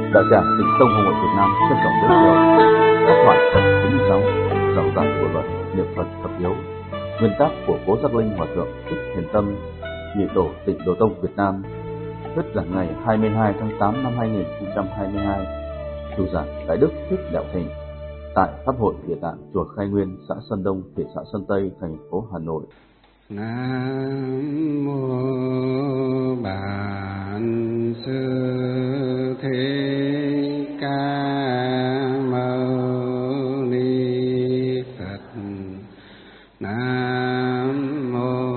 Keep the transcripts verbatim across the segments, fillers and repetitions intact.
Đạo tràng Tịnh Tông Hội Việt Nam trân trọng giới thiệu các thoại tập chín mươi sáu giảng giải của luật niệm Phật thập yếu, nguyên tắc của Cố Giác Linh Hòa Thượng Thích Thiền Tâm, Nhị Tổ Tịnh Độ Tông Việt Nam, thuyết giảng ngày hai mươi hai tháng tám năm hai nghìn không trăm hai mươi hai, chủ giảng Đại Đức Thích Đạo Thịnh tại Pháp hội Địa Tạng chùa Khai Nguyên, xã Sơn Đông, thị xã Sơn Tây, thành phố Hà Nội. Nam mô Bản Sư Thích Ca Mâu Ni Phật. Nam mô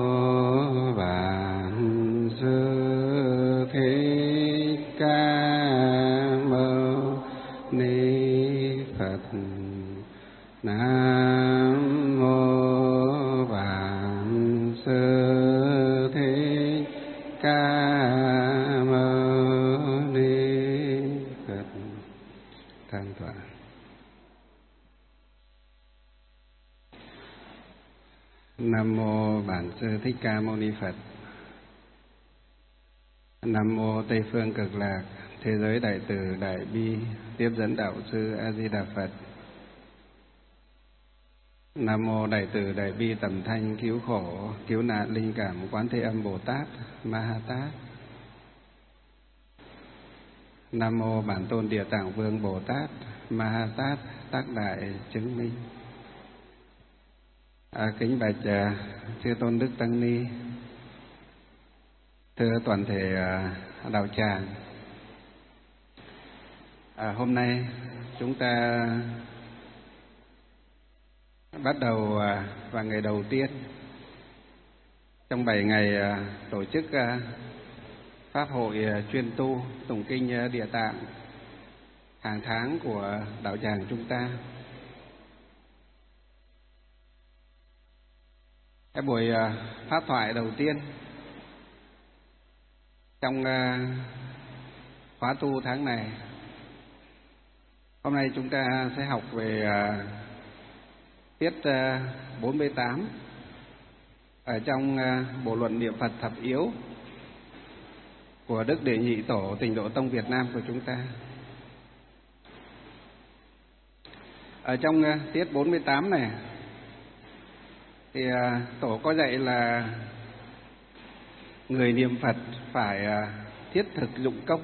Bản Sư Thích Ca Mâu Ni Phật. Nam mô Bản Sư Thích Ca Mâu Ni Phật. Tham tọa. Nam mô Bản Sư Thích Ca Mâu Ni Phật. Nam mô Tây Phương Cực Lạc Thế Giới Đại Từ Đại Bi Tiếp Dẫn Đạo Sư A Di Đà Phật. Nam mô Đại Từ Đại Bi Tầm Thanh Cứu Khổ Cứu Nạn Linh Cảm Quán Thế Âm Bồ Tát Ma Ha Tát. Nam mô Bản Tôn Địa Tạng Vương Bồ Tát Ma Ha Tát Tác Đại Chứng Minh. À, kính bạch uh, chư tôn đức tăng ni, thưa toàn thể uh, đạo tràng. À, hôm nay chúng ta bắt đầu uh, vào ngày đầu tiên trong bảy ngày uh, tổ chức uh, pháp hội uh, chuyên tu tụng kinh uh, Địa Tạng hàng tháng của đạo tràng chúng ta. Cái buổi uh, pháp thoại đầu tiên trong uh, khóa tu tháng này, hôm nay chúng ta sẽ học về uh, tiết uh, bốn mươi tám ở trong uh, bộ luận niệm Phật thập yếu của Đức Đệ Nhị Tổ Tịnh Độ Tông Việt Nam của chúng ta. Ở trong uh, tiết bốn mươi tám này thì uh, Tổ có dạy là người niệm Phật phải uh, thiết thực dụng công,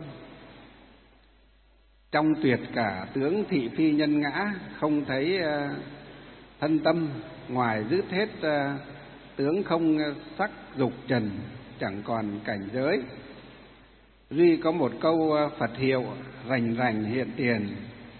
trong tuyệt cả tướng thị phi nhân ngã, không thấy uh, thân tâm, ngoài dứt hết uh, tướng không sắc dục trần, chẳng còn cảnh giới. Duy có một câu uh, Phật hiệu rành rành hiện tiền.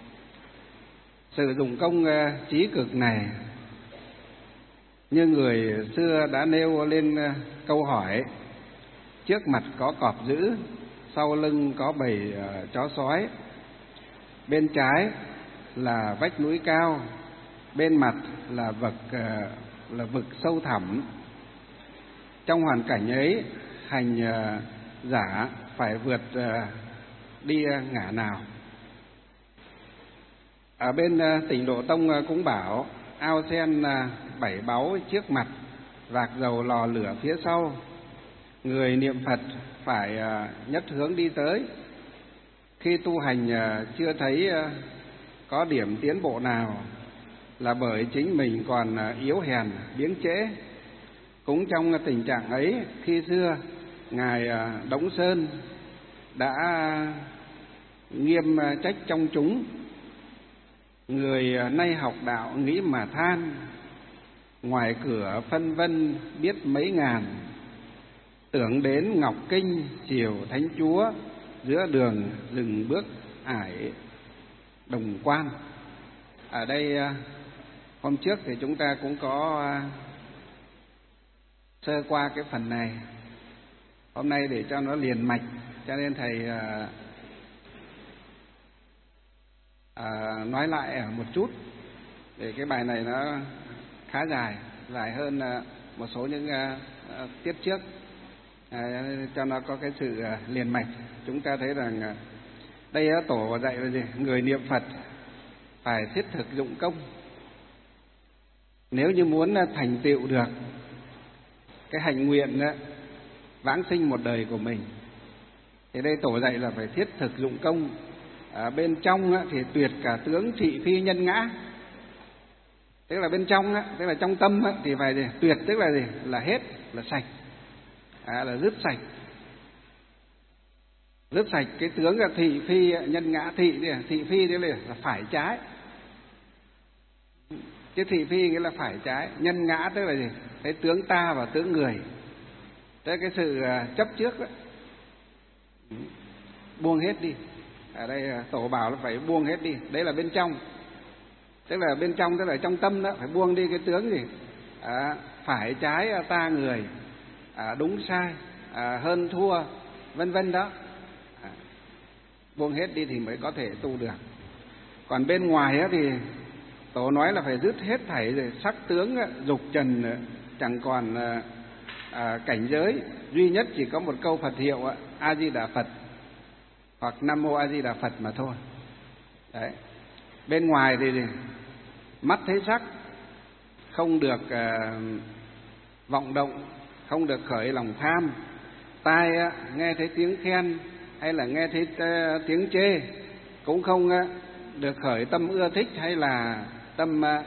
Sử dụng công uh, trí cực này, như người xưa đã nêu lên uh, câu hỏi: trước mặt có cọp dữ, sau lưng có bầy uh, chó sói. Bên trái là vách núi cao, bên mặt là vực uh, là vực sâu thẳm. Trong hoàn cảnh ấy, hành uh, giả phải vượt uh, đi uh, ngả nào. Ở bên uh, Tịnh Độ Tông uh, cũng bảo: ao sen uh, bảy báu trước mặt, vạc dầu lò lửa phía sau. Người niệm Phật phải uh, nhất hướng đi tới. Khi tu hành uh, chưa thấy uh, có điểm tiến bộ nào, là bởi chính mình còn uh, yếu hèn, biếng trễ. Cũng trong uh, tình trạng ấy, khi xưa Ngài uh, Đống Sơn đã uh, nghiêm uh, trách trong chúng: người uh, nay học đạo nghĩ mà than, ngoài cửa phân vân biết mấy ngàn. Tưởng đến Ngọc Kinh chiều Thánh Chúa, giữa đường dừng bước ải đồng quan. Ở đây hôm trước thì chúng ta cũng có sơ qua cái phần này. Hôm nay để cho nó liền mạch, cho nên thầy à, à, nói lại một chút, để cái bài này nó khá dài, dài hơn một số những uh, tiết trước, à, cho nó có cái sự uh, liền mạch. Chúng ta thấy rằng uh, đây uh, Tổ dạy là gì? Người niệm Phật phải thiết thực dụng công. Nếu như muốn uh, thành tựu được cái hạnh nguyện uh, vãng sinh một đời của mình, thì đây Tổ dạy là phải thiết thực dụng công, À, bên trong á, thì tuyệt cả tướng thị phi nhân ngã. Tức là bên trong á, tức là trong tâm á, thì phải gì? Tuyệt tức là gì? Là hết, là sạch, à, là dứt sạch, dứt sạch cái tướng là thị phi nhân ngã. Thị thì thị phi đấy là phải trái, chứ thị phi nghĩa là phải trái. Nhân ngã tức là gì? Cái tướng ta và tướng người, tức là cái sự chấp trước đó. Buông hết đi. Ở đây Tổ bảo là phải buông hết đi. Đấy là bên trong. Tức là bên trong, tức là trong tâm đó, phải buông đi cái tướng gì? À, phải trái ta người, à, đúng sai, à, hơn thua, vân vân đó. À, buông hết đi thì mới có thể tu được. Còn bên ngoài á, thì Tổ nói là phải dứt hết thảy rồi, sắc tướng, dục trần, chẳng còn à, cảnh giới. Duy nhất chỉ có một câu Phật hiệu A Di Đà Phật hoặc Nam Mô A Di Đà Phật mà thôi. Đấy. Bên ngoài thì mắt thấy sắc không được uh, vọng động, không được khởi lòng tham. Tai uh, nghe thấy tiếng khen hay là nghe thấy uh, tiếng chê cũng không uh, được khởi tâm ưa thích hay là tâm uh,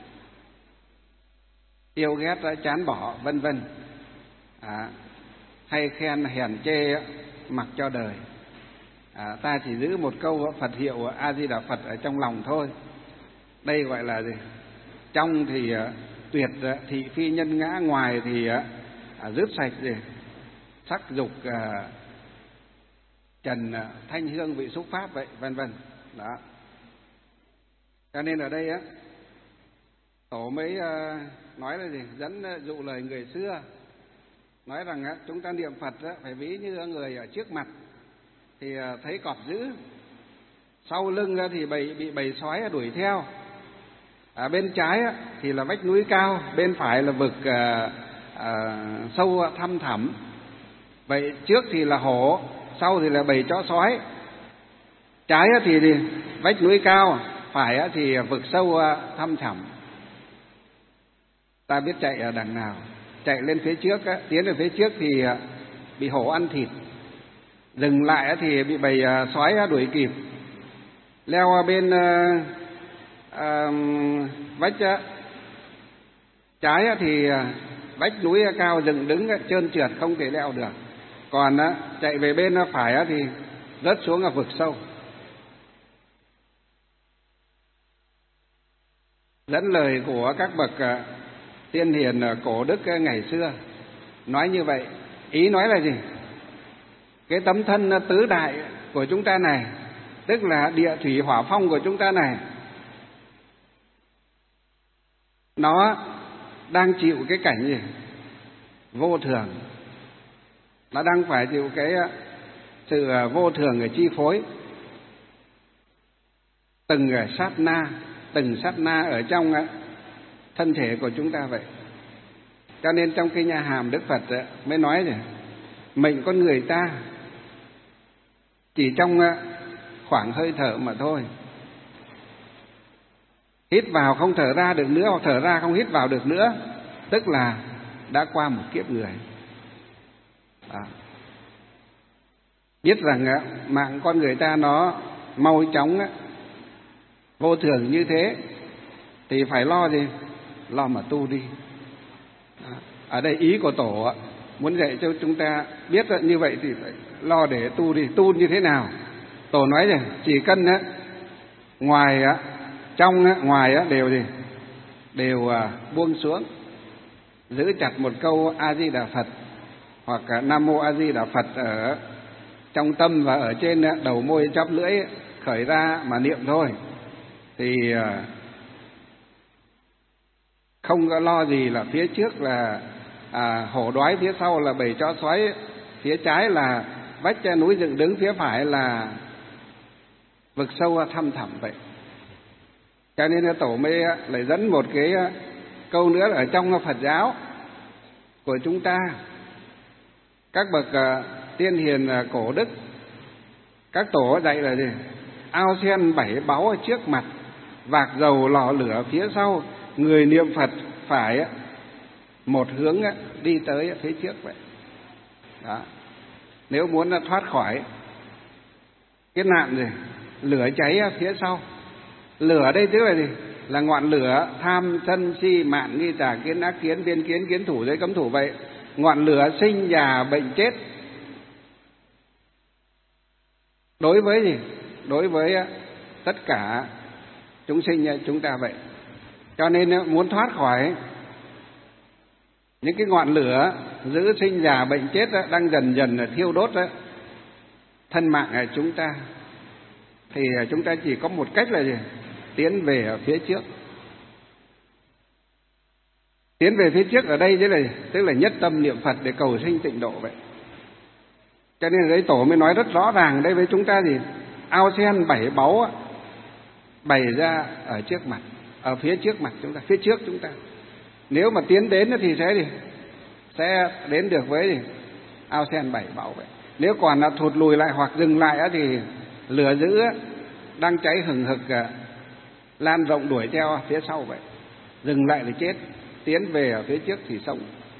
yêu ghét, uh, chán bỏ, vân vân. À, hay khen hèn chê uh, mặc cho đời. À, ta chỉ giữ một câu Phật hiệu A Di Đà Phật ở trong lòng thôi. Đây gọi là gì? Trong thì uh, tuyệt uh, thị phi nhân ngã, ngoài thì uh, dứt sạch gì? Sắc dục uh, trần uh, thanh hương vị xúc pháp vậy, vân vân. Đó. Cho nên ở đây á, Tổ mới uh, nói là gì? Dẫn uh, dụ lời người xưa, nói rằng uh, chúng ta niệm Phật uh, phải ví như người ở trước mặt thì uh, thấy cọp dữ, sau lưng uh, thì bầy, bị bầy sói đuổi theo. À, bên trái uh, thì là vách núi cao, bên phải là vực uh, uh, sâu thăm thẳm. Vậy trước thì là hổ, sau thì là bầy chó sói. Trái uh, thì, thì vách núi cao, phải uh, thì vực sâu uh, thăm thẳm. Ta biết chạy ở đằng nào? Chạy lên phía trước, uh, tiến lên phía trước thì uh, bị hổ ăn thịt, dừng lại uh, thì bị bầy uh, sói uh, đuổi kịp. Leo uh, bên uh, uh, vách uh, trái uh, thì uh, vách núi uh, cao dựng đứng uh, trơn trượt không thể leo được. Còn uh, chạy về bên uh, phải uh, thì rớt xuống ở vực sâu. Dẫn lời của các bậc uh, tiên hiền uh, cổ đức uh, ngày xưa nói như vậy. Ý nói là gì? Cái tấm thân uh, tứ đại của chúng ta này, tức là địa thủy hỏa phong của chúng ta này, nó đang chịu cái cảnh gì? Vô thường. Nó đang phải chịu cái uh, sự uh, vô thường ở chi phối. Từng uh, sát na, từng sát na ở trong uh, thân thể của chúng ta vậy. Cho nên trong cái nhà hàm Đức Phật uh, mới nói rồi, mệnh con người ta chỉ trong uh, khoảng hơi thở mà thôi. Hít vào không thở ra được nữa, hoặc thở ra không hít vào được nữa, tức là đã qua một kiếp người. Đó. Biết rằng uh, mạng con người ta nó mau chóng uh, vô thường như thế thì phải lo gì? Lo mà tu đi. Đó. Ở đây ý của Tổ uh, muốn dạy cho chúng ta biết uh, như vậy thì phải lo để tu đi. Tu như thế nào? Tổ nói rằng chỉ cần uh, ngoài uh, trong uh, ngoài uh, đều gì? Đều uh, buông xuống, giữ chặt một câu A Di Đà Phật hoặc uh, Nam Mô A Di Đà Phật ở trong tâm và ở trên uh, đầu môi chóp lưỡi khởi ra mà niệm thôi. Thì uh, không có lo gì là phía trước là à, hổ đói, phía sau là bầy chó sói, phía trái là vách núi dựng đứng, phía phải là vực sâu thăm thẳm vậy. Cho nên Tổ mới lại dẫn một cái câu nữa ở trong Phật giáo của chúng ta. Các bậc uh, tiên hiền uh, cổ đức, các Tổ dạy là gì? Ao sen bảy báu ở trước mặt, vạc dầu lò lửa phía sau, người niệm Phật phải một hướng đi tới phía trước vậy. Đó. Nếu muốn thoát khỏi cái nạn gì? lửa cháy ở phía sau. Lửa đây tức là gì? Là ngọn lửa tham sân si mạn nghi tà kiến ác kiến viên kiến kiến thủ giới cấm thủ vậy. Ngọn lửa sinh già bệnh chết. Đối với gì? Đối với tất cả chúng sinh chúng ta vậy. Cho nên muốn thoát khỏi những cái ngọn lửa giữ sinh già bệnh chết đang dần dần thiêu đốt thân mạng chúng ta, thì chúng ta chỉ có một cách là gì? Tiến về ở phía trước. Tiến về phía trước ở đây tức là, tức là nhất tâm niệm Phật để cầu sinh tịnh độ vậy. Cho nên ở đây Tổ mới nói rất rõ ràng đây với chúng ta gì? Ao sen bảy báu bày ra ở trước mặt, ở phía trước mặt chúng ta, phía trước chúng ta. Nếu mà tiến đến thì sẽ gì? Sẽ đến được với gì? Ao sen bảy báu vậy. Nếu còn là thụt lùi lại hoặc dừng lại thì lửa dữ đang cháy hừng hực lan rộng đuổi theo phía sau vậy. Dừng lại thì chết, tiến về ở phía trước thì sống.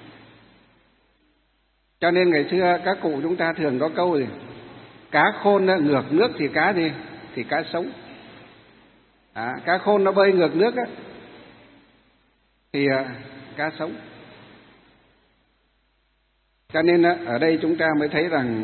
Cho nên ngày xưa các cụ chúng ta thường có câu gì? Cá khôn ngược nước thì cá gì? Thì cá sống. À, cá khôn nó bơi ngược nước á, thì à, cá sống. Cho nên à, ở đây chúng ta mới thấy rằng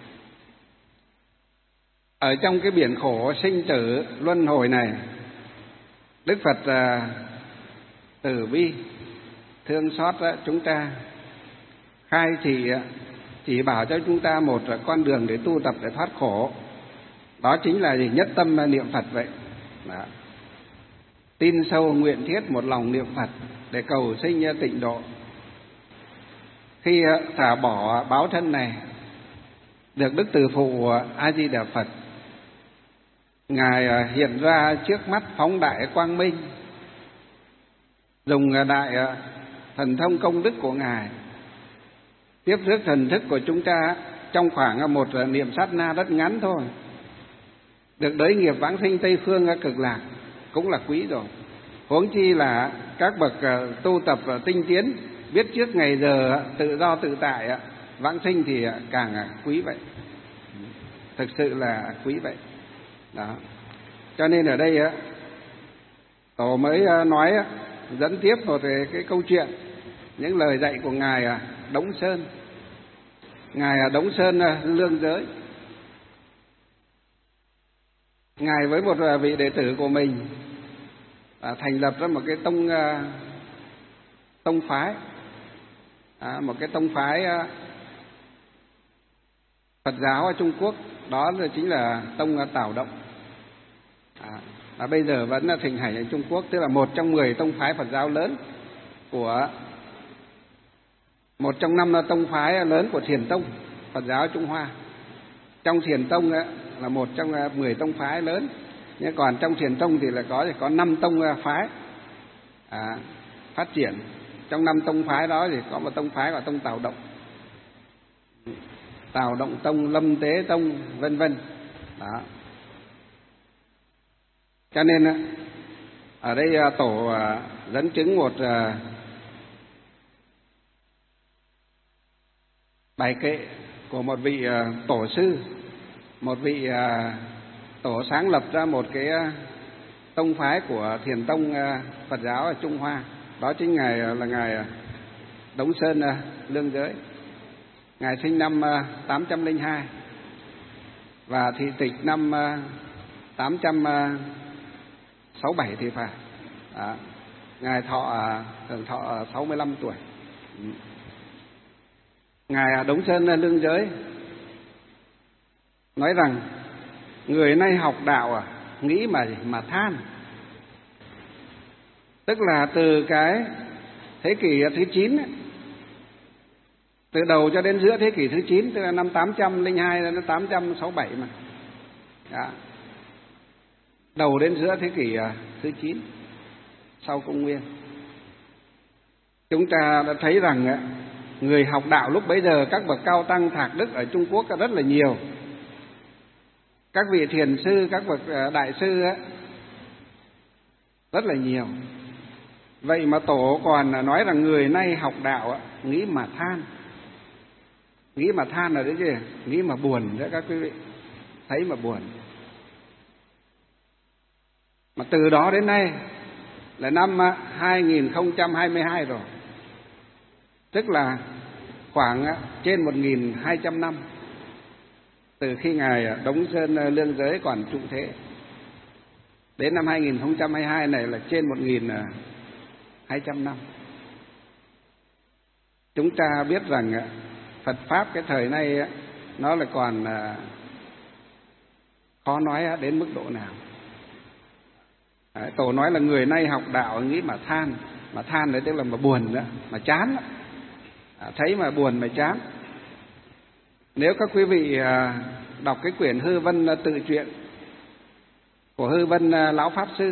ở trong cái biển khổ sinh tử luân hồi này, Đức Phật à, từ bi thương xót à, chúng ta, khai thị à, chỉ bảo cho chúng ta một à, con đường để tu tập để thoát khổ. Đó chính là gì? Nhất tâm à, niệm Phật vậy. Đó. Tin sâu nguyện thiết một lòng niệm Phật để cầu sinh à, tịnh độ. Khi à, thả bỏ báo thân này, được Đức Từ Phụ A Di Đà Phật Ngài hiện ra trước mắt phóng đại quang minh, dùng đại thần thông công đức của Ngài tiếp rước thần thức của chúng ta trong khoảng một niệm sát na rất ngắn thôi, được đới nghiệp vãng sinh Tây Phương Cực Lạc cũng là quý rồi. Huống chi là các bậc tu tập tinh tiến, biết trước ngày giờ tự do tự tại vãng sinh thì càng quý vậy. Thực sự là quý vậy. Đó. Cho nên ở đây á, Tổ mới nói dẫn tiếp một cái, cái câu chuyện, những lời dạy của Ngài Đống Sơn. Ngài Đống Sơn Lương Giới, Ngài với một vị đệ tử của mình thành lập ra một cái tông tông phái, à, một cái tông phái Phật giáo ở Trung Quốc, đó là chính là tông Tào Động. À, và bây giờ vẫn là thịnh hành ở Trung Quốc, tức là một trong mười tông phái Phật giáo lớn của một trong năm tông phái lớn của Thiền Tông Phật giáo Trung Hoa. Trong Thiền Tông là một trong mười tông phái lớn, nhưng còn trong Thiền Tông thì là có thì có năm tông phái à, phát triển. Trong năm tông phái đó thì có một tông phái gọi tông Tào Động, Tào Động Tông, Lâm Tế Tông, vân vân. Đó. Cho nên ở đây Tổ dẫn chứng một bài kệ của một vị tổ sư, một vị tổ sáng lập ra một cái tông phái của Thiền Tông Phật giáo ở Trung Hoa. Đó chính ngài là ngài Đống Sơn Lương Giới. Ngài sinh năm tám trăm lẻ hai và thị tịch năm tám trăm sáu mươi bảy thì phải. Đó. Ngài thọ thường thọ sáu mươi lăm tuổi. Ngài Đống Sơn Lương Giới nói rằng người nay học đạo à, nghĩ mà mà than. Tức là từ cái thế kỷ thứ chín ấy, từ đầu cho đến giữa thế kỷ thứ chín, tức là năm tám trăm lẻ hai đến tám trăm sáu mươi bảy mà. Đó. Đầu đến giữa thế kỷ thứ chín sau công nguyên, chúng ta đã thấy rằng người học đạo lúc bấy giờ, các bậc cao tăng thạc đức ở Trung Quốc rất là nhiều. Các vị thiền sư, các bậc đại sư rất là nhiều. Vậy mà Tổ còn nói rằng người nay học đạo nghĩ mà than. Nghĩ mà than là đấy chứ, nghĩ mà buồn đấy các quý vị. Thấy mà buồn. Mà từ đó đến nay là năm hai nghìn không trăm hai mươi hai rồi, tức là khoảng trên một nghìn hai trăm năm từ khi Ngài Đống Sơn Lương Giới còn trụ thế. Đến năm hai nghìn không trăm hai mươi hai này là trên một nghìn hai trăm năm. Chúng ta biết rằng Phật Pháp cái thời nay nó là còn khó nói đến mức độ nào. Tổ nói là người nay học đạo nghĩ mà than, mà than đấy tức là mà buồn đó, mà chán đó. Thấy mà buồn mà chán. Nếu các quý vị đọc cái quyển Hư Vân tự truyện của Hư Vân Lão Pháp Sư,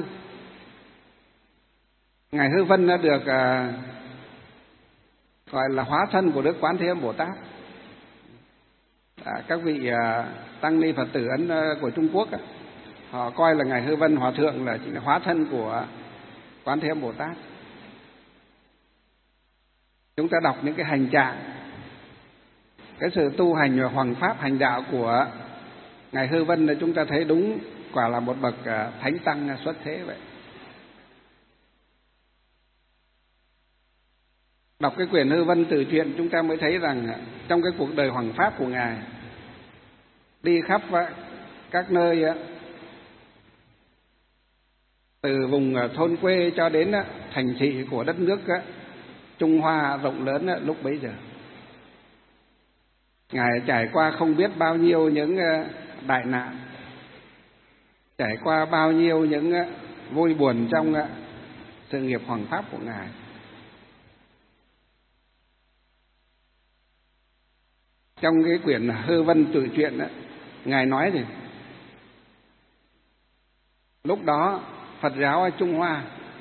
Ngài Hư Vân đã được gọi là hóa thân của Đức Quán Thế Âm Bồ Tát. À, các vị tăng ni Phật tử Ấn của Trung Quốc họ coi là Ngài Hư Vân Hòa Thượng là chỉ là hóa thân của Quán Thế Âm Bồ Tát. Chúng ta đọc những cái hành trạng, cái sự tu hành và hoằng pháp hành đạo của Ngài Hư Vân là chúng ta thấy đúng quả là một bậc thánh tăng xuất thế vậy. Đọc cái quyển Hư Vân tự truyện chúng ta mới thấy rằng trong cái cuộc đời hoằng pháp của Ngài, đi khắp các nơi từ vùng thôn quê cho đến thành thị của đất nước Trung Hoa rộng lớn lúc bấy giờ. Ngài trải qua không biết bao nhiêu những đại nạn, trải qua bao nhiêu những vui buồn trong sự nghiệp hoằng pháp của Ngài. Trong cái quyển Hư Vân tự truyện đó, Ngài nói gì? Lúc đó Phật giáo ở Trung Hoa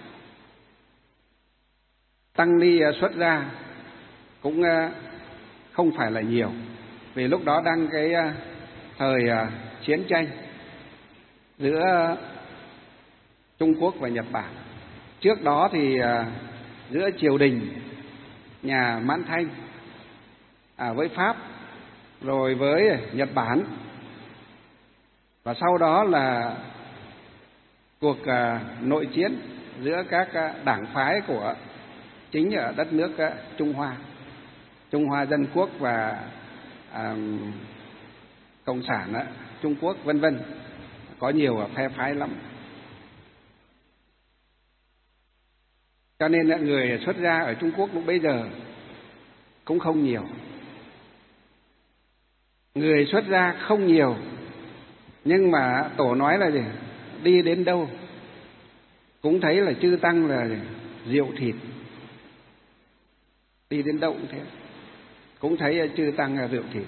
tăng ni xuất gia cũng không phải là nhiều, vì lúc đó đang cái thời chiến tranh giữa Trung Quốc và Nhật Bản. Trước đó thì giữa triều đình nhà Mãn Thanh à, với Pháp, rồi với Nhật Bản, và sau đó là cuộc nội chiến giữa các đảng phái của chính ở đất nước Trung Hoa, Trung Hoa Dân Quốc và à, Cộng sản đó, Trung Quốc vân vân, có nhiều phe phái lắm. Cho nên là người xuất gia ở Trung Quốc lúc bấy giờ cũng không nhiều. Người xuất gia không nhiều, nhưng mà Tổ nói là gì? Đi đến đâu cũng thấy là chư tăng là rượu thịt. Đi đến đâu cũng thế, cũng thấy chư tăng là rượu thịt.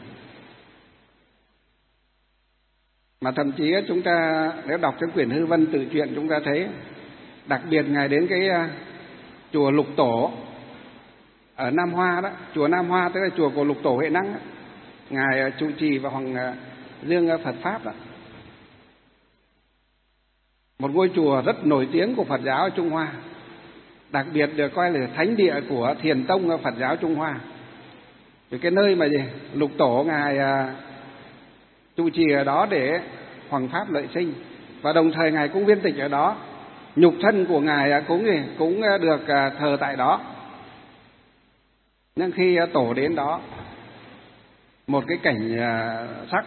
Mà thậm chí chúng ta nếu đọc cái quyển Hư Vân tự truyện, chúng ta thấy đặc biệt Ngài đến cái chùa Lục Tổ ở Nam Hoa đó, chùa Nam Hoa tức là chùa của Lục Tổ Huệ Năng đó, Ngài trụ trì và Hoàng Dương Phật Pháp đó. Một ngôi chùa rất nổi tiếng của Phật giáo ở Trung Hoa, đặc biệt được coi là thánh địa của Thiền Tông Phật giáo Trung Hoa. Vì cái nơi mà gì Lục Tổ Ngài trụ trì ở đó để hoằng pháp lợi sinh, và đồng thời Ngài cũng viên tịch ở đó, nhục thân của Ngài cũng cũng được thờ tại đó. Nhưng khi Tổ đến đó, một cái cảnh sắc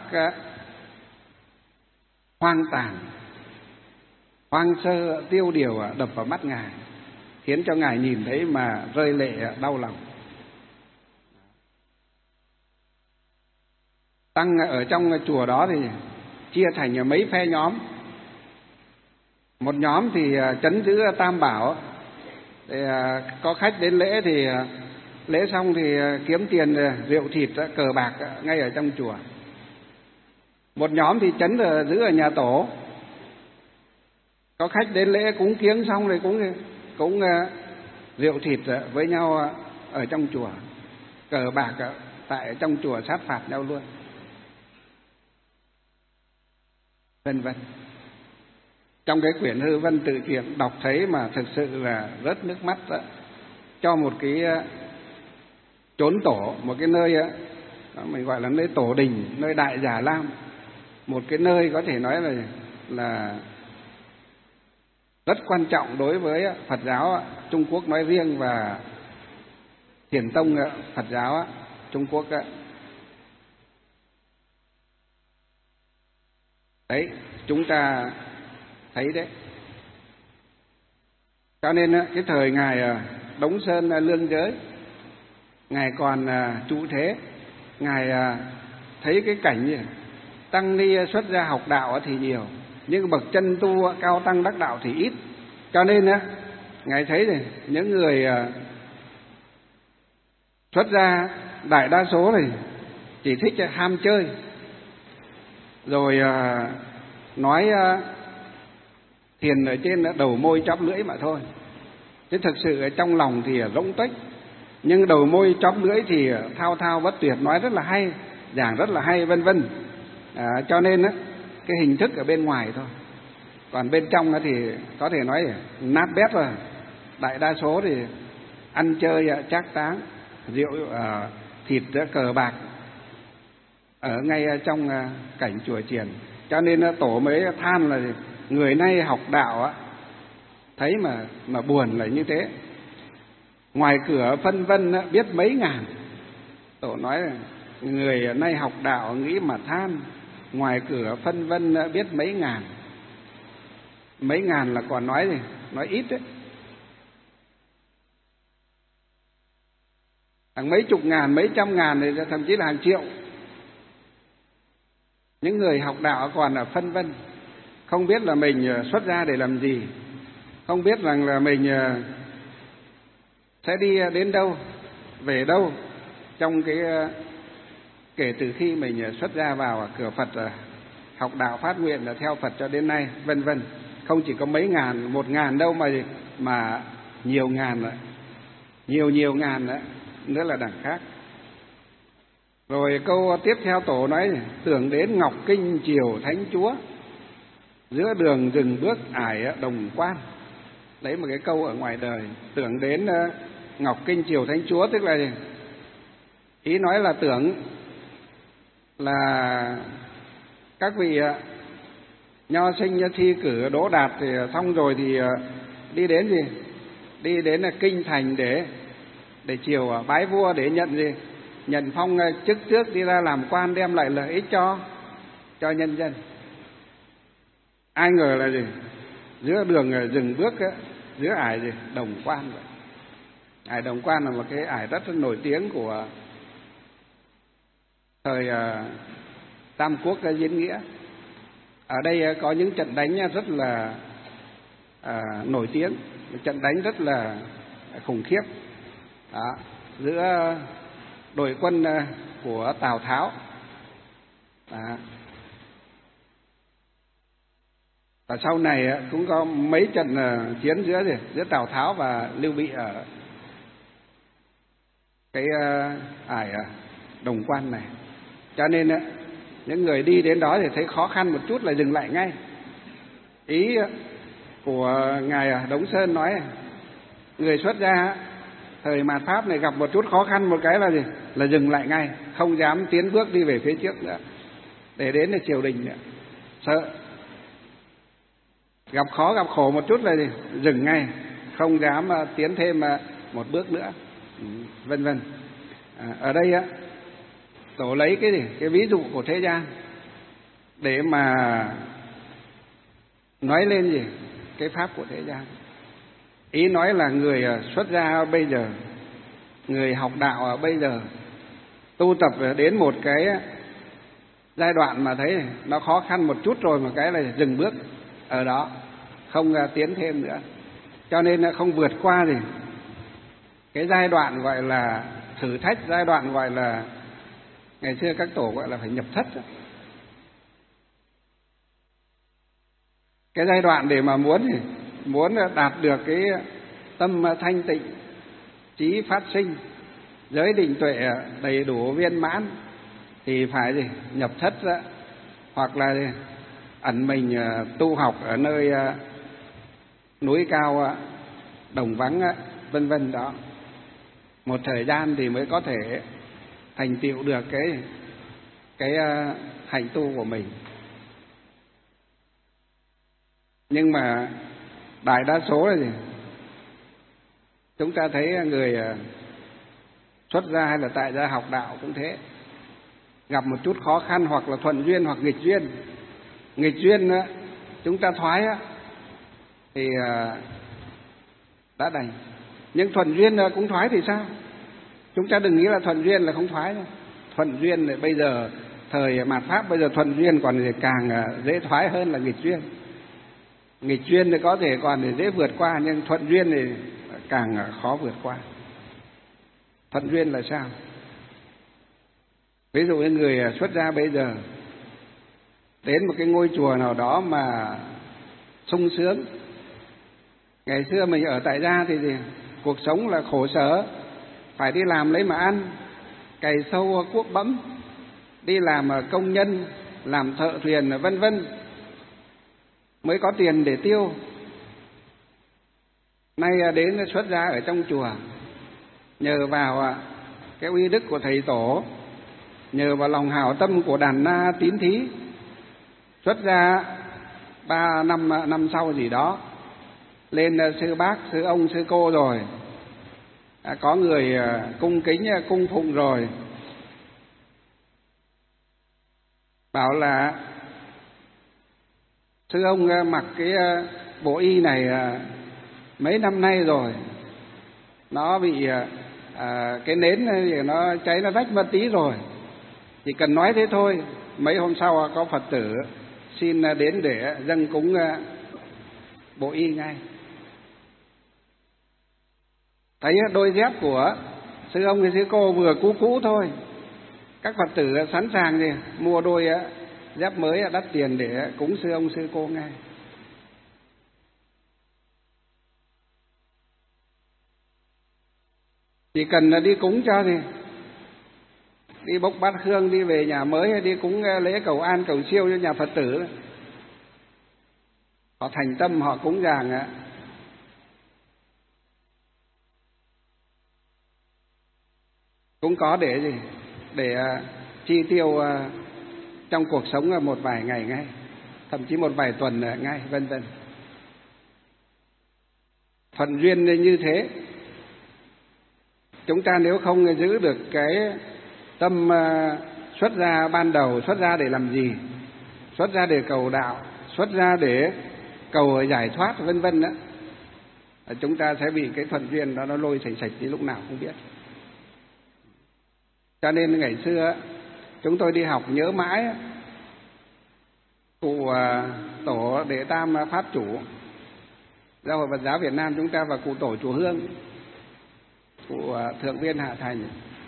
hoang tàn, hoang sơ, tiêu điều đập vào mắt Ngài, khiến cho Ngài nhìn thấy mà rơi lệ đau lòng. Tăng ở trong chùa đó thì chia thành mấy phe nhóm. Một nhóm thì trấn giữ Tam Bảo, thì có khách đến lễ thì lễ xong thì kiếm tiền rượu thịt cờ bạc ngay ở trong chùa. Một nhóm thì trấn giữ ở nhà Tổ, có khách đến lễ cúng kiếng xong rồi cũng cũng rượu thịt với nhau ở trong chùa, cờ bạc tại trong chùa, sát phạt nhau luôn, vân vân. Trong cái quyển Hư Vân tự truyện đọc thấy mà thực sự là rớt nước mắt đó. Cho một cái chốn tổ, một cái nơi đó, mình gọi là nơi tổ đình, nơi Đại Già Lam, một cái nơi có thể nói là là rất quan trọng đối với Phật giáo Trung Quốc nói riêng và Thiền tông Phật giáo Trung Quốc. Đấy, chúng ta thấy đấy. Cho nên cái thời Ngài Đống Sơn Lương Giới, Ngài còn trụ thế, Ngài thấy cái cảnh gì? Tăng ni xuất gia học đạo thì nhiều, nhưng bậc chân tu cao tăng đắc đạo thì ít. Cho nên Ngài thấy thì những người xuất gia đại đa số thì chỉ thích ham chơi, rồi nói thiền ở trên đầu môi chóp lưỡi mà thôi. Chứ thực sự ở trong lòng thì rỗng tuếch, nhưng đầu môi chóp lưỡi thì thao thao bất tuyệt, nói rất là hay, giảng rất là hay, vân vân. À, cho nên á, cái hình thức ở bên ngoài thôi, còn bên trong thì có thể nói nát bét rồi. Đại đa số thì ăn chơi trác táng, rượu thịt cờ bạc ở ngay trong cảnh chùa chiền. Cho nên tổ mới than là người nay học đạo á, thấy mà mà buồn là như thế. Ngoài cửa phân vân biết mấy ngàn. Tổ nói là người nay học đạo nghĩ mà than, ngoài cửa phân vân biết mấy ngàn. Mấy ngàn là còn nói gì? Nói ít đấy. Hàng mấy chục ngàn, mấy trăm ngàn, thì thậm chí là hàng triệu. Những người học đạo còn là phân vân, không biết là mình xuất gia để làm gì, không biết rằng là mình sẽ đi đến đâu, về đâu trong cái kể từ khi mình xuất gia vào cửa Phật, học đạo phát nguyện là theo Phật cho đến nay, vân vân. Không chỉ có mấy ngàn, một ngàn đâu mà mà nhiều ngàn nữa, nhiều nhiều ngàn nữa, nữa là đẳng khác. Rồi câu tiếp theo tổ nói tưởng đến Ngọc Kinh Triều Thánh Chúa, giữa đường dừng bước ải đồng quan. Đấy một cái câu ở ngoài đời, tưởng đến Ngọc Kinh Triều Thánh Chúa, tức là gì? Ý nói là tưởng là các vị nho sinh thi cử đỗ đạt thì xong rồi thì đi đến gì? Đi đến kinh thành để để triều bái vua, để nhận gì? Nhận phong chức trước, đi ra làm quan, đem lại lợi ích cho cho nhân dân. Ai ngờ là gì? Giữa đường dừng bước, giữa ải gì? Đồng quan vậy. Ải Đồng Quan là một cái ải rất nổi tiếng của thời uh, Tam Quốc Diễn Nghĩa. Ở đây có những trận đánh rất là uh, nổi tiếng, trận đánh rất là khủng khiếp. Đó, giữa đội quân uh, của Tào Tháo. Đó. Và sau này cũng có mấy trận uh, chiến giữa gì? Giữa Tào Tháo và Lưu Bị ở cái ải uh, Đồng Quan này. Cho nên uh, những người đi đến đó thì thấy khó khăn một chút là dừng lại ngay. Ý của Ngài Đống Sơn nói người xuất gia thời mạt Pháp này gặp một chút khó khăn một cái là gì? Là dừng lại ngay, không dám tiến bước đi về phía trước nữa, để đến là triều đình nữa. Sợ gặp khó gặp khổ một chút là gì? Dừng ngay, không dám tiến thêm một bước nữa, vân vân. À, ở đây á, tổ lấy cái gì? Cái ví dụ của thế gian để mà nói lên gì? Cái pháp của thế gian. Ý nói là người xuất gia bây giờ, người học đạo bây giờ tu tập đến một cái giai đoạn mà thấy nó khó khăn một chút rồi, một cái là dừng bước ở đó, không tiến thêm nữa. Cho nên không vượt qua gì cái giai đoạn gọi là thử thách, giai đoạn gọi là ngày xưa các tổ gọi là phải nhập thất. Cái giai đoạn để mà muốn thì muốn đạt được cái tâm thanh tịnh, trí phát sinh, giới định tuệ đầy đủ viên mãn thì phải gì? Nhập thất đó, hoặc là ẩn mình tu học ở nơi núi cao đồng vắng, vân vân đó. Một thời gian thì mới có thể thành tựu được cái cái hạnh tu của mình. Nhưng mà Đại đa số là gì? Chúng ta thấy người xuất gia hay là tại gia học đạo cũng thế, gặp một chút khó khăn hoặc là thuận duyên hoặc nghịch duyên. Nghịch duyên á, chúng ta thoái á, thì đã đành. Nhưng thuận duyên cũng thoái thì sao? Chúng ta đừng nghĩ là thuận duyên là không thoái đâu. Thuận duyên thì bây giờ thời mạt Pháp, bây giờ thuận duyên còn càng dễ thoái hơn là nghịch duyên. Nghịch duyên thì có thể còn dễ vượt qua, nhưng thuận duyên thì càng khó vượt qua. Thuận duyên là sao? Ví dụ như người xuất gia bây giờ đến một cái ngôi chùa nào đó mà sung sướng. Ngày xưa mình ở tại gia thì gì? Cuộc sống là khổ sở, phải đi làm lấy mà ăn, cày sâu cuốc bẫm, đi làm công nhân, làm thợ thuyền vân vân mới có tiền để tiêu. Nay đến xuất gia ở trong chùa, nhờ vào cái uy đức của thầy tổ, nhờ vào lòng hảo tâm của đàn na tín thí, xuất gia ba năm năm sau gì đó lên sư bác, sư ông, sư cô rồi, à, có người cung kính cung phụng rồi, bảo là sư ông mặc cái bộ y này mấy năm nay rồi, nó bị à, cái nến nó cháy nó rách mất tí rồi, chỉ cần nói thế thôi. Mấy hôm sau có Phật tử xin đến để dâng cúng bộ y ngay. Thấy đôi dép của sư ông với sư cô vừa cũ cũ thôi, các Phật tử sẵn sàng gì mua đôi dép mới đắt tiền để cúng sư ông sư cô ngay. Chỉ cần đi cúng cho thì đi bốc bát hương, đi về nhà mới hay đi cúng lễ cầu an cầu siêu cho nhà Phật tử, họ thành tâm họ cúng dường á, cũng có để gì để chi tiêu trong cuộc sống một vài ngày ngay, thậm chí một vài tuần ngay, vân vân. Thuận duyên như thế, chúng ta nếu không giữ được cái tâm xuất gia ban đầu, xuất gia để làm gì? Xuất gia để cầu đạo, xuất gia để cầu giải thoát vân vân đó, chúng ta sẽ bị cái thuận duyên đó nó lôi sạch sạch đi lúc nào không biết. Cho nên ngày xưa chúng tôi đi học nhớ mãi cụ tổ Đệ Tam Pháp Chủ Giáo hội Phật giáo Việt Nam chúng ta và cụ tổ chùa Hương, cụ Thượng Viên Hạ Thành.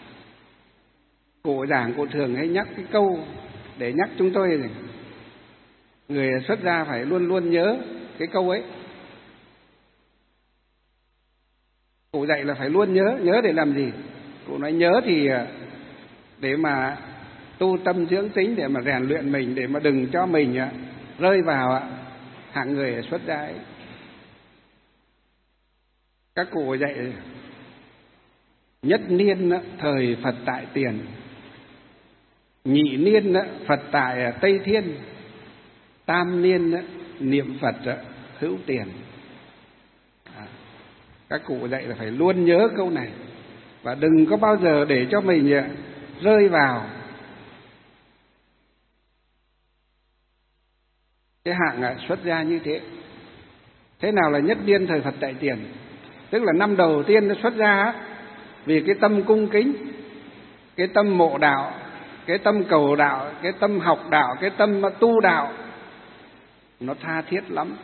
Cụ giảng cụ thường hay nhắc cái câu để nhắc chúng tôi này, người xuất gia phải luôn luôn nhớ cái câu ấy. Cụ dạy là phải luôn nhớ. Nhớ để làm gì? Cụ nói nhớ thì để mà tu tâm dưỡng tính, để mà rèn luyện mình, để mà đừng cho mình rơi vào hạng người xuất gia ấy. Các cụ dạy nhất niên thời Phật tại tiền, nhị niên Phật tại Tây Thiên, tam niên niệm Phật hữu tiền. À, các cụ dạy là phải luôn nhớ câu này, và đừng có bao giờ để cho mình rơi vào cái hạng xuất gia như thế. Thế nào là nhất niên thời Phật tại tiền? Tức là năm đầu tiên nó xuất gia vì cái tâm cung kính, cái tâm mộ đạo, cái tâm cầu đạo, cái tâm học đạo, cái tâm tu đạo, nó tha thiết lắm,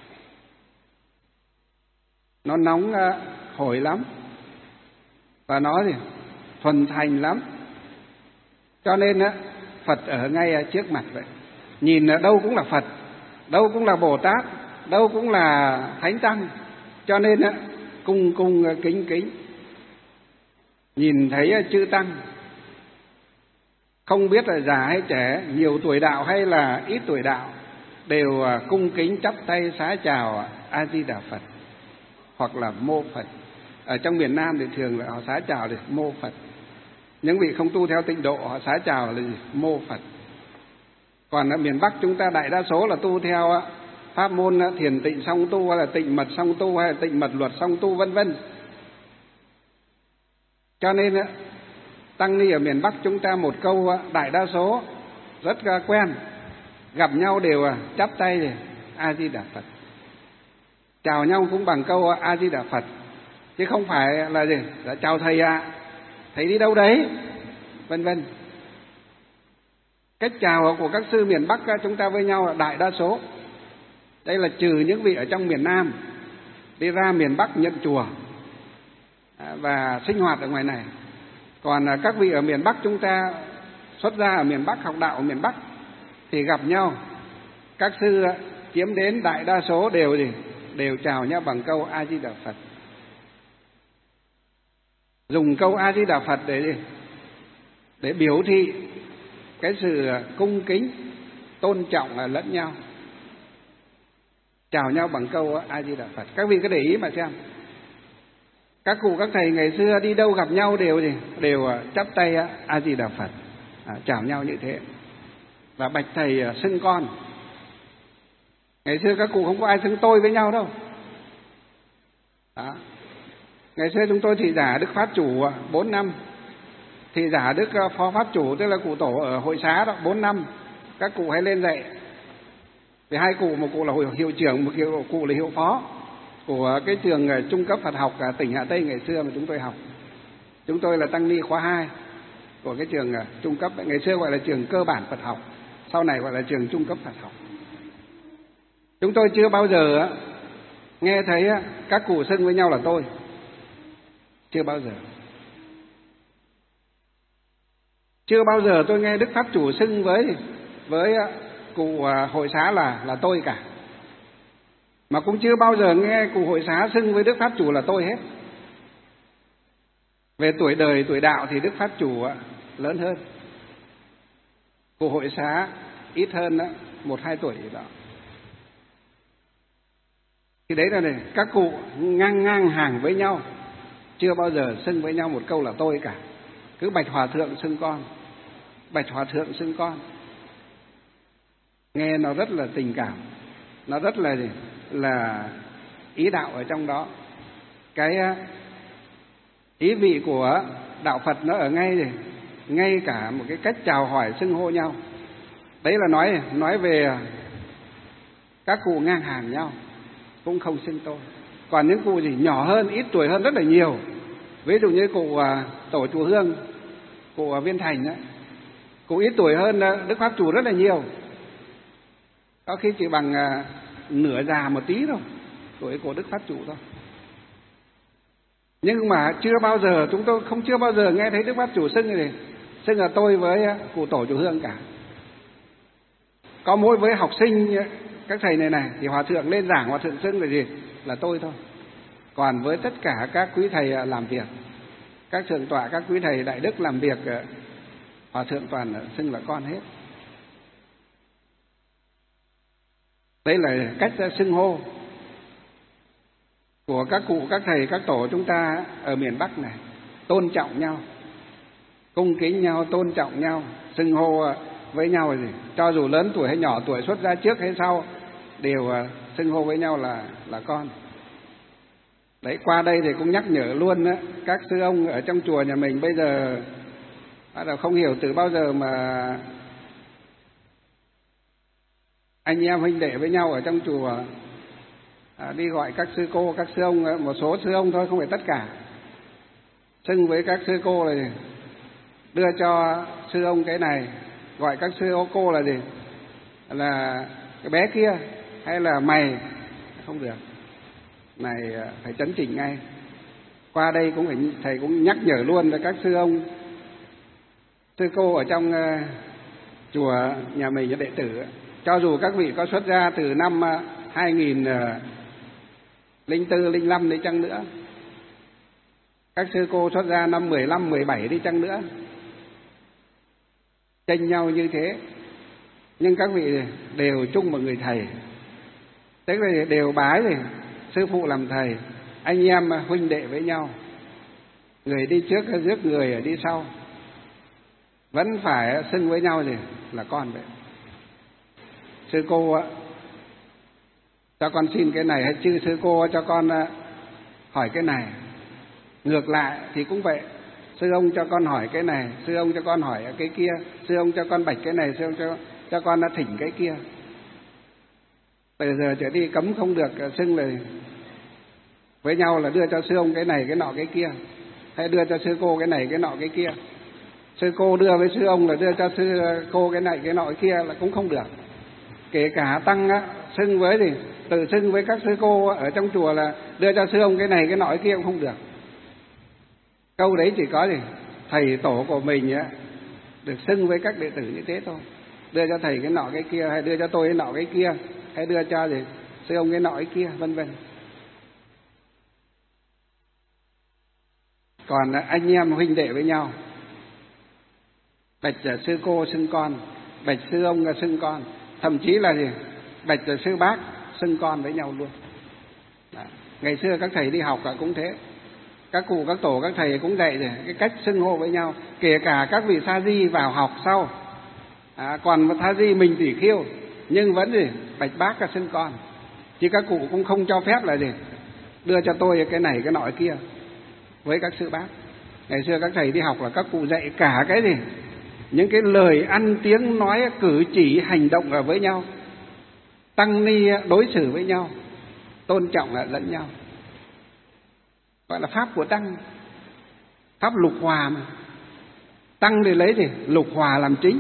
nó nóng hổi lắm, và nó gì thuần thành lắm. Cho nên á, Phật ở ngay trước mặt vậy, nhìn ở đâu cũng là Phật, đâu cũng là Bồ Tát, đâu cũng là Thánh Tăng. Cho nên á, cung cung kính kính, nhìn thấy chư Tăng, không biết là già hay trẻ, nhiều tuổi đạo hay là ít tuổi đạo, đều cung kính chắp tay xá chào A Di Đà Phật hoặc là mô Phật. Ở trong miền Nam thì thường là họ xá chào là mô Phật. Những vị không tu theo tịnh độ họ xá chào là gì? Mô Phật. Còn ở miền Bắc chúng ta đại đa số là tu theo pháp môn thiền tịnh song tu, hay là tịnh mật song tu, hay là tịnh mật luật song tu, vân vân. Cho nên tăng ni ở miền Bắc chúng ta một câu đại đa số rất quen, gặp nhau đều chắp tay A Di Đà Phật, chào nhau cũng bằng câu A Di Đà Phật, chứ không phải là gì là chào thầy ạ, à, thầy đi đâu đấy, vân vân. Cách chào của các sư miền Bắc chúng ta với nhau là đại đa số. Đây là trừ những vị ở trong miền Nam đi ra miền Bắc nhận chùa và sinh hoạt ở ngoài này. Còn các vị ở miền Bắc chúng ta xuất gia ở miền Bắc, học đạo ở miền Bắc thì gặp nhau, các sư chiếm đến đại đa số đều gì đều chào nhau bằng câu A Di Đà Phật. Dùng câu A Di Đà Phật để để biểu thị cái sự cung kính, tôn trọng lẫn nhau, chào nhau bằng câu A Di Đà Phật. Các vị cứ để ý mà xem, các cụ các thầy ngày xưa đi đâu gặp nhau đều gì đều chắp tay A Di Đà Phật, à, chào nhau như thế, và bạch thầy xưng con. Ngày xưa các cụ không có ai xưng tôi với nhau đâu. Đó. Ngày xưa chúng tôi thị giả Đức Pháp Chủ bốn năm, thị giả Đức Phó Pháp Chủ tức là cụ tổ ở hội xá đó bốn năm, các cụ hay lên dạy. Vì hai cụ, một cụ là hiệu trưởng, một cụ là hiệu phó của cái trường trung cấp Phật học tỉnh Hà Tây ngày xưa mà chúng tôi học. Chúng tôi là tăng ni khóa hai của cái trường trung cấp, ngày xưa gọi là trường cơ bản Phật học, sau này gọi là trường trung cấp Phật học. Chúng tôi chưa bao giờ nghe thấy các cụ xưng với nhau là tôi, chưa bao giờ. Chưa bao giờ tôi nghe Đức Pháp Chủ xưng với với cụ hội xá là là tôi cả. Mà cũng chưa bao giờ nghe cụ hội xá xưng với Đức Pháp Chủ là tôi hết. Về tuổi đời, tuổi đạo thì Đức Pháp Chủ lớn hơn, cụ hội xá ít hơn đó, một hai tuổi gì đó. Thì đấy là này, các cụ ngang ngang hàng với nhau, chưa bao giờ xưng với nhau một câu là tôi cả. Cứ bạch hòa thượng xưng con, bạch hòa thượng xưng con. Nghe nó rất là tình cảm, nó rất là gì? Là ý đạo ở trong đó. Cái ý vị của đạo Phật nó ở ngay gì? Ngay cả một cái cách chào hỏi xưng hô nhau. Đấy là nói nói về các cụ ngang hàng nhau, cũng không xưng tôi. Còn những cụ gì nhỏ hơn, ít tuổi hơn rất là nhiều, ví dụ như cụ tổ chùa Hương, cụ Viên Thành đó, cụ ít tuổi hơn Đức Pháp Chủ rất là nhiều, có khi chỉ bằng nửa già một tí thôi, tuổi của Đức Pháp Chủ thôi. Nhưng mà chưa bao giờ, chúng tôi không chưa bao giờ nghe thấy Đức Pháp Chủ xưng gì xưng là tôi với cụ tổ chùa Hương cả. Có mỗi với học sinh các thầy này này thì hòa thượng lên giảng, hòa thượng xưng là gì? Là tôi thôi. Còn với tất cả các quý thầy làm việc, các thượng tọa, các quý thầy đại đức làm việc, hòa thượng toàn xưng là con hết. Đấy là cách xưng hô của các cụ, các thầy, các tổ chúng ta ở miền Bắc này. Tôn trọng nhau, cung kính nhau, tôn trọng nhau, xưng hô với nhau gì, cho dù lớn tuổi hay nhỏ tuổi, xuất gia trước hay sau, đều xưng hô với nhau là là con. Đấy, qua đây thì cũng nhắc nhở luôn đó, các sư ông ở trong chùa nhà mình bây giờ bắt đầu không hiểu từ bao giờ mà anh em huynh đệ với nhau ở trong chùa à, đi gọi các sư cô, các sư ông, một số sư ông thôi, không phải tất cả, xưng với các sư cô là gì? Đưa cho sư ông cái này, gọi các sư cô là gì? Là cái bé kia, hay là mày, không được. Này phải chấn chỉnh ngay. Qua đây cũng phải, thầy cũng nhắc nhở luôn với các sư ông, sư cô ở trong uh, chùa nhà mình, đệ tử, cho dù các vị có xuất gia từ năm uh, hai nghìn lẻ bốn, lẻ năm đi chăng nữa, các sư cô xuất gia năm mười lăm, mười bảy đi chăng nữa, chênh nhau như thế, nhưng các vị đều chung một người thầy, tức là đều bái thì sư phụ làm thầy, anh em huynh đệ với nhau, người đi trước rước người ở đi sau, vẫn phải xưng với nhau gì là con vậy. Sư cô cho con xin cái này, hay chư sư cô cho con hỏi cái này. Ngược lại thì cũng vậy, sư ông cho con hỏi cái này, sư ông cho con hỏi cái kia, sư ông cho con bạch cái này, sư ông cho, cho con đã thỉnh cái kia. Từ giờ trở đi cấm không được xưng là với nhau là đưa cho sư ông cái này cái nọ cái kia, hay đưa cho sư cô cái này cái nọ cái kia. Sư cô đưa với sư ông là đưa cho sư cô cái này cái nọ cái kia là cũng không được. Kể cả tăng á, xưng với thì tự xưng với các sư cô ở trong chùa là đưa cho sư ông cái này cái nọ cái kia cũng không được. Câu đấy chỉ có gì thầy tổ của mình á được xưng với các đệ tử như thế thôi. Đưa cho thầy cái nọ cái kia, hay đưa cho tôi cái nọ cái kia, hay đưa cho gì sư ông cái nọ cái kia, vân vân. Còn anh em huynh đệ với nhau, bạch sư cô xưng con, bạch sư ông là xưng con, thậm chí là gì bạch sư bác xưng con với nhau luôn. Đó. Ngày xưa các thầy đi học cả cũng thế, các cụ các tổ các thầy cũng dạy rồi cái cách xưng hô với nhau. Kể cả các vị sa di vào học sau, à, còn một sa di mình tỷ khiêu nhưng vẫn gì bạch bác là xưng con, chứ các cụ cũng không cho phép là gì đưa cho tôi cái này cái nọ cái kia với các sư bác. Ngày xưa các thầy đi học là các cụ dạy cả cái gì những cái lời ăn tiếng nói cử chỉ hành động ở với nhau, tăng ni đối xử với nhau tôn trọng lẫn nhau, gọi là pháp của tăng, pháp lục hòa mà. Tăng thì lấy gì lục hòa làm chính.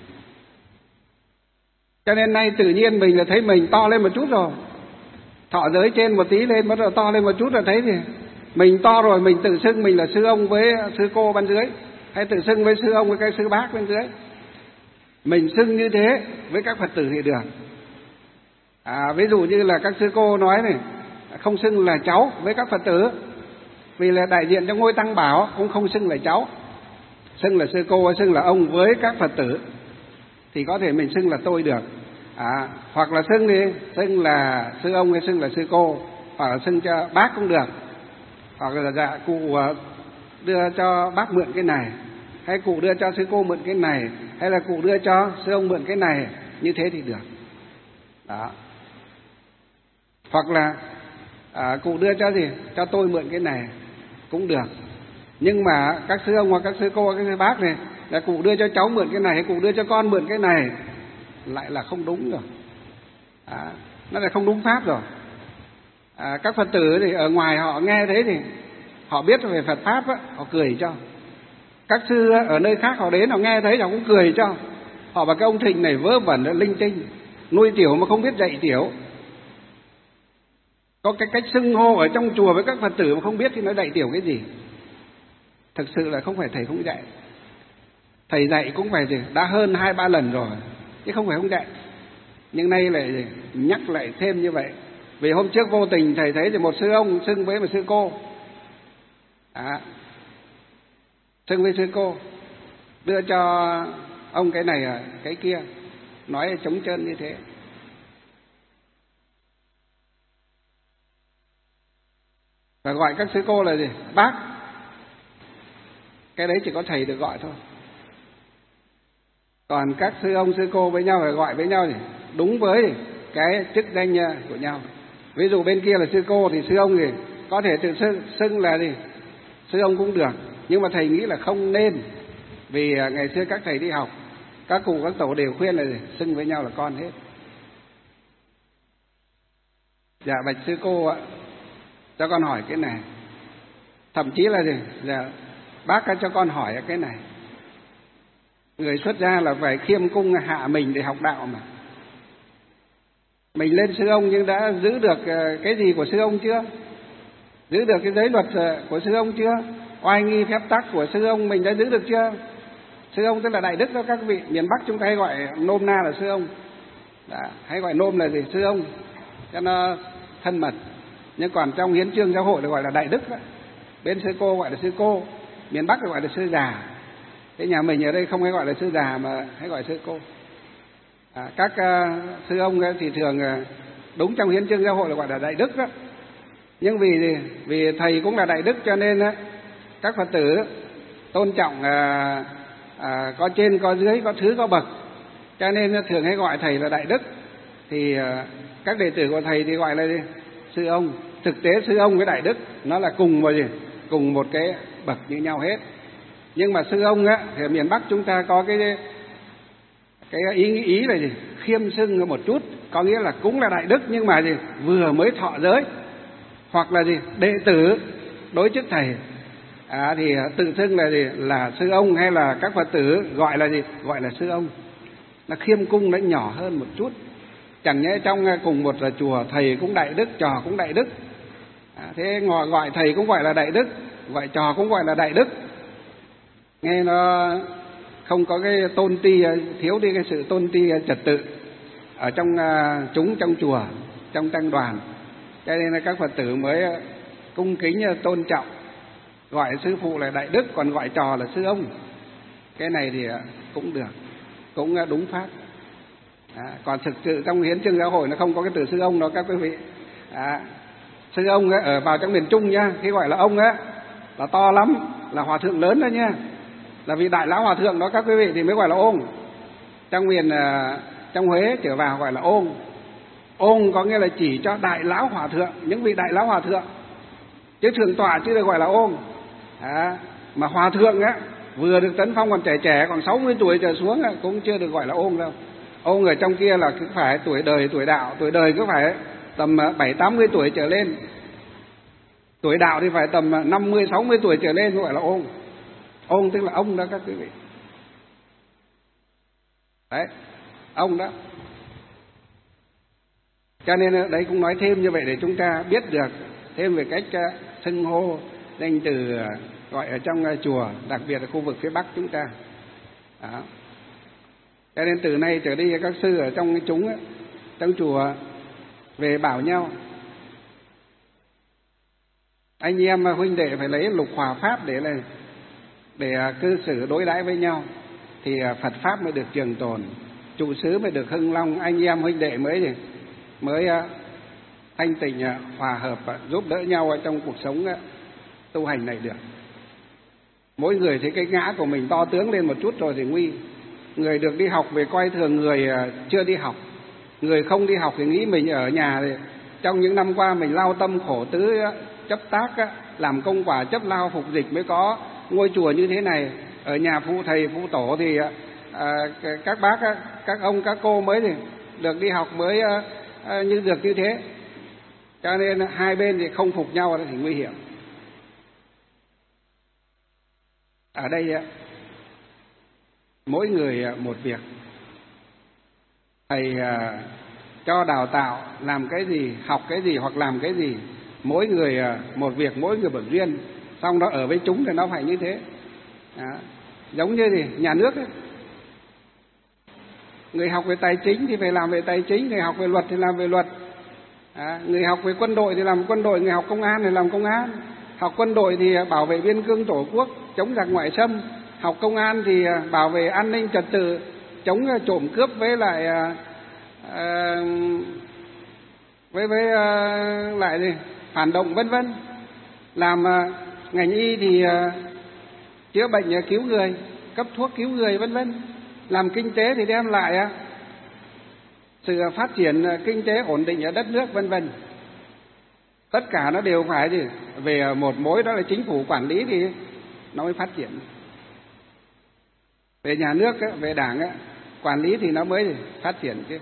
Cho nên nay tự nhiên mình là thấy mình to lên một chút rồi, thọ giới trên một tí lên, bắt đầu to lên một chút là thấy gì mình to rồi, mình tự xưng mình là sư ông với sư cô bên dưới, hay tự xưng với sư ông với các sư bác bên dưới. Mình xưng như thế với các Phật tử thì được. À, ví dụ như là các sư cô nói này, không xưng là cháu với các Phật tử, vì là đại diện cho ngôi Tăng Bảo, cũng không xưng là cháu, xưng là sư cô hay xưng là ông với các Phật tử thì có thể mình xưng là tôi được. À, hoặc là xưng đi, xưng là sư ông hay xưng là sư cô, hoặc là xưng cho bác cũng được, hoặc là dạ cụ đưa cho bác mượn cái này, hay cụ đưa cho sư cô mượn cái này, hay là cụ đưa cho sư ông mượn cái này, như thế thì được. Đó. Hoặc là à, cụ đưa cho gì cho tôi mượn cái này cũng được. Nhưng mà các sư ông hoặc các sư cô các sư bác này là cụ đưa cho cháu mượn cái này, hay cụ đưa cho con mượn cái này, lại là không đúng rồi. À, nó là không đúng pháp rồi. À, các Phật tử thì ở ngoài họ nghe thế thì họ biết về Phật pháp á, họ cười cho. Các sư ở nơi khác họ đến họ nghe thấy họ cũng cười cho. Họ bảo cái ông Thịnh này vớ vẩn linh tinh, nuôi tiểu mà không biết dạy tiểu. Có cái cách xưng hô ở trong chùa với các Phật tử mà không biết thì nói dạy tiểu cái gì. Thực sự là không phải thầy không dạy, thầy dạy cũng phải đã hơn hai ba lần rồi, chứ không phải không dạy. Nhưng nay lại nhắc lại thêm như vậy, vì hôm trước vô tình thầy thấy thì một sư ông xưng với một sư cô, à, xưng với sư cô, đưa cho ông cái này cái kia, nói trống trơn như thế. Và gọi các sư cô là gì? Bác. Cái đấy chỉ có thầy được gọi thôi. Còn các sư ông sư cô với nhau phải gọi với nhau thì đúng với cái chức danh của nhau. Ví dụ bên kia là sư cô thì sư ông thì có thể tự xưng, xưng là gì sư ông cũng được, nhưng mà thầy nghĩ là không nên. Vì ngày xưa các thầy đi học, các cụ các tổ đều khuyên là gì? Xưng với nhau là con hết. Dạ bạch sư cô ạ, cho con hỏi cái này. Thậm chí là gì? Dạ bác cho con hỏi cái này. Người xuất gia là phải khiêm cung hạ mình để học đạo mà. Mình lên sư ông nhưng đã giữ được cái gì của sư ông chưa? Giữ được cái giới luật của sư ông chưa? Oai nghi phép tắc của sư ông mình đã giữ được chưa? Sư ông tức là đại đức đó các vị. Miền Bắc chúng ta hay gọi nôm na là sư ông. Đã, hay gọi nôm là gì? Sư ông, cho nó thân mật. Nhưng còn trong hiến chương giáo hội là gọi là đại đức đó. Bên sư cô gọi là sư cô, miền Bắc gọi là sư già. Thế nhà mình ở đây không hay gọi là sư già mà hay gọi sư cô. À, các uh, sư ông thì thường uh, đúng trong hiến chương giáo hội là gọi là đại đức đó. Nhưng vì vì thầy cũng là đại đức cho nên uh, các Phật tử tôn trọng uh, uh, có trên có dưới, có thứ có bậc, cho nên uh, thường hay gọi thầy là đại đức. Thì uh, các đệ tử của thầy thì gọi là gì? Sư ông. Thực tế sư ông với đại đức nó là cùng một gì? Cùng một cái bậc như nhau hết. Nhưng mà sư ông á, thì ở miền Bắc chúng ta có cái cái ý ý là gì? Khiêm xưng một chút, có nghĩa là cũng là đại đức nhưng mà gì? Vừa mới thọ giới, hoặc là gì? Đệ tử đối trước thầy. À, thì tự xưng là gì? Là sư ông, hay là các Phật tử gọi là gì? Gọi là sư ông. Nó khiêm cung nó nhỏ hơn một chút. Chẳng nhẽ trong cùng một là chùa thầy cũng đại đức, trò cũng đại đức. À, thế gọi, gọi thầy cũng gọi là đại đức, gọi trò cũng gọi là đại đức. Nghe nó không có cái tôn ti, thiếu đi cái sự tôn ti trật tự ở trong uh, chúng, trong chùa, trong tăng đoàn. Cho nên là các Phật tử mới cung kính tôn trọng, gọi sư phụ là đại đức, còn gọi trò là sư ông. Cái này thì cũng được, cũng đúng pháp. À, còn thực sự trong hiến chương giáo hội nó không có cái từ sư ông đó các quý vị. À, sư ông ấy, ở vào trong miền Trung nhá, khi gọi là ông á là to lắm, là hòa thượng lớn đó nhá, là vì đại lão hòa thượng đó các quý vị thì mới gọi là ôn. Trong miền trong Huế trở vào gọi là ôn. Ôn có nghĩa là chỉ cho đại lão hòa thượng, những vị đại lão hòa thượng, chứ thượng tọa chưa được gọi là ôn. À, mà hòa thượng á vừa được tấn phong còn trẻ trẻ, còn sáu mươi tuổi trở xuống cũng chưa được gọi là ôn đâu. Ôn ở trong kia là cứ phải tuổi đời, tuổi đạo, tuổi đời cứ phải tầm bảy tám mươi tuổi trở lên. Tuổi đạo thì phải tầm năm mươi sáu mươi tuổi trở lên gọi là ôn. Ôn tức là ông đó các quý vị. Đấy, ông đó. Cho nên đấy cũng nói thêm như vậy để chúng ta biết được thêm về cách xưng hô danh từ gọi ở trong chùa, đặc biệt là khu vực phía Bắc chúng ta. Đó. Cho nên từ nay trở đi các sư ở trong chúng, trong chùa về bảo nhau, anh em huynh đệ phải lấy lục hòa pháp để là để cư xử đối đãi với nhau, thì Phật pháp mới được trường tồn, trụ xứ mới được hưng long, anh em huynh đệ mới gì mới thanh tịnh hòa hợp, giúp đỡ nhau ở trong cuộc sống tu hành này được. Mỗi người thấy cái ngã của mình to tướng lên một chút rồi thì nguy. Người được đi học về coi thường người chưa đi học, người không đi học thì nghĩ mình ở nhà thì trong những năm qua mình lao tâm khổ tứ chấp tác, làm công quả chấp lao phục dịch mới có ngôi chùa như thế này. Ở nhà phụ thầy phụ tổ thì à, các bác, các ông, các cô mới thì được đi học mới à, như được như thế. Cho nên hai bên thì không phục nhau thì nguy hiểm. Ở đây mỗi người một việc. Thầy cho đào tạo làm cái gì, học cái gì hoặc làm cái gì, mỗi người một việc, mỗi người một duyên. Xong đó ở với chúng thì nó phải như thế. Đó. Giống như gì? Nhà nước ấy. Người học về tài chính thì phải làm về tài chính, người học về luật thì làm về luật. Đó. Người học về quân đội thì làm quân đội, người học công an thì làm công an. Học quân đội thì bảo vệ biên cương tổ quốc, chống giặc ngoại xâm. Học công an thì bảo vệ an ninh trật tự, chống trộm cướp với lại à, với với à, lại gì? Phản động vân vân. Làm à, ngành y thì à, chữa bệnh à, cứu người, cấp thuốc cứu người vân vân. Làm kinh tế thì đem lại à, sự phát triển à, kinh tế ổn định ở đất nước vân vân. Tất cả nó đều phải gì? Về một mối, đó là chính phủ quản lý thì nó mới phát triển. Về nhà nước, về đảng quản lý thì nó mới phát triển chứ.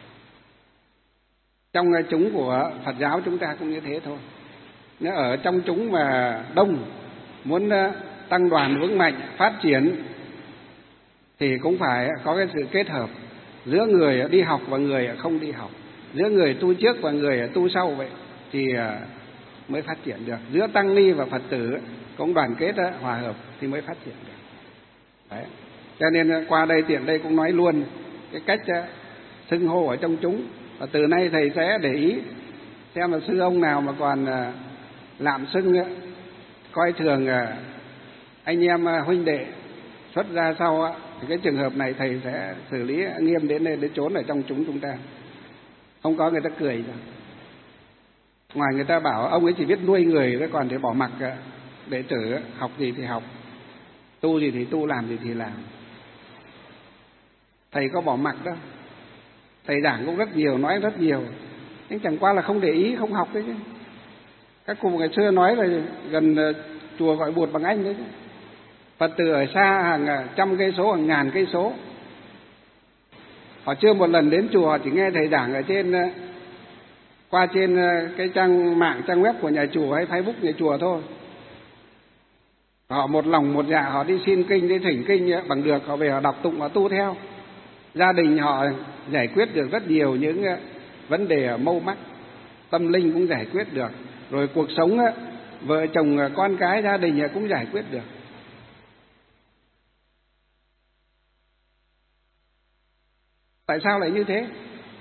Trong chúng của Phật giáo chúng ta cũng như thế thôi. Nếu ở trong chúng mà đông, muốn tăng đoàn vững mạnh, phát triển thì cũng phải có cái sự kết hợp giữa người đi học và người không đi học, giữa người tu trước và người tu sau, vậy thì mới phát triển được. Giữa tăng ni và Phật tử cũng đoàn kết hòa hợp thì mới phát triển được. Đấy. Cho nên qua đây tiện đây cũng nói luôn cái cách xưng hô ở trong chúng. Và từ nay thầy sẽ để ý xem là sư ông nào mà còn lạm xưng, coi thường anh em huynh đệ xuất ra sau, thì cái trường hợp này thầy sẽ xử lý nghiêm đến đến trốn ở trong chúng chúng ta. Không có người ta cười rồi. Ngoài người ta bảo ông ấy chỉ biết nuôi người, rồi còn để bỏ mặc đệ tử học gì thì học, tu gì thì tu, làm gì thì làm. Thầy có bỏ mặc đâu. Thầy giảng cũng rất nhiều, nói rất nhiều, nhưng chẳng qua là không để ý, không học đấy chứ. Các cụ ngày xưa nói là gần chùa gọi bụt bằng anh đấy chứ. Phật tử ở xa hàng trăm cây số, hàng ngàn cây số, họ chưa một lần đến chùa, họ chỉ nghe thầy giảng ở trên, qua trên cái trang mạng, trang web của nhà chùa hay Facebook nhà chùa thôi. Họ một lòng một dạ họ đi xin kinh, đi thỉnh kinh bằng được, họ về họ đọc tụng, họ tu theo. Gia đình họ giải quyết được rất nhiều những vấn đề mâu mắc, tâm linh cũng giải quyết được, rồi cuộc sống vợ chồng con cái gia đình cũng giải quyết được. Tại sao lại như thế?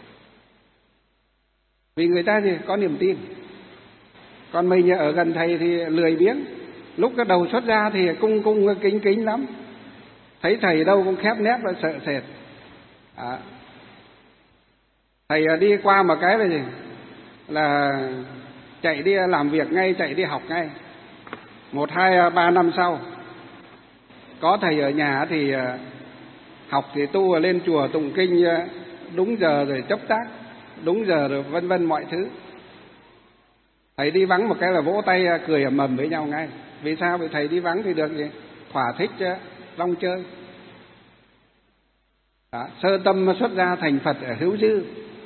Vì người ta gì có niềm tin. Còn mình ở gần thầy thì lười biếng, lúc cái đầu xuất ra thì cung cung kính kính lắm, thấy thầy đâu cũng khép nép và sợ sệt. À, thầy đi qua một cái là gì là chạy đi làm việc ngay, chạy đi học ngay. Một hai ba năm sau có thầy ở nhà thì học thì tu, lên chùa tụng kinh đúng giờ rồi chấp tác đúng giờ rồi vân vân mọi thứ. Thầy đi vắng một cái là vỗ tay cười ầm ầm với nhau ngay. Vì sao? Vì thầy đi vắng thì được gì thỏa thích rong chơi. Đó, sơ tâm xuất gia thành Phật ở hữu dư,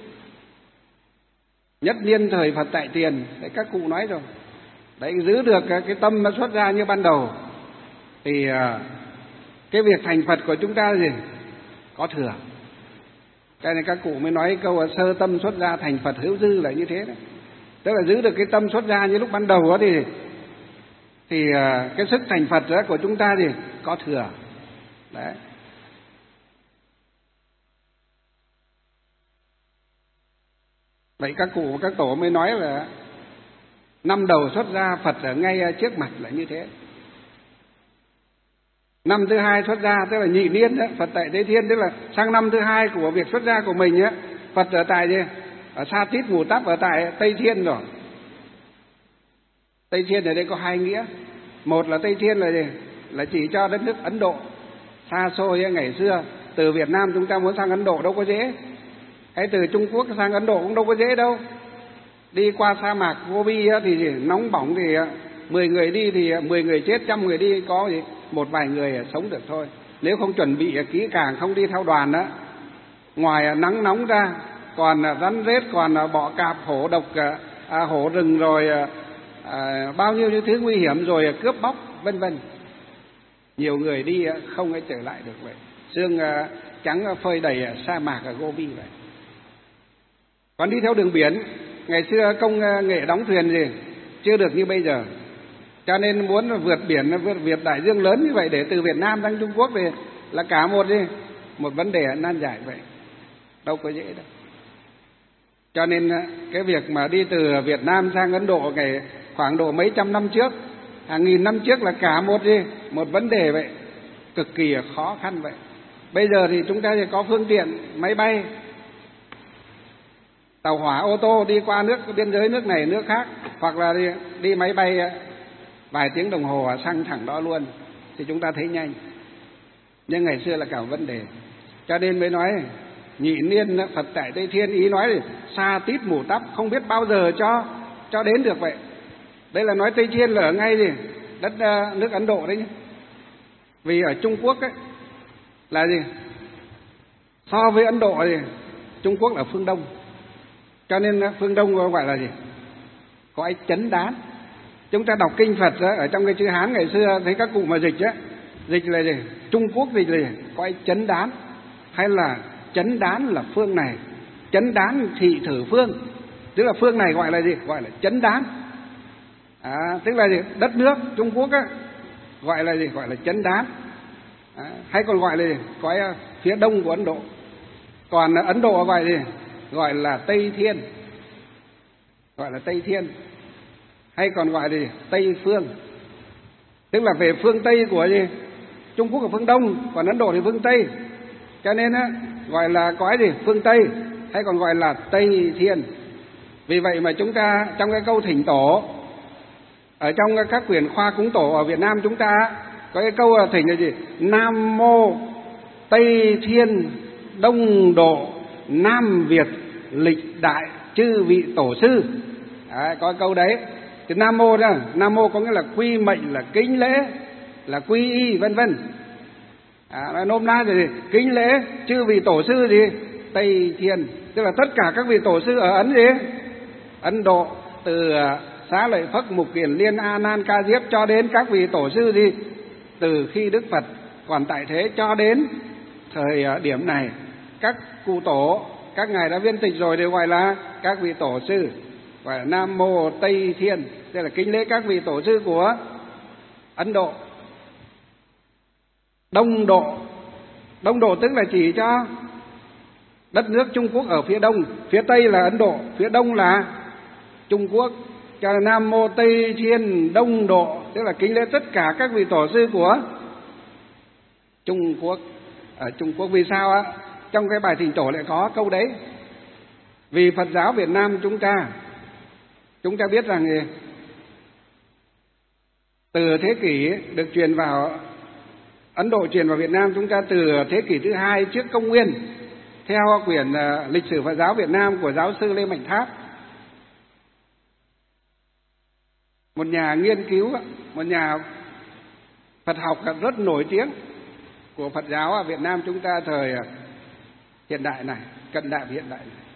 nhất niên thời Phật tại tiền. Đấy, các cụ nói rồi. Đấy, giữ được cái tâm nó xuất ra như ban đầu thì cái việc thành Phật của chúng ta gì có thừa. Cái này các cụ mới nói câu sơ tâm xuất ra thành Phật hữu dư là như thế đấy. Tức là giữ được cái tâm xuất ra như lúc ban đầu đó thì thì cái sức thành Phật đó của chúng ta thì có thừa. Đấy. Vậy các cụ các tổ mới nói là năm đầu xuất ra Phật ở ngay trước mặt là như thế. Năm thứ hai xuất ra tức là nhị niên đó, Phật tại Tây Thiên, tức là sang năm thứ hai của việc xuất ra của mình á, Phật ở tại gì? Ở Sa Tít Mù Tắp ở tại Tây Thiên rồi. Tây Thiên ở đây có hai nghĩa. Một là Tây Thiên là gì? Là chỉ cho đất nước Ấn Độ xa xôi ngày xưa. Từ Việt Nam chúng ta muốn sang Ấn Độ đâu có dễ. Hay từ Trung Quốc sang Ấn Độ cũng đâu có dễ đâu. Đi qua sa mạc Gobi thì gì? Nóng bỏng thì mười người đi thì mười người chết, trăm người đi có gì? Một vài người sống được thôi. Nếu không chuẩn bị kỹ càng, không đi theo đoàn đó, ngoài nắng nóng ra còn rắn rết, còn bọ cạp, hổ độc, à, hổ rừng, rồi à, bao nhiêu những thứ nguy hiểm, rồi cướp bóc vân vân. Nhiều người đi không ấy trở lại được vậy. Xương trắng phơi đầy sa mạc ở Gobi vậy. Còn đi theo đường biển, ngày xưa công nghệ đóng thuyền gì chưa được như bây giờ, cho nên muốn vượt biển, vượt Việt Đại Dương lớn như vậy để từ Việt Nam sang Trung Quốc thì là cả một gì một vấn đề nan giải vậy, đâu có dễ đâu. Cho nên cái việc mà đi từ Việt Nam sang Ấn Độ ngày khoảng độ mấy trăm năm trước, hàng nghìn năm trước là cả một gì một vấn đề vậy, cực kỳ khó khăn vậy. Bây giờ thì chúng ta thì có phương tiện máy bay, tàu hỏa, ô tô đi qua nước biên giới nước này nước khác, hoặc là đi, đi máy bay vài tiếng đồng hồ sang thẳng đó luôn thì chúng ta thấy nhanh. Nhưng ngày xưa là cả một vấn đề. Cho nên mới nói nhị niên Phật tại Tây Thiên, ý nói là Sa Tít Mù Tắp, không biết bao giờ cho cho đến được vậy. Đây là nói Tây Thiên là ở ngay gì đất uh, nước Ấn Độ đấy nhé. Vì ở Trung Quốc ấy là gì so với Ấn Độ thì Trung Quốc là phương Đông, cho nên phương Đông gọi là gì có ai chấn đán. Chúng ta đọc kinh Phật đó, ở trong cái chữ Hán ngày xưa thấy các cụ mà dịch á, dịch là gì Trung Quốc dịch là gì có ai chấn đán, hay là chấn đán là phương này, chấn đán thị thử phương, tức là phương này gọi là gì gọi là chấn đán. À, tức là gì đất nước Trung Quốc á gọi là gì gọi là chấn đán. À, hay còn gọi là gì có phía đông của Ấn Độ. Còn Ấn Độ gọi gì gọi là Tây Thiên, gọi là Tây Thiên, hay còn gọi là gì Tây Phương, tức là về phương Tây của gì Trung Quốc ở phương Đông, còn Ấn Độ thì phương Tây, cho nên á gọi là có gì phương Tây, hay còn gọi là Tây Thiên. Vì vậy mà chúng ta trong cái câu thỉnh tổ ở trong các quyển khoa cúng tổ ở Việt Nam, chúng ta có cái câu thỉnh là gì Nam Mô Tây Thiên Đông Độ Nam Việt Lịch Đại chư vị tổ sư. Đấy, có câu đấy. Cái Nam Mô đó, Nam Mô có nghĩa là quy mệnh, là kính lễ, là quy y, vân vân. À, nôm na thì kính lễ chư vị tổ sư gì? Tây Thiên, tức là tất cả các vị tổ sư ở Ấn gì? Ấn Độ, từ Xá Lợi Phất, Mục Kiền Liên, A Nan, Ca Diếp cho đến các vị tổ sư gì? Từ khi Đức Phật còn tại thế cho đến thời điểm này, các cụ tổ, các ngài đã viên tịch rồi đều gọi là các vị tổ sư, gọi là Nam Mô Tây Thiên, tức là kính lễ các vị tổ sư của Ấn Độ. Đông Độ, Đông Độ tức là chỉ cho đất nước Trung Quốc ở phía đông, phía tây là Ấn Độ, phía đông là Trung Quốc, cho nên Nam Mô Tây Thiên Đông Độ, tức là kính lễ tất cả các vị tổ sư của Trung Quốc. Ở Trung Quốc vì sao á? Trong cái bài thỉnh tổ lại có câu đấy. Vì Phật giáo Việt Nam chúng ta, chúng ta biết rằng gì? Từ thế kỷ được truyền vào Ấn Độ, truyền vào Việt Nam chúng ta từ thế kỷ thứ hai trước công nguyên, theo quyển uh, lịch sử Phật giáo Việt Nam của giáo sư Lê Mạnh Tháp, một nhà nghiên cứu, một nhà Phật học rất nổi tiếng của Phật giáo ở Việt Nam chúng ta thời hiện đại này, cận đại hiện đại này.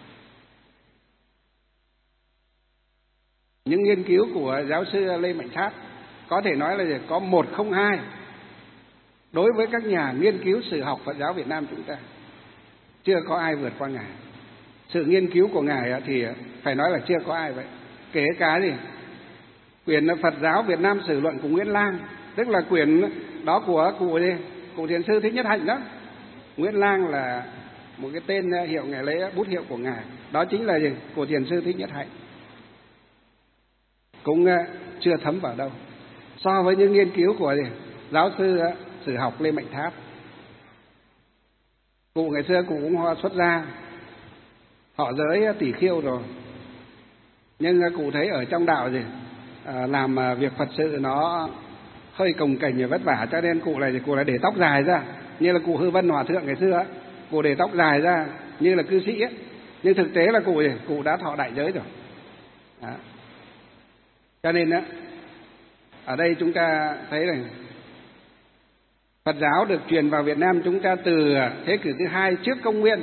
Những nghiên cứu của giáo sư Lê Mạnh Tháp có thể nói là có một không hai đối với các nhà nghiên cứu sử học Phật giáo Việt Nam chúng ta. Chưa có ai vượt qua ngài. Sự nghiên cứu của ngài thì phải nói là chưa có ai vậy. Kể cả gì? Quyển Phật giáo Việt Nam Sử luận của Nguyễn Lang, tức là quyển đó của cụ gì? Cụ Thiền sư Thích Nhất Hạnh đó. Nguyễn Lang là một cái tên hiệu ngài lấy bút hiệu của ngài. Đó chính là gì? Cụ Thiền sư Thích Nhất Hạnh. Cũng chưa thấm vào đâu. So với những nghiên cứu của gì? Giáo sư sử học Lê Mạnh Tháp. Cụ ngày xưa cụ cũng xuất gia, họ giới tỷ khiêu rồi, nhưng cụ thấy ở trong đạo gì à, làm việc Phật sự nó hơi cồng kềnh và vất vả, cho nên cụ này thì cụ lại để tóc dài ra, như là cụ Hư Vân Hòa Thượng ngày xưa ấy, cụ để tóc dài ra như là cư sĩ ấy. Nhưng thực tế là cụ gì cụ đã thọ đại giới rồi. Đó. Cho nên á, ở đây chúng ta thấy rằng Phật giáo được truyền vào Việt Nam chúng ta từ thế kỷ thứ hai trước công nguyên,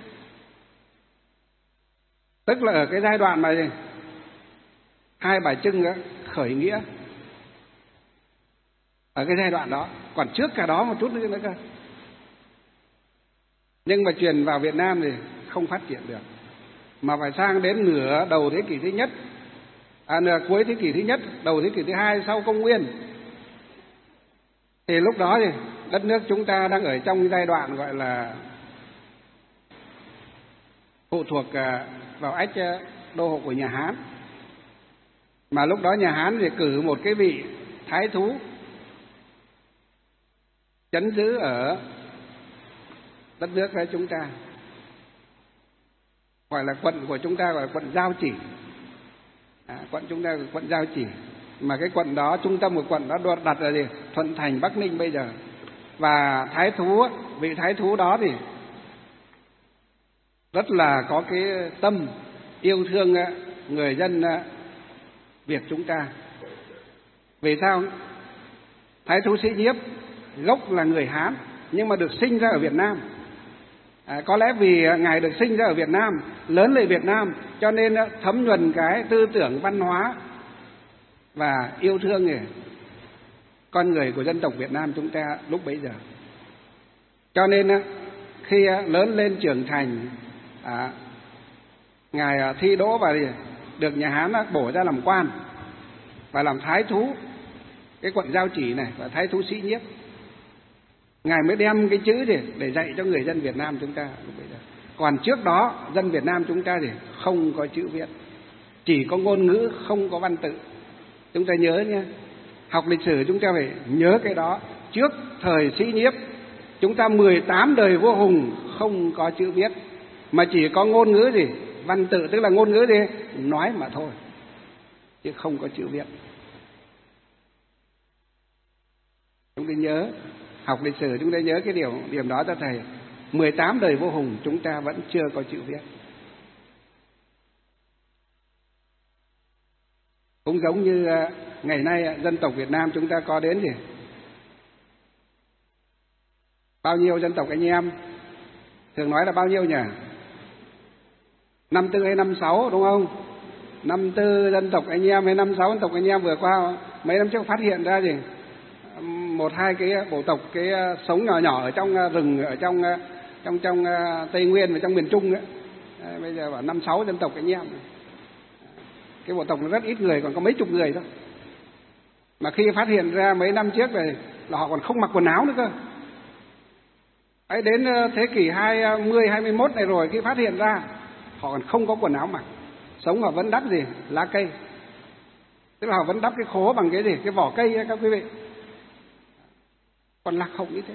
tức là ở cái giai đoạn mà gì? Hai Bà Trưng khởi nghĩa, ở cái giai đoạn đó, còn trước cả đó một chút nữa nữa cơ. Nhưng mà truyền vào Việt Nam thì không phát triển được, mà phải sang đến nửa đầu thế kỷ thứ nhất, à, nửa cuối thế kỷ thứ nhất, đầu thế kỷ thứ hai sau công nguyên. Thì lúc đó thì đất nước chúng ta đang ở trong giai đoạn gọi là phụ thuộc vào ách đô hộ của nhà Hán. Mà lúc đó nhà Hán thì cử một cái vị thái thú trấn giữ ở đất nước chúng ta, gọi là quận của chúng ta gọi là quận Giao Chỉ. À, quận chúng ta là quận Giao Chỉ. Mà cái quận đó, trung tâm của quận đó đặt là gì? Thuận Thành, Bắc Ninh bây giờ. Và thái thú, vị thái thú đó thì rất là có cái tâm yêu thương người dân Việt chúng ta. Vì sao? Thái thú Sĩ Nhiếp gốc là người Hán, nhưng mà được sinh ra ở Việt Nam. À, có lẽ vì ngài được sinh ra ở Việt Nam, lớn lên Việt Nam, cho nên thấm nhuần cái tư tưởng văn hóa và yêu thương người, con người của dân tộc Việt Nam chúng ta lúc bấy giờ. Cho nên khi lớn lên trưởng thành, à, ngài thi đỗ và được nhà Hán bổ ra làm quan và làm thái thú cái quận Giao Chỉ này, và thái thú Sĩ Nhiếp. Ngài mới đem cái chữ để, để dạy cho người dân Việt Nam chúng ta lúc bấy giờ. Còn trước đó dân Việt Nam chúng ta thì không có chữ viết, chỉ có ngôn ngữ, không có văn tự. Chúng ta nhớ nhé, học lịch sử chúng ta phải nhớ cái đó. Trước thời Sĩ Nhiếp, chúng ta mười tám đời vua hùng không có chữ viết, mà chỉ có ngôn ngữ gì? Văn tự, tức là ngôn ngữ gì? Nói mà thôi, chứ không có chữ viết. Chúng ta nhớ, học lịch sử chúng ta nhớ cái điều điểm đó cho thầy. mười tám đời vua hùng chúng ta vẫn chưa có chữ viết. Cũng giống như ngày nay dân tộc Việt Nam chúng ta có đến gì? Bao nhiêu dân tộc anh em? Thường nói là bao nhiêu nhỉ? năm tư hay năm sáu đúng không? Năm tư dân tộc anh em hay năm sáu dân tộc anh em, vừa qua mấy năm trước phát hiện ra gì? Một hai cái bộ tộc cái sống nhỏ nhỏ ở trong rừng, ở trong trong trong Tây Nguyên và trong miền Trung ấy. Bây giờ bảo năm sáu dân tộc anh em. Cái bộ tộc nó rất ít người, còn có mấy chục người thôi. Mà khi phát hiện ra mấy năm trước này là họ còn không mặc quần áo nữa cơ. Ấy đến thế kỷ hai mươi, hai mươi mốt này rồi, khi phát hiện ra họ còn không có quần áo mặc. Sống họ vẫn đắp gì? Lá cây. Tức là họ vẫn đắp cái khố bằng cái gì? Cái vỏ cây ấy, các quý vị. Còn lạc hậu như thế.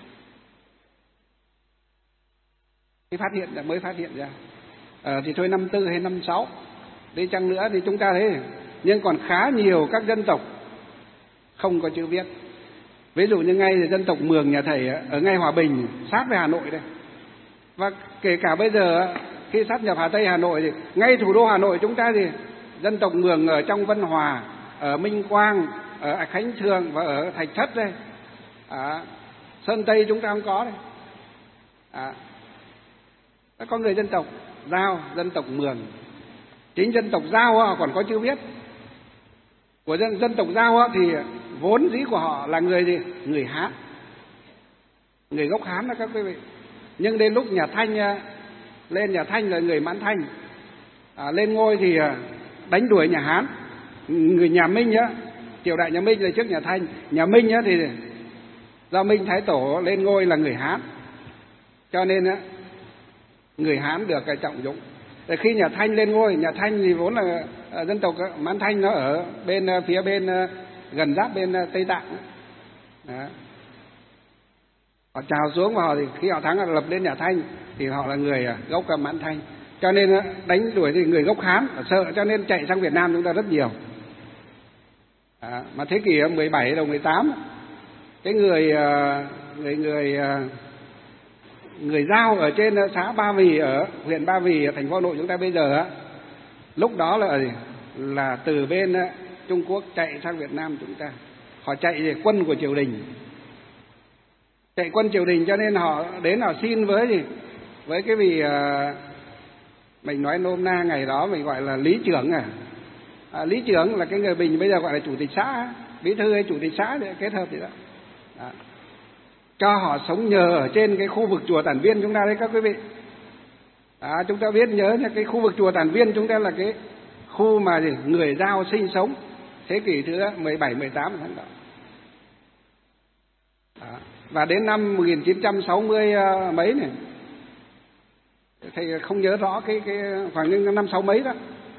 Khi phát hiện là mới phát hiện ra. Ờ, thì thôi năm tư hay năm sáu đi chăng nữa thì chúng ta thấy, nhưng còn khá nhiều các dân tộc không có chữ viết. Ví dụ như ngay dân tộc Mường nhà thầy ở ngay Hòa Bình, sát với Hà Nội đây. Và kể cả bây giờ khi sát nhập Hà Tây Hà Nội thì ngay thủ đô Hà Nội chúng ta thì dân tộc Mường ở trong Vân Hòa, ở Minh Quang, ở Khánh Thường và ở Thạch Thất đây. À, Sơn Tây chúng ta không có đây. À, có người dân tộc Dao, dân tộc Mường. Chính dân tộc Dao còn có chữ viết. Của dân dân tộc Dao thì vốn dĩ của họ là người gì? Người Hán. Người gốc Hán đó các quý vị. Nhưng đến lúc nhà Thanh lên, nhà Thanh là người Mãn Thanh. À, lên ngôi thì đánh đuổi nhà Hán. Người nhà Minh á, triều đại nhà Minh là trước nhà Thanh. Nhà Minh á thì do Minh Thái Tổ lên ngôi là người Hán. Cho nên á, người Hán được cái trọng dụng. Để khi nhà Thanh lên ngôi, nhà Thanh thì vốn là dân tộc Mãn Thanh, nó ở bên phía bên gần giáp bên Tây Tạng. Đó. Họ trào xuống và họ thì khi họ thắng họ lập lên nhà Thanh thì họ là người gốc Mãn Thanh. Cho nên đánh đuổi thì người gốc Hán sợ, cho nên chạy sang Việt Nam chúng ta rất nhiều. Đó. Mà thế kỷ mười bảy đầu mười tám, cái người người người người Dao ở trên xã Ba Vì, ở huyện Ba Vì ở thành phố Hà Nội chúng ta bây giờ á, lúc đó là là từ bên Trung Quốc chạy sang Việt Nam chúng ta. Họ chạy về quân của triều đình, chạy quân triều đình, cho nên họ đến họ xin với gì, với cái vị mình nói nôm na ngày đó mình gọi là lý trưởng. À, à lý trưởng là cái người Bình bây giờ gọi là chủ tịch xã, bí thư hay chủ tịch xã để kết hợp vậy đó. Đó. Cho họ sống nhờ ở trên cái khu vực chùa Tản Viên chúng ta đấy các quý vị. À, chúng ta biết nhớ nha, cái khu vực chùa Tản Viên chúng ta là cái khu mà gì, người Dao sinh sống thế kỷ thứ mười bảy, mười tám tháng đó. Đó. Và đến năm một nghìn chín trăm sáu mươi mấy này, thầy không nhớ rõ cái cái khoảng những năm sáu mấy đó,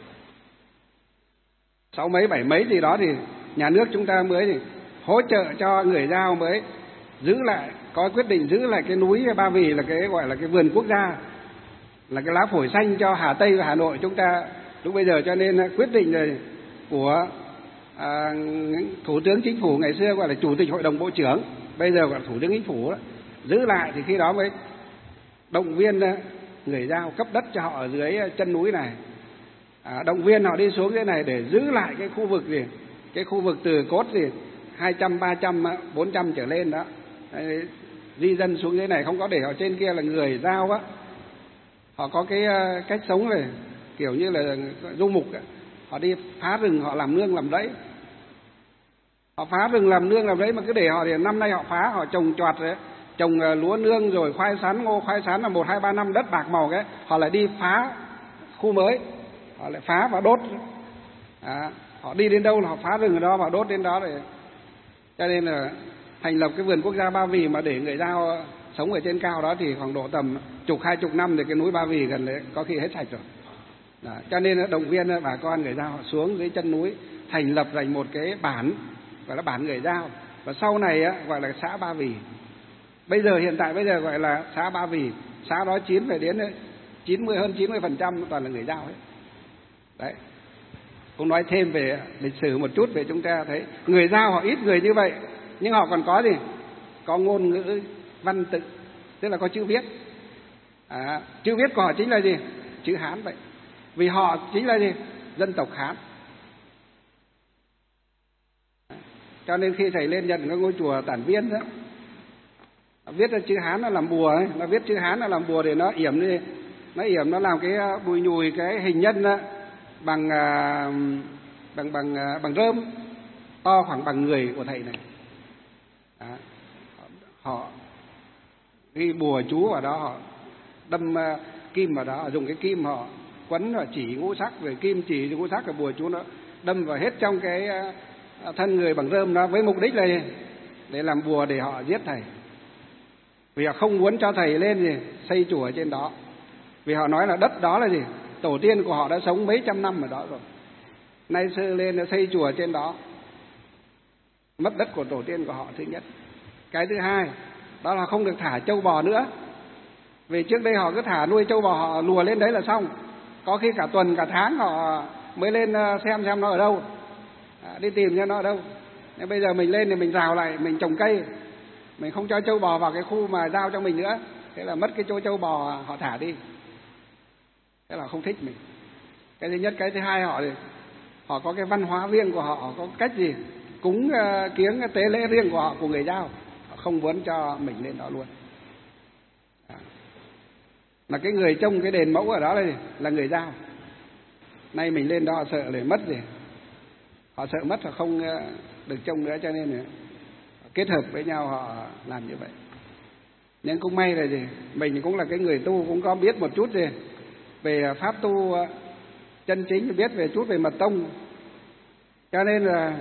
sáu mấy bảy mấy gì đó, thì nhà nước chúng ta mới thì hỗ trợ cho người Dao mới giữ lại, có quyết định giữ lại cái núi Ba Vì là cái gọi là cái vườn quốc gia, là cái lá phổi xanh cho Hà Tây và Hà Nội chúng ta lúc bây giờ. Cho nên quyết định rồi của à, Thủ tướng Chính phủ ngày xưa gọi là Chủ tịch Hội đồng Bộ trưởng, bây giờ gọi là Thủ tướng Chính phủ đó, giữ lại, thì khi đó mới động viên người Dao cấp đất cho họ ở dưới chân núi này, à, động viên họ đi xuống dưới này để giữ lại cái khu vực gì, cái khu vực từ cốt gì hai trăm, ba trăm, bốn trăm trở lên đó. Đấy, di dân xuống dưới này, không có để họ trên kia là người Dao á. Họ có cái cách sống này kiểu như là du mục, họ đi phá rừng, họ làm nương làm rẫy, họ phá rừng làm nương làm rẫy mà cứ để họ thì năm nay họ phá, họ trồng choạt đấy, trồng lúa nương rồi khoai sắn, ngô khoai sắn là một hai ba năm đất bạc màu cái, họ lại đi phá khu mới, họ lại phá và đốt. À, họ đi đến đâu là họ phá rừng ở đó và đốt đến đó rồi. Cho nên là thành lập cái vườn quốc gia Ba Vì mà để người Dao sống ở trên cao đó thì khoảng độ tầm chục hai chục năm thì cái núi Ba Vì gần đấy có khi hết sạch rồi. Đó. Cho nên động viên bà con người Dao xuống dưới chân núi thành lập thành một cái bản gọi là bản người Dao, và sau này gọi là xã Ba Vì. Bây giờ hiện tại bây giờ gọi là xã Ba Vì, xã đó chiếm về đến chín mươi, hơn chín mươi phần trăm toàn là người Dao hết. Đấy. Cũng nói thêm về lịch sử một chút về chúng ta thấy người Dao họ ít người như vậy, nhưng họ còn có gì? Có ngôn ngữ văn tự, tức là có chữ viết. À, chữ viết của họ chính là gì? Chữ Hán vậy. Vì họ chính là gì? Dân tộc Hán. Cho nên khi thầy lên nhận cái ngôi chùa Tản Viên đó, viết ra chữ Hán là làm bùa ấy, nó viết chữ Hán là làm bùa để nó yểm đi, nó yểm nó làm cái bùi nhùi cái hình nhân đó, bằng bằng bằng bằng rơm to khoảng bằng người của thầy này. Đó. Họ ghi bùa chú vào đó, họ đâm kim vào đó, họ dùng cái kim họ quấn và chỉ ngũ sắc, rồi kim chỉ ngũ sắc, cái bùa chú nó đâm vào hết trong cái thân người bằng rơm đó, với mục đích là để làm bùa để họ giết thầy. Vì họ không muốn cho thầy lên gì xây chùa ở trên đó. Vì họ nói là đất đó là gì? Tổ tiên của họ đã sống mấy trăm năm ở đó rồi. Nay xưa lên xây chùa trên đó, mất đất của tổ tiên của họ, thứ nhất. Cái thứ hai, đó là không được thả trâu bò nữa. Vì trước đây họ cứ thả nuôi trâu bò, họ lùa lên đấy là xong. Có khi cả tuần, cả tháng họ mới lên xem xem nó ở đâu, à, đi tìm cho nó ở đâu. Nên bây giờ mình lên thì mình rào lại, mình trồng cây, mình không cho trâu bò vào cái khu mà giao cho mình nữa. Thế là mất cái chỗ trâu bò họ thả đi. Thế là không thích mình. Cái thứ nhất. Cái thứ hai, họ thì họ có cái văn hóa riêng của họ, họ có cách gì cúng uh, kiếng tế lễ riêng của họ, của người Dao. Họ không muốn cho mình lên đó luôn. À. Là cái người trông cái đền mẫu ở đó là, là người Dao. Nay mình lên đó họ sợ để mất gì, họ sợ mất, họ không uh, được trông nữa, cho nên là kết hợp với nhau họ làm như vậy. Nhưng cũng may là gì, mình cũng là cái người tu, cũng có biết một chút gì về pháp tu chân chính, biết về chút về mật tông, cho nên là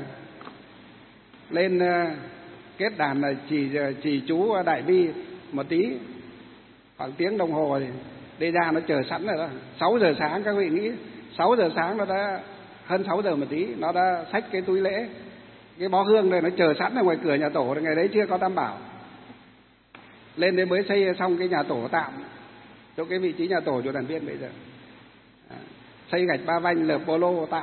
lên kết đàn là chỉ chỉ chú đại bi một tí, khoảng tiếng đồng hồ thì đi ra nó chờ sẵn rồi đó. Sáu giờ sáng, các vị nghĩ sáu giờ sáng nó đã, hơn sáu giờ một tí, nó đã xách cái túi lễ, cái bó hương này nó chờ sẵn ở ngoài cửa nhà tổ. Ngày đấy chưa có Tam Bảo, lên đấy mới xây xong cái nhà tổ tạm, chỗ cái vị trí nhà tổ chùa Tản Viên bây giờ. À, xây gạch ba vanh lợp bô lô tạm.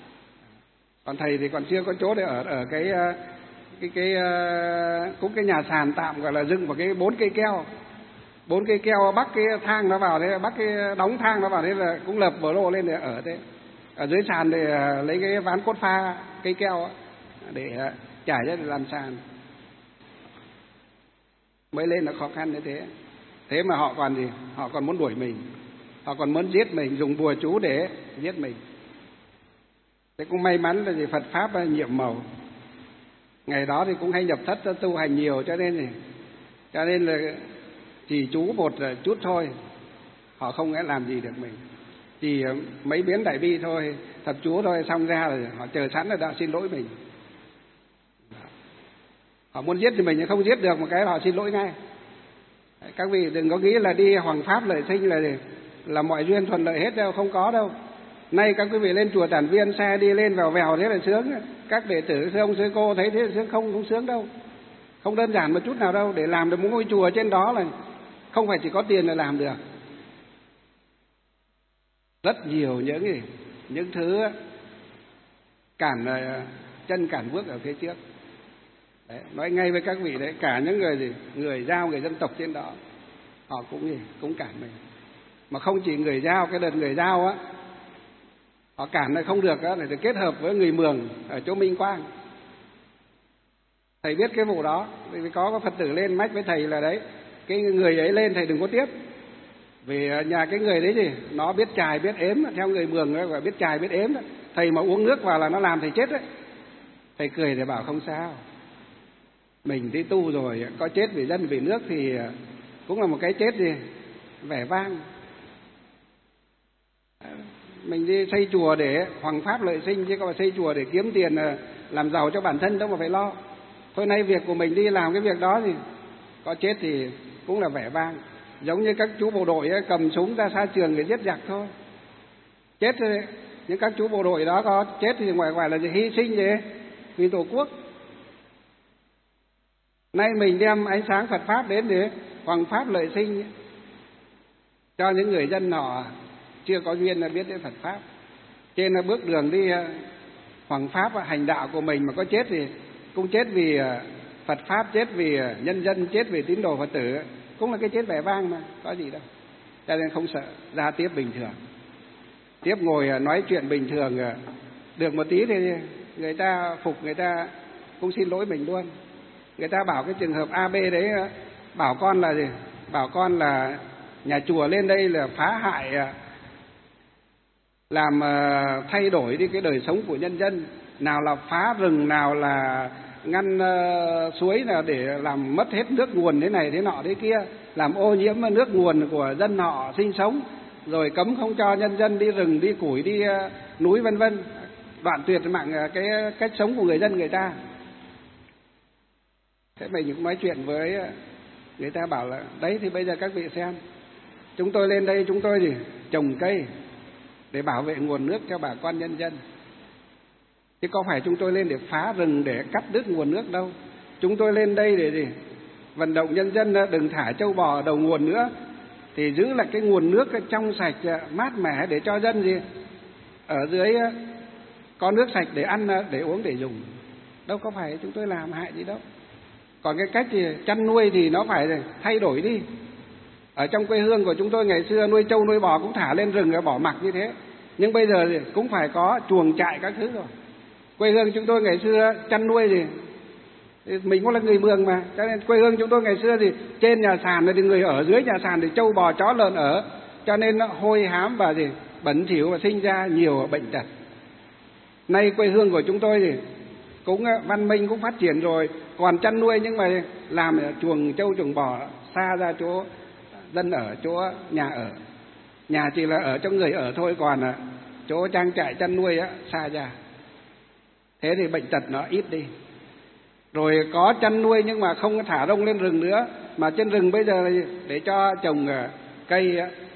Còn thầy thì còn chưa có chỗ để ở, ở cái cái cái cũng cái nhà sàn tạm, gọi là dựng vào cái bốn cây keo, bốn cây keo bắc cái thang nó vào đấy, bắc cái đóng thang nó vào đấy, là cũng lợp bô lô lên để ở thế. Ở dưới sàn thì lấy cái ván cốt pha cây keo để trải ra để làm sàn. Mới lên nó khó khăn như thế. Thế mà họ còn gì? Họ còn muốn đuổi mình, họ còn muốn giết mình, dùng bùa chú để giết mình. Thế cũng may mắn là gì, Phật pháp nhiệm màu. Ngày đó thì cũng hay nhập thất tu hành nhiều, cho nên thì, cho nên là chỉ chú một chút thôi, họ không thể làm gì được mình. Chỉ mấy biến đại bi thôi, thập chú thôi, xong ra rồi họ chờ sẵn là đã xin lỗi mình. Họ muốn giết thì mình không giết được một cái họ xin lỗi ngay. Các vị đừng có nghĩ là đi hoằng pháp lợi sinh là là mọi duyên thuận lợi hết đâu, không có đâu. Nay các quý vị lên chùa Tản Viên, xe đi lên vèo vèo thế là sướng. Các đệ tử sư ông sư cô thấy thế là sướng, không không sướng đâu, không đơn giản một chút nào đâu. Để làm được một ngôi chùa trên đó là không phải chỉ có tiền là làm được. Rất nhiều những gì, những thứ cản chân cản bước ở phía trước. Đấy, nói ngay với các vị đấy, cả những người gì, người Dao, người dân tộc trên đó, họ cũng gì, cũng cản mình. Mà không chỉ người Dao, cái đợt người Dao á, họ cản lại không được á, để kết hợp với người Mường ở chỗ Minh Quang. Thầy biết cái vụ đó, vì có Phật tử lên mách với thầy là đấy, cái người ấy lên thầy đừng có tiếp. Vì nhà cái người đấy gì, nó biết chài biết ếm, theo người Mường đó, gọi biết chài biết ếm đó. Thầy mà uống nước vào là nó làm thầy chết đấy. Thầy cười để bảo không sao, mình đi tu rồi, có chết vì dân vì nước thì cũng là một cái chết gì vẻ vang. Mình đi xây chùa để hoằng pháp lợi sinh, chứ không phải xây chùa để kiếm tiền làm giàu cho bản thân đâu mà phải lo. Thôi nay việc của mình đi làm cái việc đó thì có chết thì cũng là vẻ vang. Giống như các chú bộ đội ấy, cầm súng ra xa trường để giết giặc thôi. Chết thì, những các chú bộ đội đó có chết thì ngoài ngoài là gì, hy sinh gì vì Tổ quốc. Nay mình đem ánh sáng Phật pháp đến để hoằng pháp lợi sinh cho những người dân họ chưa có duyên là biết đến Phật pháp. Trên là bước đường đi hoằng pháp hành đạo của mình mà có chết thì cũng chết vì Phật pháp, chết vì nhân dân, chết vì tín đồ Phật tử, cũng là cái chết vẻ vang mà, có gì đâu. Cho nên không sợ, ra tiếp bình thường, tiếp ngồi nói chuyện bình thường, được một tí thì người ta phục, người ta cũng xin lỗi mình luôn. Người ta bảo cái trường hợp a bê đấy, bảo con là gì? Bảo con là nhà chùa lên đây là phá hại, làm thay đổi đi cái đời sống của nhân dân. Nào là phá rừng, nào là ngăn uh, suối là để làm mất hết nước nguồn thế này thế nọ thế kia, làm ô nhiễm nước nguồn của dân họ sinh sống, rồi cấm không cho nhân dân đi rừng, đi củi, đi uh, núi vân vân, đoạn tuyệt mạng uh, cái cách sống của người dân người ta. Thế mình cũng nói chuyện với uh, người ta, bảo là đấy thì bây giờ các vị xem, chúng tôi lên đây chúng tôi gì trồng cây để bảo vệ nguồn nước cho bà con nhân dân, chứ có phải chúng tôi lên để phá rừng, để cắt đứt nguồn nước đâu. Chúng tôi lên đây để gì? Vận động nhân dân đừng thả trâu bò ở đầu nguồn nữa, thì giữ lại cái nguồn nước trong sạch mát mẻ để cho dân gì ở dưới có nước sạch để ăn, để uống, để dùng. Đâu có phải chúng tôi làm hại gì đâu. Còn cái cách thì chăn nuôi thì nó phải thay đổi đi. Ở trong quê hương của chúng tôi ngày xưa nuôi trâu nuôi bò cũng thả lên rừng bỏ mặc như thế, nhưng bây giờ thì cũng phải có chuồng trại các thứ rồi. Quê hương chúng tôi ngày xưa chăn nuôi gì, mình cũng là người Mường mà, cho nên quê hương chúng tôi ngày xưa thì trên nhà sàn thì người ở, dưới nhà sàn thì trâu bò chó lợn ở, cho nên nó hôi hám và gì bẩn thỉu và sinh ra nhiều bệnh tật. Nay quê hương của chúng tôi thì cũng văn minh, cũng phát triển rồi, còn chăn nuôi nhưng mà làm chuồng trâu chuồng bò xa ra chỗ dân ở, chỗ nhà ở. Nhà chỉ là ở cho người ở thôi, còn chỗ trang trại chăn nuôi á xa ra. Thế thì bệnh tật nó ít đi. Rồi có chăn nuôi nhưng mà không thả rông lên rừng nữa, mà trên rừng bây giờ là để cho trồng cây,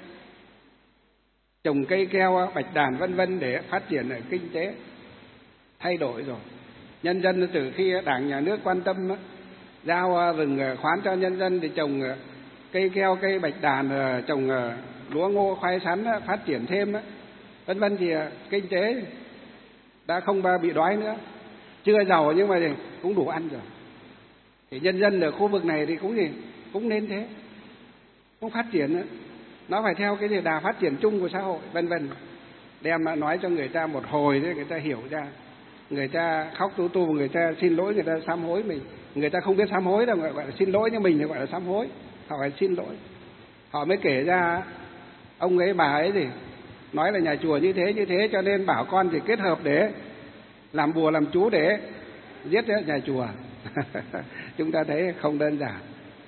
trồng cây keo, bạch đàn vân vân để phát triển kinh tế. Thay đổi rồi. Nhân dân từ khi Đảng Nhà nước quan tâm giao rừng khoán cho nhân dân thì trồng cây keo, cây bạch đàn, trồng lúa ngô khoai sắn phát triển thêm vân vân, thì kinh tế đã không bị đói nữa. Chưa giàu nhưng mà cũng đủ ăn rồi. Thì nhân dân ở khu vực này thì cũng gì cũng nên thế, cũng phát triển nữa. Nó phải theo cái đà phát triển chung của xã hội vân vân. Đem nói cho người ta một hồi thì người ta hiểu ra. Người ta khóc tu tu, người ta xin lỗi, người ta sám hối mình. Người ta không biết sám hối đâu, gọi là xin lỗi, nhưng mình thì gọi là sám hối. Họ phải xin lỗi. Họ mới kể ra ông ấy bà ấy thì nói là nhà chùa như thế như thế, cho nên bảo con thì kết hợp để làm bùa làm chú để giết nhà chùa. Chúng ta thấy không đơn giản.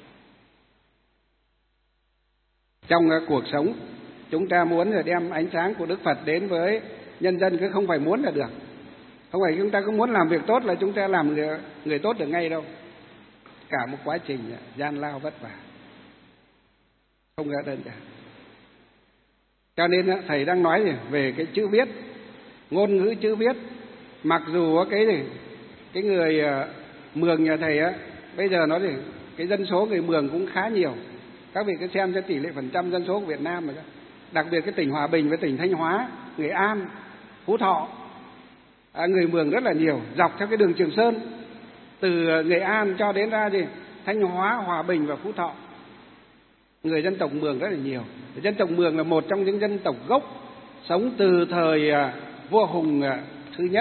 Trong cuộc sống chúng ta muốn là đem ánh sáng của Đức Phật đến với nhân dân, cứ không phải muốn là được. Không phải chúng ta cứ muốn làm việc tốt là chúng ta làm người, người tốt được ngay đâu. Cả một quá trình gian lao vất vả, không ra đơn giản. Cho nên thầy đang nói về cái chữ viết, ngôn ngữ chữ viết. Mặc dù cái gì, cái người Mường nhà thầy á, bây giờ nó thì cái dân số người Mường cũng khá nhiều. Các vị cứ xem cho tỷ lệ phần trăm dân số của Việt Nam mà. Đặc biệt cái tỉnh Hòa Bình với tỉnh Thanh Hóa, Nghệ An, Phú Thọ, à, người Mường rất là nhiều. Dọc theo cái đường Trường Sơn, từ Nghệ An cho đến ra gì Thanh Hóa, Hòa Bình và Phú Thọ, người dân tộc Mường rất là nhiều. Dân tộc Mường là một trong những dân tộc gốc sống từ thời vua Hùng thứ nhất.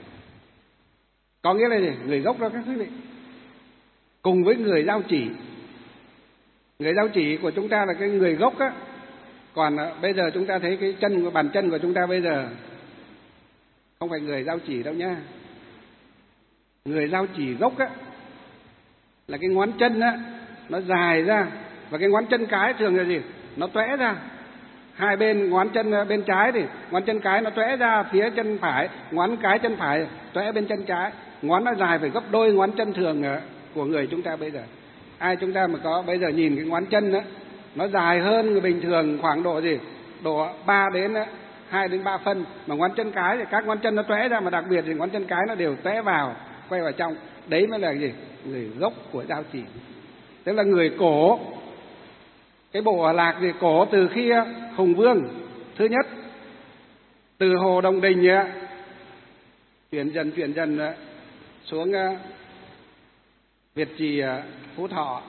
Có nghĩa là gì? Người gốc đó các quý vị. Cùng với người Giao Chỉ. Người Giao Chỉ của chúng ta là cái người gốc á. Còn bây giờ chúng ta thấy cái chân, bàn chân của chúng ta bây giờ không phải người Giao Chỉ đâu nhá. Người Giao Chỉ gốc á là cái ngón chân á nó dài ra, và cái ngón chân cái thường là gì? Nó tóe ra. Hai bên ngón chân bên trái thì ngón chân cái nó tóe ra phía chân phải, ngón cái chân phải tóe bên chân trái. Ngón nó dài phải gấp đôi ngón chân thường của người chúng ta bây giờ. Ai chúng ta mà có bây giờ nhìn cái ngón chân đó, nó dài hơn người bình thường khoảng độ gì? Độ ba đến hai đến ba phân. Mà ngón chân cái thì các ngón chân nó tóe ra, mà đặc biệt thì ngón chân cái nó đều tóe vào, quay vào trong. Đấy mới là gì? Người gốc của Giao Chỉ. Tức là người cổ. Cái bộ Hòa Lạc thì cổ từ khi Hùng Vương thứ nhất, từ Hồ Đồng Đình chuyển dần chuyển dần xuống Việt Trì, Phú Thọ,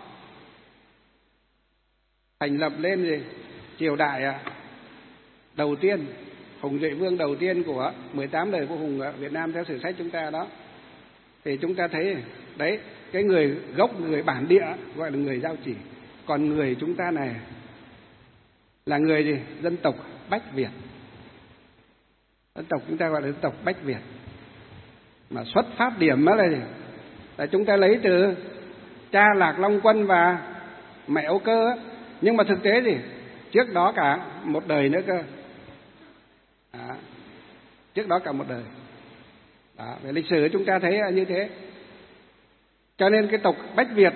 thành lập lên gì triều đại đầu tiên, Hùng Duệ Vương đầu tiên của mười tám đời vua Hùng Việt Nam theo sử sách chúng ta đó. thì chúng ta thấy đấy, cái người gốc, người bản địa gọi là người Giao Chỉ. Còn người chúng ta này là người gì? Dân tộc Bách Việt. Dân tộc chúng ta gọi là dân tộc Bách Việt. Mà xuất phát điểm đó là gì? Là chúng ta lấy từ cha Lạc Long Quân và mẹ Âu Cơ á. Nhưng mà thực tế gì? Trước đó cả một đời nữa cơ. Đó. Trước đó cả một đời. Đó. Về lịch sử chúng ta thấy như thế. Cho nên cái tộc Bách Việt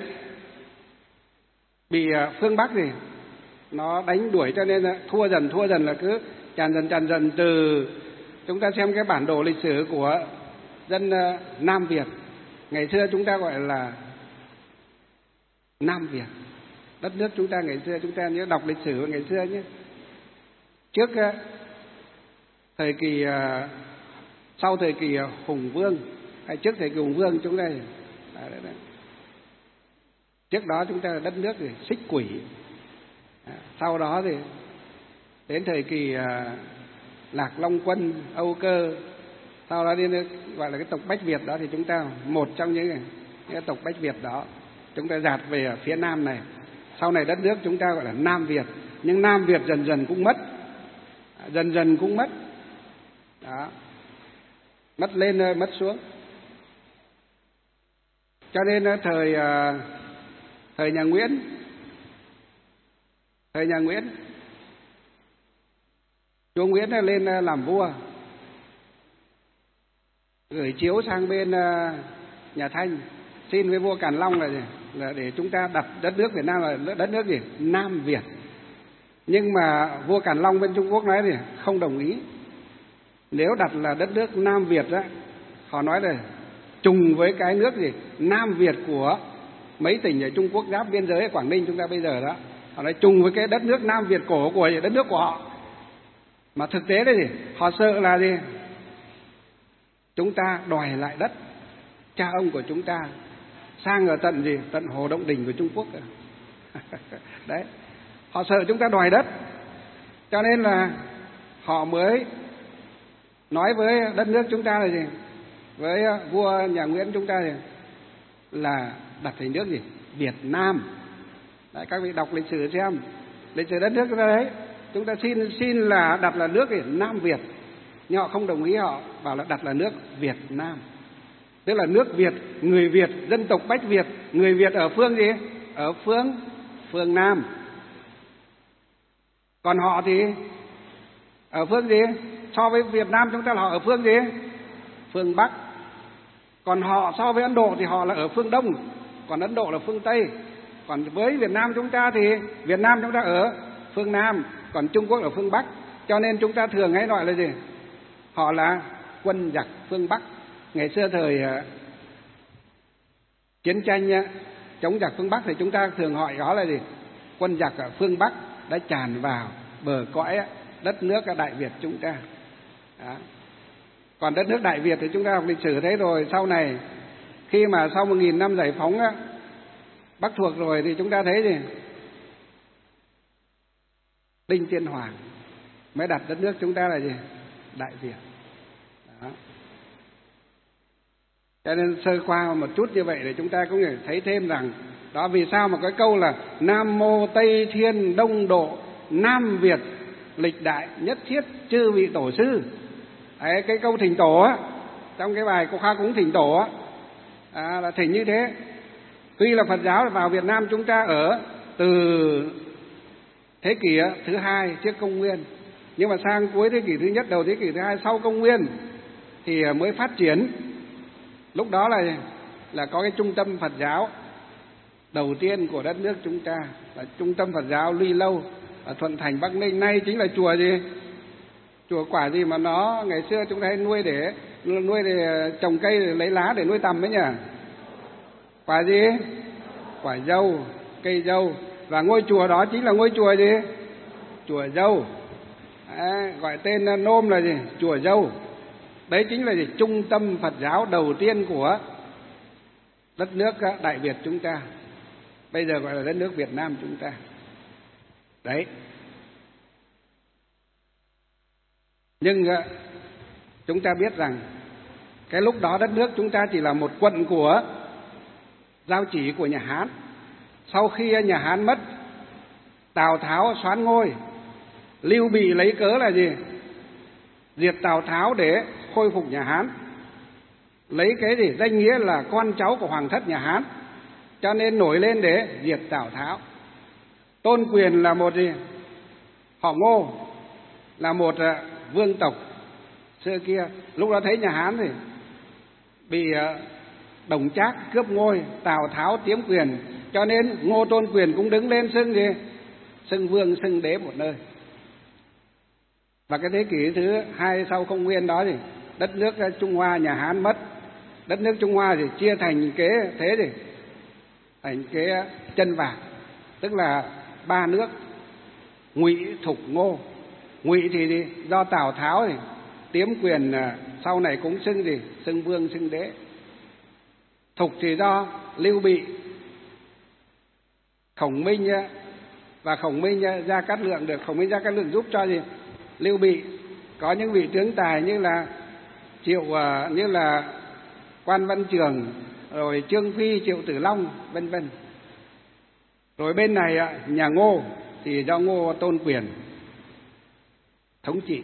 bị phương Bắc gì nó đánh đuổi, cho nên là thua dần thua dần là cứ tràn dần tràn dần. Từ chúng ta xem cái bản đồ lịch sử của dân Nam Việt, ngày xưa chúng ta gọi là Nam Việt. Đất nước chúng ta ngày xưa, chúng ta nhớ đọc lịch sử ngày xưa nhé. Trước thời kỳ, sau thời kỳ Hùng Vương hay trước thời kỳ Hùng Vương chúng ta đấy, đấy, đấy. Trước đó chúng ta là đất nước thì Xích Quỷ. Sau đó thì đến thời kỳ Lạc Long Quân, Âu Cơ, sau đó đến gọi là cái tộc Bách Việt đó, thì chúng ta một trong những cái, cái tộc Bách Việt đó, chúng ta dạt về ở phía Nam này. Sau này đất nước chúng ta gọi là Nam Việt. Nhưng Nam Việt dần dần cũng mất, dần dần cũng mất đó. Mất lên mất xuống. Cho nên thời thời nhà Nguyễn, thời nhà Nguyễn, chúa Nguyễn lên làm vua, gửi chiếu sang bên nhà Thanh, xin với vua Càn Long là gì? Là để chúng ta đặt đất nước Việt Nam là đất nước gì? Nam Việt. Nhưng mà vua Càn Long bên Trung Quốc nói thì không đồng ý. Nếu đặt là đất nước Nam Việt á, họ nói là trùng với cái nước gì? Nam Việt của mấy tỉnh ở Trung Quốc giáp biên giới ở Quảng Ninh chúng ta bây giờ đó. Họ nói trùng với cái đất nước Nam Việt cổ của đất nước của họ. Mà thực tế đấy gì? Họ sợ là gì? Chúng ta đòi lại đất cha ông của chúng ta sang ở tận gì? Tận Hồ Động Đình của Trung Quốc. Đấy. Họ sợ chúng ta đòi đất. Cho nên là họ mới nói với đất nước chúng ta là gì? Với vua nhà Nguyễn chúng ta thì là đặt thành nước gì? Việt Nam. Đấy, các vị đọc lịch sử xem. Lịch sử đất nước chúng ta đấy. Chúng ta xin xin là đặt là nước gì? Nam Việt. Nhưng họ không đồng ý, họ bảo là đặt là nước Việt Nam. Tức là nước Việt, người Việt, dân tộc Bách Việt, người Việt ở phương gì? Ở phương phương Nam. Còn họ thì ở phương gì? So với Việt Nam chúng ta là họ ở phương gì? Phương Bắc. Còn họ so với Ấn Độ thì họ là ở phương Đông, còn Ấn Độ là phương Tây. Còn với Việt Nam chúng ta thì Việt Nam chúng ta ở phương Nam, còn Trung Quốc ở phương Bắc. Cho nên chúng ta thường hay gọi là gì? Họ là quân giặc phương Bắc. Ngày xưa thời uh, chiến tranh uh, chống giặc phương Bắc thì chúng ta thường gọi đó là gì? Quân giặc ở phương Bắc đã tràn vào bờ cõi uh, đất nước uh, Đại Việt chúng ta. Đó. Còn đất nước Đại Việt thì chúng ta học lịch sử thấy rồi. Sau này khi mà sau một nghìn năm giải phóng uh, Bắc thuộc rồi thì chúng ta thấy gì? Đinh Tiên Hoàng mới đặt đất nước chúng ta là gì? Đại Việt. Đó. Cho nên sơ qua một chút như vậy để chúng ta cũng thấy thêm rằng đó vì sao mà cái câu là Nam Mô Tây Thiên Đông Độ Nam Việt lịch đại nhất thiết chư vị tổ sư. Đấy, cái câu thỉnh tổ á, trong cái bài Cô Kha Cúng thỉnh tổ á, à, là thỉnh như thế. Tuy là Phật giáo vào Việt Nam chúng ta ở từ thế kỷ thứ hai trước công nguyên, nhưng mà sang cuối thế kỷ thứ nhất đầu thế kỷ thứ hai sau công nguyên thì mới phát triển. Lúc đó là là có cái trung tâm Phật giáo đầu tiên của đất nước chúng ta là trung tâm Phật giáo Luy Lâu ở Thuận Thành Bắc Ninh. Nay chính là chùa gì? Chùa quả gì mà nó ngày xưa chúng ta hay nuôi để nuôi để trồng cây để lấy lá để nuôi tầm ấy nhỉ? Quả gì? Quả dâu, cây dâu. Và ngôi chùa đó chính là ngôi chùa gì? Chùa Dâu. À, gọi tên nôm là gì? Chùa Dâu. Đấy chính là gì? Trung tâm Phật giáo đầu tiên của đất nước Đại Việt chúng ta. Bây giờ gọi là đất nước Việt Nam chúng ta. Đấy. Nhưng chúng ta biết rằng Cái lúc đó đất nước chúng ta chỉ là một quận của giao chỉ của nhà Hán. Sau khi nhà Hán mất, Tào Tháo soán ngôi, Lưu Bị lấy cớ là gì? Diệt Tào Tháo để khôi phục nhà Hán, lấy cái gì danh nghĩa là con cháu của hoàng thất nhà Hán, cho nên nổi lên để diệt Tào Tháo. Tôn Quyền là một gì? Họ Ngô, là một vương tộc xưa kia. Lúc đó thấy nhà Hán thì bị Đồng Trác cướp ngôi, Tào Tháo chiếm quyền, cho nên Ngô Tôn Quyền cũng đứng lên xưng gì? Xưng vương, xưng đế một nơi. Và cái thế kỷ thứ hai sau công nguyên đó thì đất nước Trung Hoa nhà Hán mất, đất nước Trung Hoa thì chia thành cái thế gì? Thành cái chân vạc, tức là ba nước: Ngụy, Thục, Ngô. Ngụy thì gì? Do Tào Tháo thì tiếm quyền, sau này cũng xưng gì? Xưng vương, xưng đế. Thục thì do Lưu Bị, Khổng Minh và Khổng Minh Gia Cát Lượng được Khổng Minh Gia Cát Lượng giúp cho gì? Lưu Bị có những vị tướng tài như là Triệu như là Quan Văn Trường, rồi Trương Phi, Triệu Tử Long, vân vân. Rồi bên này nhà Ngô thì do Ngô Tôn Quyền thống trị.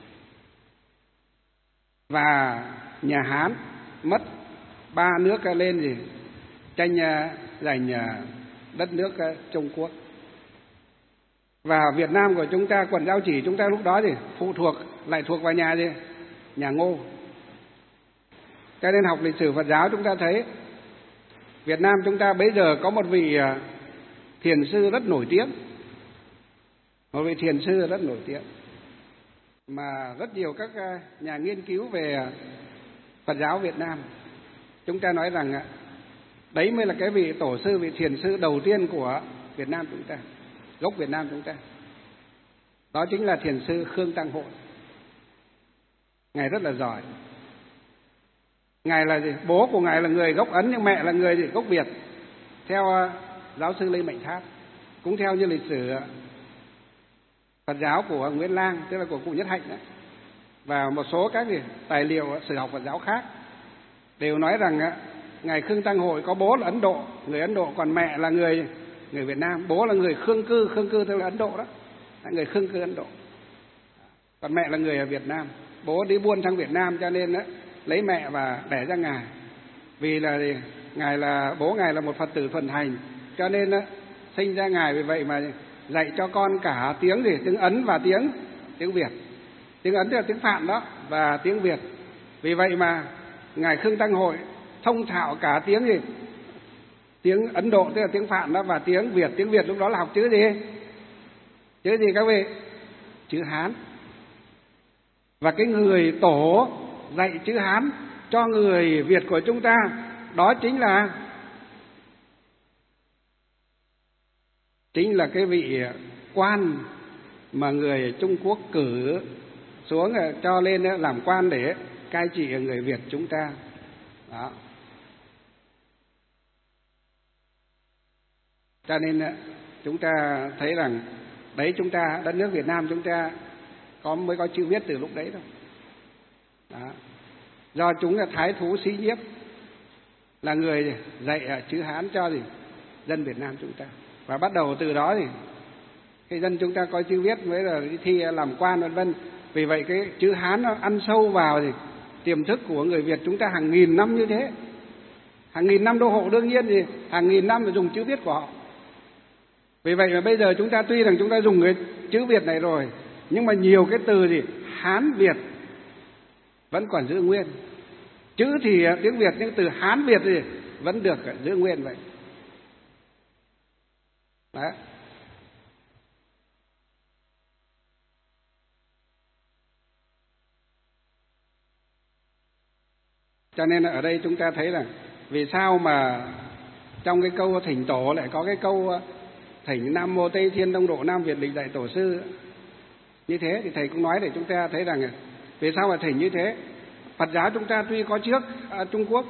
Và nhà Hán mất, ba nước lên gì? Tranh giành đất nước Trung Quốc. Và Việt Nam của chúng ta, quận Giao Chỉ chúng ta lúc đó thì phụ thuộc, lại thuộc vào nhà gì? Nhà Ngô. Cho nên học lịch sử Phật giáo chúng ta thấy Việt Nam chúng ta bây giờ có một vị thiền sư rất nổi tiếng, một vị thiền sư rất nổi tiếng mà rất nhiều các nhà nghiên cứu về Phật giáo Việt Nam chúng ta nói rằng đấy mới là cái vị tổ sư, vị thiền sư đầu tiên của Việt Nam chúng ta, gốc Việt Nam chúng ta. Đó chính là thiền sư Khương Tăng Hội. Ngài rất là giỏi. Ngài là gì? Bố của ngài là người gốc Ấn nhưng mẹ là người gì? Gốc Việt, theo giáo sư Lê Mạnh Tháp, cũng theo như lịch sử Phật giáo của Nguyễn Lang, tức là của cụ Nhất Hạnh đó, và một số các gì? Tài liệu sử học Phật giáo khác đều nói rằng ngài Khương Tăng Hội có bố là Ấn Độ, người Ấn Độ, còn mẹ là người người Việt Nam. Bố là người Khương cư, Khương cư tức là Ấn Độ đó, là người Khương cư Ấn Độ, còn mẹ là người ở Việt Nam. Bố đi buôn sang Việt Nam cho nên đó, lấy mẹ và đẻ ra ngài. Vì là ngài là bố ngài là một Phật tử thuần thành, cho nên đó, sinh ra ngài, vì vậy mà dạy cho con cả tiếng gì? Tiếng Ấn và tiếng tiếng Việt. Tiếng Ấn tức là tiếng Phạn đó, và tiếng Việt. Vì vậy mà ngài Khương Tăng Hội thông thạo cả tiếng gì? Tiếng Ấn Độ tức là tiếng Phạn đó, và tiếng Việt. Tiếng Việt lúc đó là học chữ gì? Chữ gì các vị? Chữ Hán. Và cái người tổ dạy chữ Hán cho người Việt của chúng ta đó chính là chính là cái vị quan mà người Trung Quốc cử xuống cho lên làm quan để cai trị người Việt chúng ta. Đó. Cho nên chúng ta thấy rằng đấy, chúng ta đất nước Việt Nam chúng ta có mới có chữ viết từ lúc đấy thôi. Đó. Do chúng là thái thú Sĩ Nhiếp là người dạy chữ Hán cho gì? Dân Việt Nam chúng ta. Và bắt đầu từ đó thì cái dân chúng ta có chữ viết mới là đi thi làm quan vân vân. Vì vậy cái chữ Hán nó ăn sâu vào thì tiềm thức của người Việt chúng ta hàng nghìn năm như thế. Hàng nghìn năm đô hộ đương nhiên thì hàng nghìn năm là dùng chữ viết của họ. Vì vậy mà bây giờ chúng ta tuy rằng chúng ta dùng cái chữ Việt này rồi, nhưng mà nhiều cái từ gì Hán Việt vẫn còn giữ nguyên. Chữ thì tiếng Việt nhưng từ Hán Việt thì vẫn được giữ nguyên vậy. Đó. Cho nên là ở đây chúng ta thấy là vì sao mà trong cái câu thỉnh tổ lại có cái câu thỉnh Nam Mô Tây Thiên Đông Độ Nam Việt Lịch Đại Tổ Sư như thế, thì thầy cũng nói để chúng ta thấy rằng vì sao mà thỉnh như thế. Phật giáo chúng ta tuy có trước à, Trung Quốc,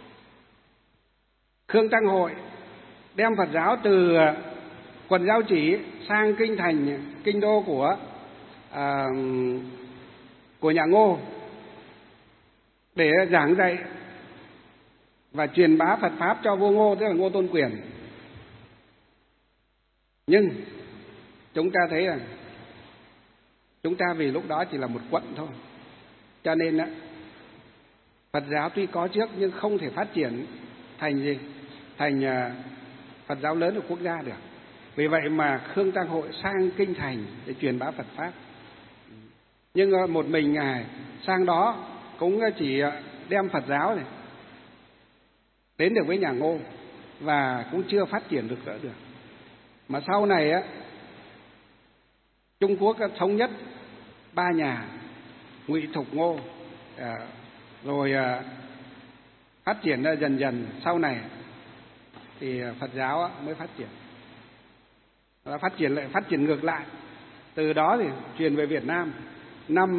Khương Tăng Hội đem Phật giáo từ quận Giao Chỉ sang kinh thành, kinh đô của à, của nhà Ngô. để giảng dạy và truyền bá Phật Pháp cho vua Ngô, tức là Ngô Tôn Quyền. Nhưng chúng ta thấy rằng chúng ta vì lúc đó chỉ là một quận thôi, cho nên á, Phật giáo tuy có trước nhưng không thể phát triển thành gì? Thành uh, Phật giáo lớn của quốc gia được. Vì vậy mà Khương Tăng Hội sang kinh thành để truyền bá Phật Pháp. Nhưng uh, một mình Ngài sang đó cũng chỉ uh, đem Phật giáo này đến được với nhà Ngô và cũng chưa phát triển được nữa được. Mà sau này á, Trung Quốc thống nhất ba nhà Ngụy, Thục, Ngô, à, rồi à, phát triển ra dần dần. Sau này thì Phật giáo mới phát triển, và phát triển lại phát triển ngược lại. Từ đó thì truyền về Việt Nam năm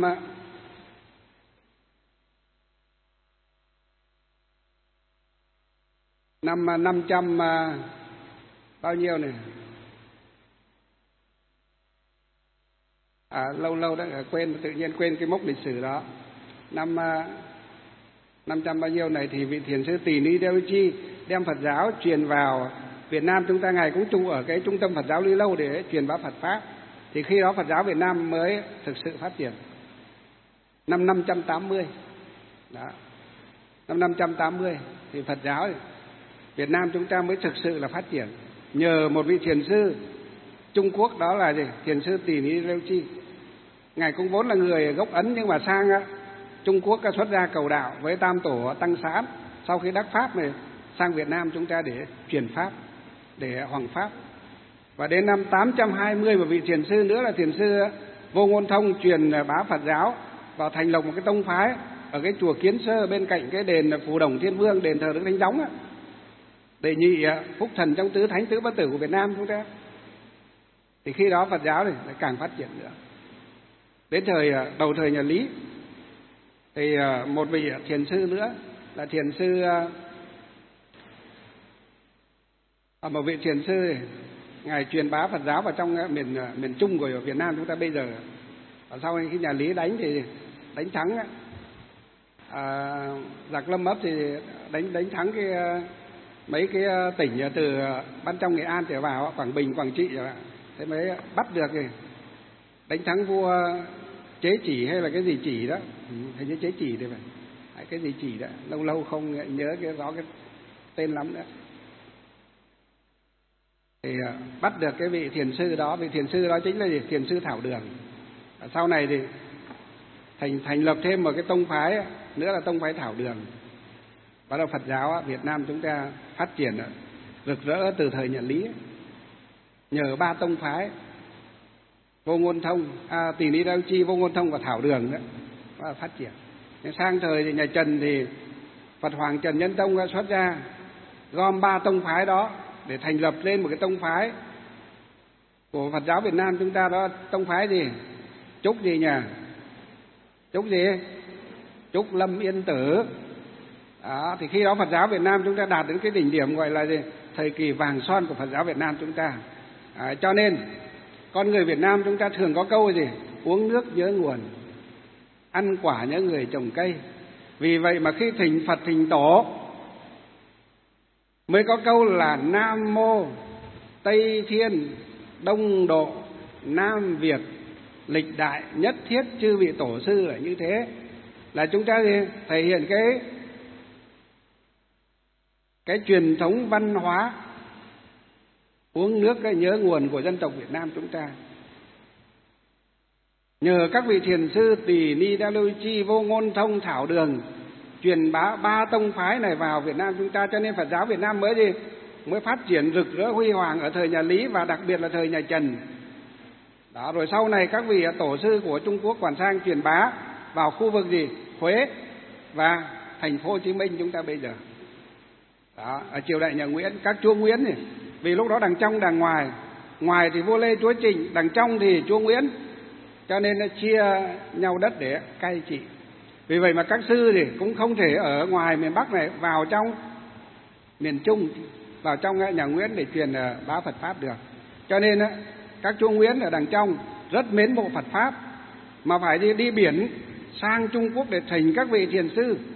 năm năm trăm bao nhiêu này, à, lâu lâu đã quên, tự nhiên quên cái mốc lịch sử đó. Năm năm trăm bao nhiêu này thì vị thiền sư Tỳ Ni Đeo Chi đem Phật giáo truyền vào Việt Nam chúng ta. Ngài cũng trụ ở cái trung tâm Phật giáo Ly Lâu để truyền bá Phật Pháp. Thì khi đó Phật giáo Việt Nam mới thực sự phát triển. Năm năm trăm tám mươi đó, năm năm trăm tám mươi thì Phật giáo Việt Nam chúng ta mới thực sự là phát triển, nhờ một vị thiền sư Trung Quốc, đó là gì? Thiền sư Tỳ Ni Đeo Chi. Ngài cũng vốn là người gốc Ấn nhưng mà sang Trung Quốc xuất gia cầu đạo với Tam Tổ Tăng Sán. Sau khi đắc Pháp này sang Việt Nam chúng ta để truyền Pháp, để hoằng Pháp. Và đến năm tám trăm hai mươi một vị thiền sư nữa là thiền sư Vô Ngôn Thông truyền bá Phật giáo vào thành lập một cái tông phái ở cái chùa Kiến Sơ bên cạnh cái đền Phù Đồng Thiên Vương, đền thờ Đức Thánh Gióng á, để nhị phúc thần trong tứ thánh tứ bất tử của Việt Nam chúng ta. Thì khi đó Phật giáo này lại càng phát triển nữa. Đến thời đầu thời nhà Lý thì một vị thiền sư nữa là thiền sư à, một vị thiền sư này, ngài truyền bá Phật giáo vào trong miền miền Trung của Việt Nam chúng ta bây giờ. Và sau khi nhà Lý đánh thì đánh thắng à, giặc Lâm Ấp thì đánh đánh thắng cái mấy cái tỉnh từ ban trong Nghệ An trở vào, Quảng Bình, Quảng Trị rồi, thế mới bắt được thì đánh thắng vua Chế Chỉ hay là cái gì Chỉ đó, hình như Chế Chỉ thì phải, cái gì Chỉ đó, lâu lâu không nhớ cái rõ cái tên lắm nữa. Thì bắt được cái vị thiền sư đó, vị thiền sư đó chính là gì? Thiền sư Thảo Đường. Sau này thì thành thành lập thêm một cái tông phái nữa là tông phái Thảo Đường. Bắt đầu Phật giáo Việt Nam chúng ta phát triển rực rỡ từ thời nhà Lý, nhờ ba tông phái Vô Ngôn Thông, à, Tỳ Ni Đeo Chi, Vô Ngôn Thông và Thảo Đường đó và phát triển. Nên sang thời thì nhà Trần thì Phật Hoàng Trần Nhân Tông xuất ra gom ba tông phái đó để thành lập lên một cái tông phái của Phật giáo Việt Nam chúng ta, đó tông phái gì? Trúc gì nhỉ? Trúc gì? Trúc Lâm Yên Tử. Đó, thì khi đó Phật giáo Việt Nam chúng ta đạt đến cái đỉnh điểm gọi là gì? Thời kỳ vàng son của Phật giáo Việt Nam chúng ta. À, cho nên con người Việt Nam chúng ta thường có câu gì? Uống nước nhớ nguồn, ăn quả nhớ người trồng cây. Vì vậy mà khi thỉnh Phật thỉnh Tổ mới có câu là Nam Mô Tây Thiên Đông Độ Nam Việt lịch đại nhất thiết chư vị tổ sư, là như thế. Là chúng ta gì? Thể hiện cái cái truyền thống văn hóa uống nước cái nhớ nguồn của dân tộc Việt Nam chúng ta. Nhờ các vị thiền sư Tỳ Ni Đa Lô Chi, Vô Ngôn Thông, Thảo Đường truyền bá ba tông phái này vào Việt Nam chúng ta, cho nên Phật giáo Việt Nam mới gì? Mới phát triển rực rỡ huy hoàng ở thời nhà Lý và đặc biệt là thời nhà Trần. Đó, rồi sau này các vị tổ sư của Trung Quốc còn sang truyền bá vào khu vực gì? Huế và thành phố Hồ Chí Minh chúng ta bây giờ. Đó, ở triều đại nhà Nguyễn, các chúa Nguyễn này, vì lúc đó đằng trong đằng ngoài, ngoài thì vua Lê chúa Trịnh, đằng trong thì chúa Nguyễn, cho nên nó chia nhau đất để cai trị. Vì vậy mà các sư thì cũng không thể ở ngoài miền Bắc này vào trong miền Trung, vào trong nhà Nguyễn để truyền bá Phật Pháp được. Cho nên các chúa Nguyễn ở đằng trong rất mến mộ Phật Pháp, mà phải đi, đi biển sang Trung Quốc để thỉnh các vị thiền sư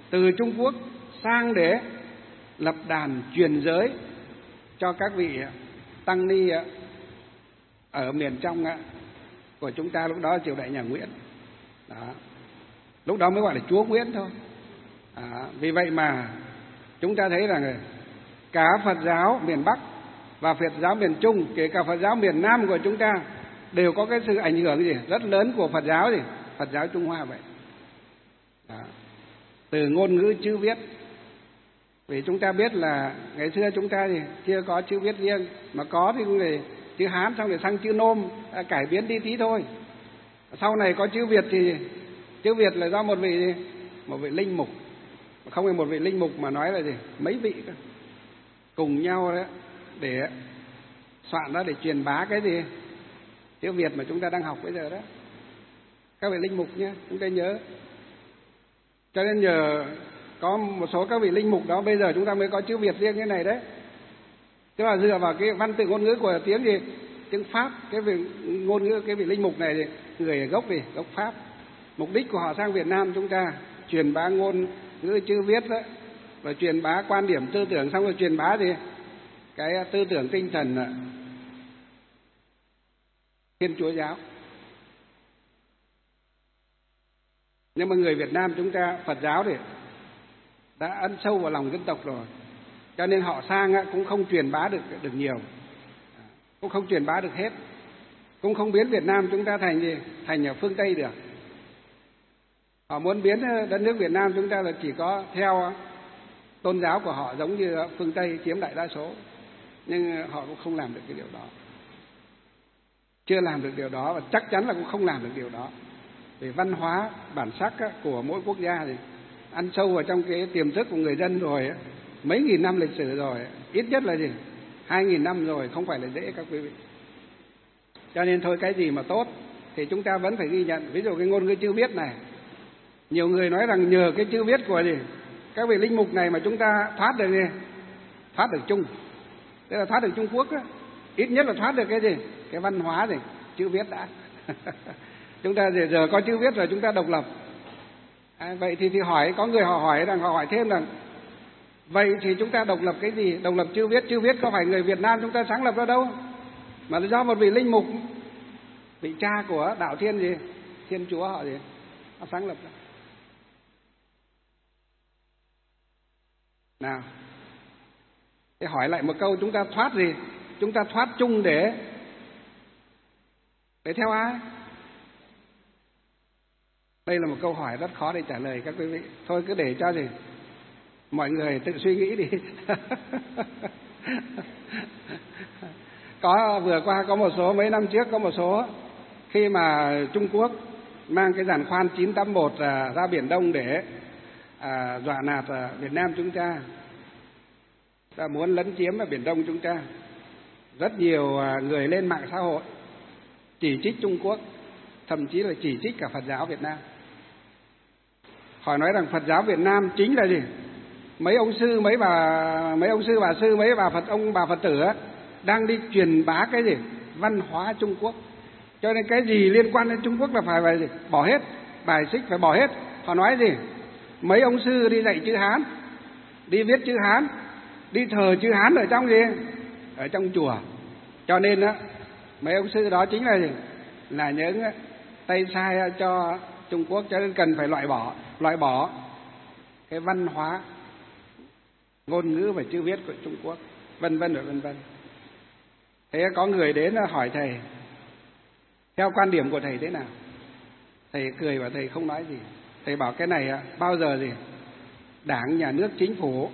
từ Trung Quốc sang để lập đàn truyền giới cho các vị tăng ni ở miền trong của chúng ta, lúc đó triều đại nhà Nguyễn. Đó. Lúc đó mới gọi là Chúa Nguyễn thôi. À, vì vậy mà chúng ta thấy rằng cả Phật giáo miền Bắc và Phật giáo miền Trung, kể cả Phật giáo miền Nam của chúng ta đều có cái sự ảnh hưởng gì rất lớn của Phật giáo gì, Phật giáo Trung Hoa vậy. Đó. Từ ngôn ngữ chữ viết, vì chúng ta biết là ngày xưa chúng ta thì chưa có chữ viết riêng, mà có thì người chữ Hán xong rồi sang chữ Nôm, cải biến đi tí thôi. Sau này có chữ Việt thì chữ Việt là do một vị một vị linh mục, không phải một vị linh mục mà nói là gì mấy vị cơ, cùng nhau đấy để soạn ra để truyền bá cái gì chữ Việt mà chúng ta đang học bây giờ đó. Các vị linh mục nhé, chúng ta nhớ. Cho nên nhờ có một số các vị linh mục đó bây giờ chúng ta mới có chữ Việt riêng như này đấy. Tức là dựa vào cái văn tự ngôn ngữ của tiếng gì, tiếng Pháp. Cái vị ngôn ngữ cái vị linh mục này thì người gốc gì, gốc Pháp. Mục đích của họ sang Việt Nam chúng ta truyền bá ngôn ngữ chữ viết đó, và truyền bá quan điểm tư tưởng, xong rồi truyền bá gì cái tư tưởng tinh thần Thiên Chúa giáo. Nhưng mà người Việt Nam chúng ta Phật giáo thì đã ấn sâu vào lòng dân tộc rồi, cho nên họ sang cũng không truyền bá được được nhiều, cũng không truyền bá được hết, cũng không biến Việt Nam chúng ta thành gì thành ở phương Tây được. Họ muốn biến đất nước Việt Nam chúng ta là chỉ có theo tôn giáo của họ, giống như phương Tây chiếm đại đa số, nhưng họ cũng không làm được cái điều đó, chưa làm được điều đó, và chắc chắn là cũng không làm được điều đó. Về văn hóa bản sắc của mỗi quốc gia thì ăn sâu vào trong cái tiềm thức của người dân rồi, mấy nghìn năm lịch sử rồi, ít nhất là gì hai nghìn năm rồi, không phải là dễ các quý vị. Cho nên thôi, cái gì mà tốt thì chúng ta vẫn phải ghi nhận. Ví dụ cái ngôn ngữ chữ viết này, nhiều người nói rằng nhờ cái chữ viết của gì các vị linh mục này mà chúng ta thoát được gì thoát được Trung, tức là thoát được Trung Quốc á. Ít nhất là thoát được cái gì cái văn hóa gì chữ viết đã. Chúng ta giờ, giờ có chữ viết rồi, chúng ta độc lập. À, vậy thì thì hỏi, có người họ hỏi rằng họ hỏi thêm rằng vậy thì chúng ta độc lập cái gì? Độc lập chữ viết, chữ viết có phải người Việt Nam chúng ta sáng lập ra đâu, mà là do một vị linh mục, vị cha của đạo Thiên gì Thiên Chúa họ gì họ sáng lập ra. Nào, thế hỏi lại một câu, chúng ta thoát gì? Chúng ta thoát Trung để để theo ai? Đây là một câu hỏi rất khó để trả lời các quý vị. Thôi cứ để cho gì mọi người tự suy nghĩ đi. Có vừa qua có một số, mấy năm trước có một số, khi mà Trung Quốc mang cái giàn khoan chín tám một à, ra Biển Đông để à, dọa nạt à, Việt Nam chúng ta, ta muốn lấn chiếm ở Biển Đông chúng ta. Rất nhiều à, người lên mạng xã hội chỉ trích Trung Quốc, thậm chí là chỉ trích cả Phật giáo Việt Nam. Họ nói rằng Phật giáo Việt Nam chính là gì? Mấy ông sư, mấy bà, mấy ông sư bà sư, mấy bà Phật ông bà Phật tử á, đang đi truyền bá cái gì? Văn hóa Trung Quốc. Cho nên cái gì liên quan đến Trung Quốc là phải phải gì? Bỏ hết, bài xích phải bỏ hết. Họ nói gì? Mấy ông sư đi dạy chữ Hán, đi viết chữ Hán, đi thờ chữ Hán ở trong gì? Ở trong chùa. Cho nên á, mấy ông sư đó chính là gì? Là những tay sai cho Trung Quốc, cho nên cần phải loại bỏ, loại bỏ cái văn hóa, ngôn ngữ và chữ viết của Trung Quốc, vân vân và vân vân. Thế có người đến hỏi thầy, theo quan điểm của thầy thế nào? Thầy cười và thầy không nói gì. Thầy bảo cái này bao giờ gì Đảng, Nhà nước, Chính phủ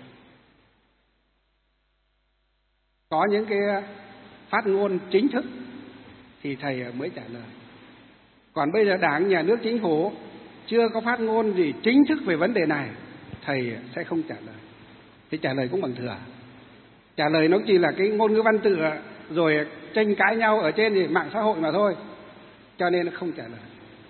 có những cái phát ngôn chính thức thì thầy mới trả lời. Còn bây giờ Đảng, Nhà nước, Chính phủ chưa có phát ngôn gì chính thức về vấn đề này, thầy sẽ không trả lời. Thì trả lời cũng bằng thừa. Trả lời nó chỉ là cái ngôn ngữ văn tự rồi tranh cãi nhau ở trên thì mạng xã hội mà thôi. Cho nên nó không trả lời.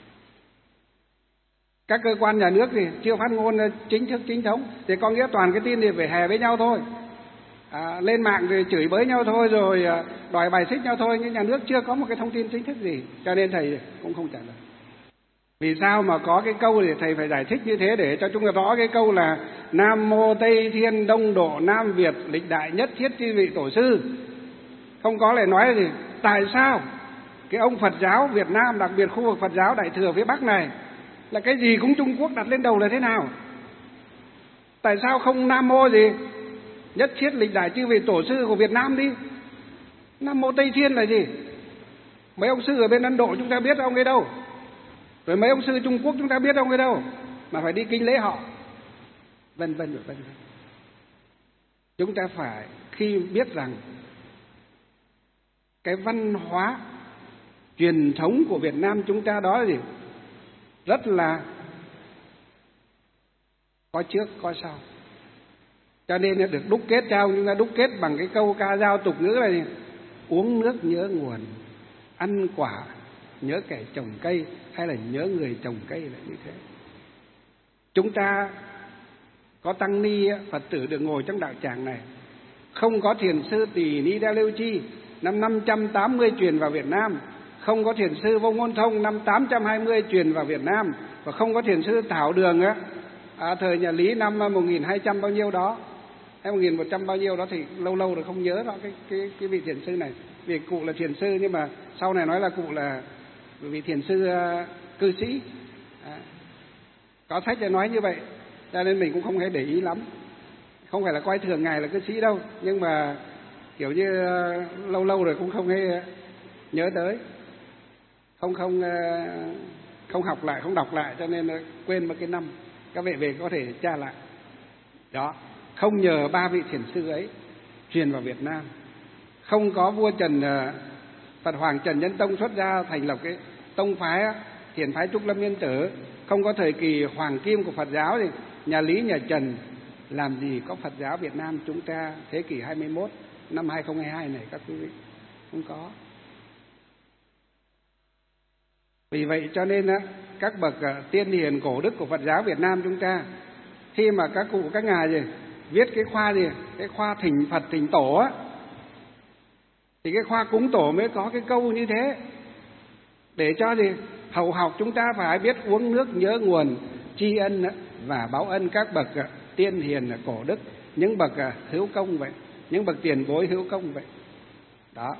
Các cơ quan nhà nước thì chưa phát ngôn chính thức chính thống, thì có nghĩa toàn cái tin thì phải hè với nhau thôi. À, lên mạng thì chửi bới nhau thôi, rồi đòi bài xích nhau thôi, nhưng nhà nước chưa có một cái thông tin chính thức gì, cho nên thầy cũng không trả lời. Vì sao mà có cái câu thì thầy phải giải thích như thế để cho chúng ta rõ cái câu là Nam Mô Tây Thiên Đông Độ Nam Việt lịch đại nhất thiết chư vị tổ sư. Không có lời nói gì. Tại sao cái ông Phật giáo Việt Nam, đặc biệt khu vực Phật giáo Đại Thừa phía Bắc này, là cái gì cũng Trung Quốc đặt lên đầu là thế nào? Tại sao không Nam Mô gì? Nhất thiết lịch đại chư vị tổ sư của Việt Nam đi. Nam Mô Tây Thiên là gì? Mấy ông sư ở bên Ấn Độ chúng ta biết ông ấy đâu. Rồi mấy ông sư Trung Quốc chúng ta biết ông ấy đâu. Mà phải đi kính lễ họ. Vân vân vân vân. Chúng ta phải khi biết rằng cái văn hóa truyền thống của Việt Nam chúng ta đó là gì? Rất là có trước có sau. Cho nên được đúc kết trao, chúng ta đúc kết bằng cái câu ca dao tục ngữ là gì? Uống nước nhớ nguồn, ăn quả nhớ kẻ trồng cây, hay là nhớ người trồng cây là như thế. Chúng ta có tăng ni Phật tử được ngồi trong đạo tràng này, không có thiền sư Tỳ Ni Đa Liêu Chi năm năm trăm tám mươi truyền vào Việt Nam, không có thiền sư Vô Ngôn Thông năm tám trăm hai mươi truyền vào Việt Nam, và không có thiền sư Thảo Đường á à, thời nhà Lý năm một nghìn hai trăm bao nhiêu đó hay một nghìn một trăm bao nhiêu đó thì lâu lâu rồi không nhớ rõ cái cái cái vị thiền sư này. Vì cụ là thiền sư nhưng mà sau này nói là cụ là vị thiền sư uh, cư sĩ. À, có sách để nói như vậy, cho nên mình cũng không hề để ý lắm. Không phải là coi thường ngài là cư sĩ đâu, nhưng mà kiểu như uh, lâu lâu rồi cũng không hề nhớ tới, không không uh, không học lại, không đọc lại, cho nên uh, quên mất cái năm. Các vị về có thể tra lại. Đó, không nhờ ba vị thiền sư ấy truyền vào Việt Nam, không có vua Trần uh, Phật Hoàng Trần Nhân Tông xuất ra thành lập cái tông phái thiền phái Trúc Lâm Yên Tử, không có thời kỳ hoàng kim của Phật giáo thì nhà Lý nhà Trần làm gì có Phật giáo Việt Nam chúng ta thế kỷ hai mươi mốt năm hai không hai hai này các quý vị, không có. Vì vậy cho nên á, các bậc tiên hiền cổ đức của Phật giáo Việt Nam chúng ta, khi mà các cụ các ngài gì viết cái khoa gì, cái khoa thỉnh Phật thỉnh tổ á, thì cái khoa cúng tổ mới có cái câu như thế, để cho gì hậu học chúng ta phải biết uống nước nhớ nguồn, tri ân và báo ân các bậc tiên hiền cổ đức, những bậc hữu công vậy, những bậc tiền bối hữu công vậy. Đó.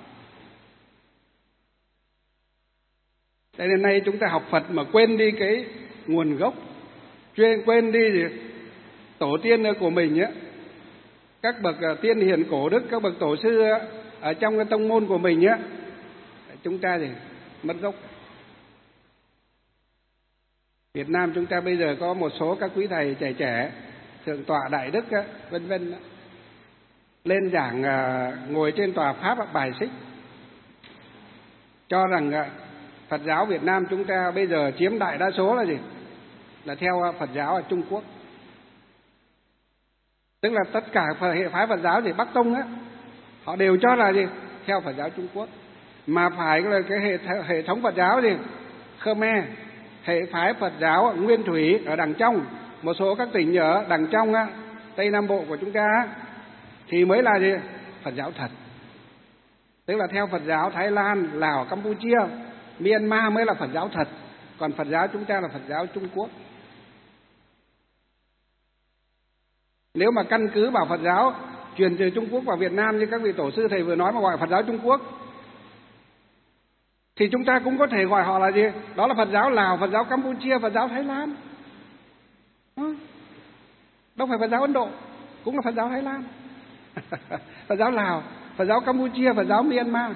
Thế nên nay chúng ta học Phật mà quên đi cái nguồn gốc, chuyên quên đi gì tổ tiên của mình á, các bậc tiên hiền cổ đức, các bậc tổ sư ở trong cái tông môn của mình á, chúng ta thì mất gốc. Việt Nam chúng ta bây giờ có một số các quý thầy trẻ trẻ, thượng tọa đại đức á, vân vân lên giảng ngồi trên tòa pháp bài xích, cho rằng Phật giáo Việt Nam chúng ta bây giờ chiếm đại đa số là gì? Là theo Phật giáo ở Trung Quốc. Tức là tất cả hệ phái Phật giáo gì Bắc Tông á, họ đều cho là gì? Theo Phật giáo Trung Quốc. Mà phải là cái hệ, hệ thống Phật giáo gì? Khmer, hệ phái Phật giáo Nguyên Thủy ở đằng trong, một số các tỉnh ở đằng trong á, Tây Nam Bộ của chúng ta á, thì mới là gì? Phật giáo thật. Tức là theo Phật giáo Thái Lan, Lào, Campuchia, Myanmar mới là Phật giáo thật. Còn Phật giáo chúng ta là Phật giáo Trung Quốc. Nếu mà căn cứ vào Phật giáo truyền từ Trung Quốc vào Việt Nam như các vị tổ sư thầy vừa nói mà gọi Phật giáo Trung Quốc, thì chúng ta cũng có thể gọi họ là gì? Đó là Phật giáo Lào, Phật giáo Campuchia, Phật giáo Thái Lan. Đâu phải Phật giáo Ấn Độ, cũng là Phật giáo Thái Lan. Phật giáo Lào, Phật giáo Campuchia, Phật giáo Myanmar.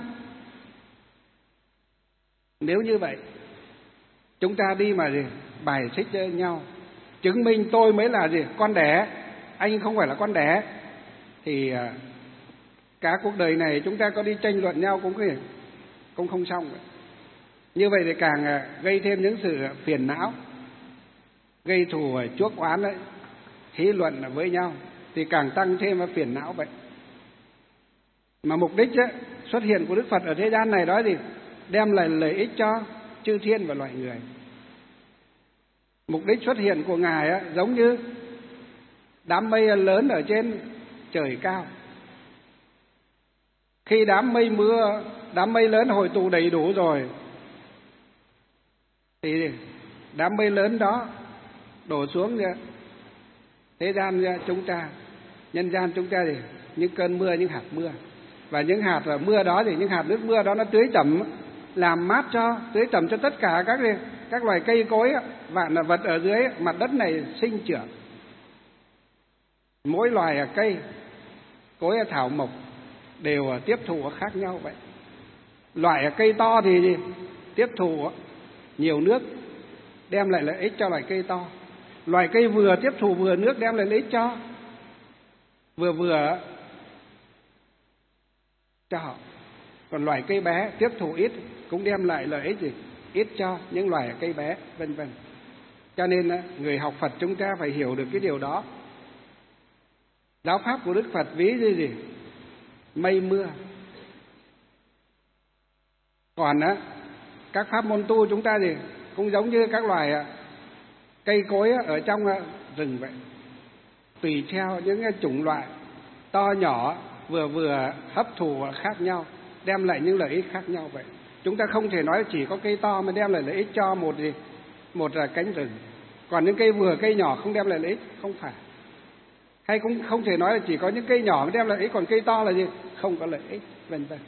Nếu như vậy, chúng ta đi mà gì? Bài xích với nhau, chứng minh tôi mới là gì? Con đẻ, anh không phải là con đẻ, thì cả cuộc đời này chúng ta có đi tranh luận nhau cũng cái cũng không xong. Như vậy thì càng gây thêm những sự phiền não, gây thù chuốc oán đấy, thí luận với nhau thì càng tăng thêm phiền não vậy. Mà mục đích ấy, xuất hiện của Đức Phật ở thế gian này đó gì? Đem lại lợi ích cho chư thiên và loài người. Mục đích xuất hiện của Ngài ấy, giống như đám mây lớn ở trên trời cao. Khi đám mây mưa, đám mây lớn hội tụ đầy đủ rồi, thì đám mây lớn đó đổ xuống thế gian chúng ta, nhân gian chúng ta thì những cơn mưa, những hạt mưa. Và những hạt mưa đó thì những hạt nước mưa đó nó tưới tẩm, làm mát cho, tưới tẩm cho tất cả các các loài cây cối vạn vật ở dưới mặt đất này sinh trưởng. Mỗi loài cây cối thảo mộc đều tiếp thụ khác nhau vậy. Loại cây to thì tiếp thụ nhiều nước, đem lại lợi ích cho loài cây to. Loài cây vừa tiếp thụ vừa nước, đem lại lợi ích cho vừa vừa cho họ. Còn loài cây bé tiếp thụ ít cũng đem lại lợi ích gì ít cho những loài cây bé, vân vân. Cho nên người học Phật chúng ta phải hiểu được cái điều đó. Giáo pháp của Đức Phật ví như gì? Mây mưa. Còn á, các pháp môn tu chúng ta thì cũng giống như các loài cây cối ở trong rừng vậy. Tùy theo những chủng loại to nhỏ, vừa vừa hấp thụ khác nhau, đem lại những lợi ích khác nhau vậy. Chúng ta không thể nói chỉ có cây to mà đem lại lợi ích cho một gì một cánh rừng, còn những cây vừa cây nhỏ không đem lại lợi ích, không phải. Hay cũng không thể nói là chỉ có những cây nhỏ mới đem lại lợi ích, còn cây to là gì không có lợi ích, vân vân.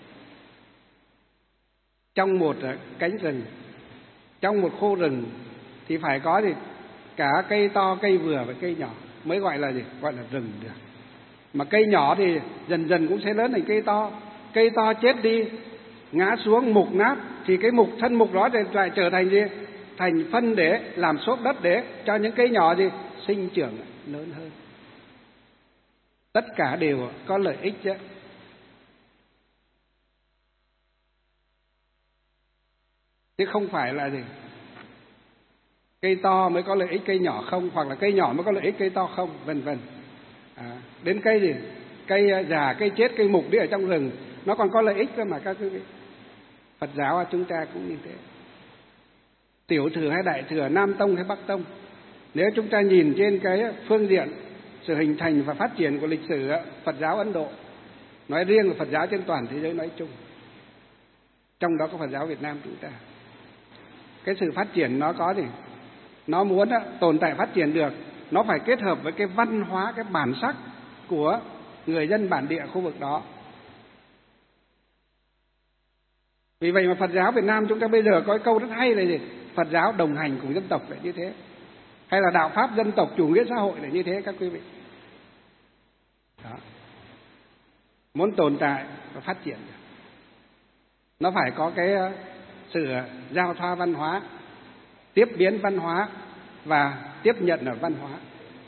Trong một cánh rừng, trong một khu rừng thì phải có gì cả cây to, cây vừa và cây nhỏ mới gọi là gì gọi là rừng được. Mà cây nhỏ thì dần dần cũng sẽ lớn thành cây to. Cây to chết đi, ngã xuống mục nát thì cái mục thân mục đó lại trở thành gì thành phân để làm xốp đất để cho những cây nhỏ gì sinh trưởng lớn hơn. Tất cả đều có lợi ích chứ. Chứ không phải là gì cây to mới có lợi ích cây nhỏ không, hoặc là cây nhỏ mới có lợi ích cây to không, vân vân. À, đến cây gì cây già, cây chết, cây mục đi ở trong rừng nó còn có lợi ích cơ mà các quý vị. Phật giáo chúng ta cũng như thế. Tiểu thừa hay đại thừa, Nam tông hay Bắc tông, nếu chúng ta nhìn trên cái phương diện sự hình thành và phát triển của lịch sử Phật giáo Ấn Độ nói riêng, và Phật giáo trên toàn thế giới nói chung, trong đó có Phật giáo Việt Nam chúng ta, cái sự phát triển nó có gì nó muốn tồn tại phát triển được, nó phải kết hợp với cái văn hóa, cái bản sắc của người dân bản địa khu vực đó. Vì vậy mà Phật giáo Việt Nam chúng ta bây giờ có cái câu rất hay là gì? Phật giáo đồng hành cùng dân tộc là như thế, hay là đạo pháp dân tộc chủ nghĩa xã hội là như thế các quý vị. Đó. Muốn tồn tại và phát triển nó phải có cái sự giao thoa văn hóa, tiếp biến văn hóa và tiếp nhận ở văn hóa.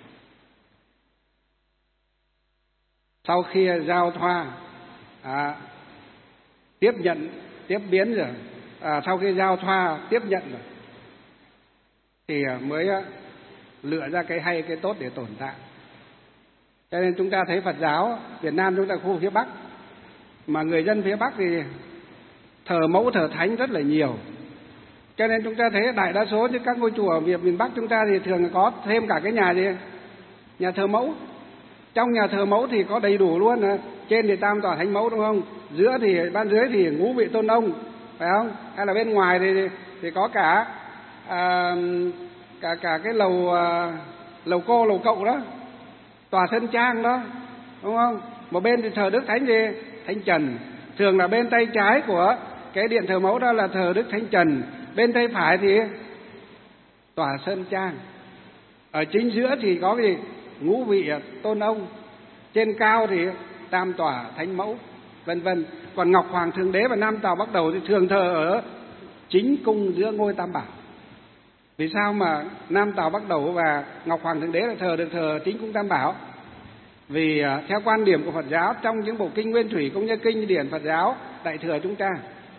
Sau khi giao thoa, à, tiếp nhận, tiếp biến rồi, à, sau khi giao thoa, tiếp nhận rồi, thì mới lựa ra cái hay, cái tốt để tồn tại. Cho nên chúng ta thấy Phật giáo Việt Nam chúng ta khu phía Bắc, mà người dân phía Bắc thì thờ mẫu thờ thánh rất là nhiều. Cho nên chúng ta thấy đại đa số như các ngôi chùa ở miền Bắc chúng ta thì thường có thêm cả cái nhà gì nhà thờ mẫu. Trong nhà thờ mẫu thì có đầy đủ luôn, trên thì tam tòa thánh mẫu đúng không, giữa thì ban dưới thì ngũ vị tôn ông, phải không, hay là bên ngoài thì thì có cả à, cả cả cái lầu à, lầu cô lầu cậu đó, tòa sân trang đó, đúng không. Một bên thì thờ Đức Thánh gì Thánh Trần, thường là bên tay trái của cái điện thờ mẫu đó là thờ Đức Thánh Trần, bên tay phải thì tòa sơn trang, ở chính giữa thì có cái gì ngũ vị tôn ông, trên cao thì tam tòa thánh mẫu, vân vân. Còn Ngọc Hoàng Thượng Đế và Nam Tào Bắc Đầu thì thường thờ ở chính cung giữa ngôi Tam Bảo. Vì sao mà Nam Tào Bắc Đầu và Ngọc Hoàng Thượng Đế lại thờ được thờ chính cung Tam Bảo? Vì theo quan điểm của Phật giáo, trong những bộ kinh Nguyên Thủy cũng như kinh điển Phật giáo Đại thừa chúng ta,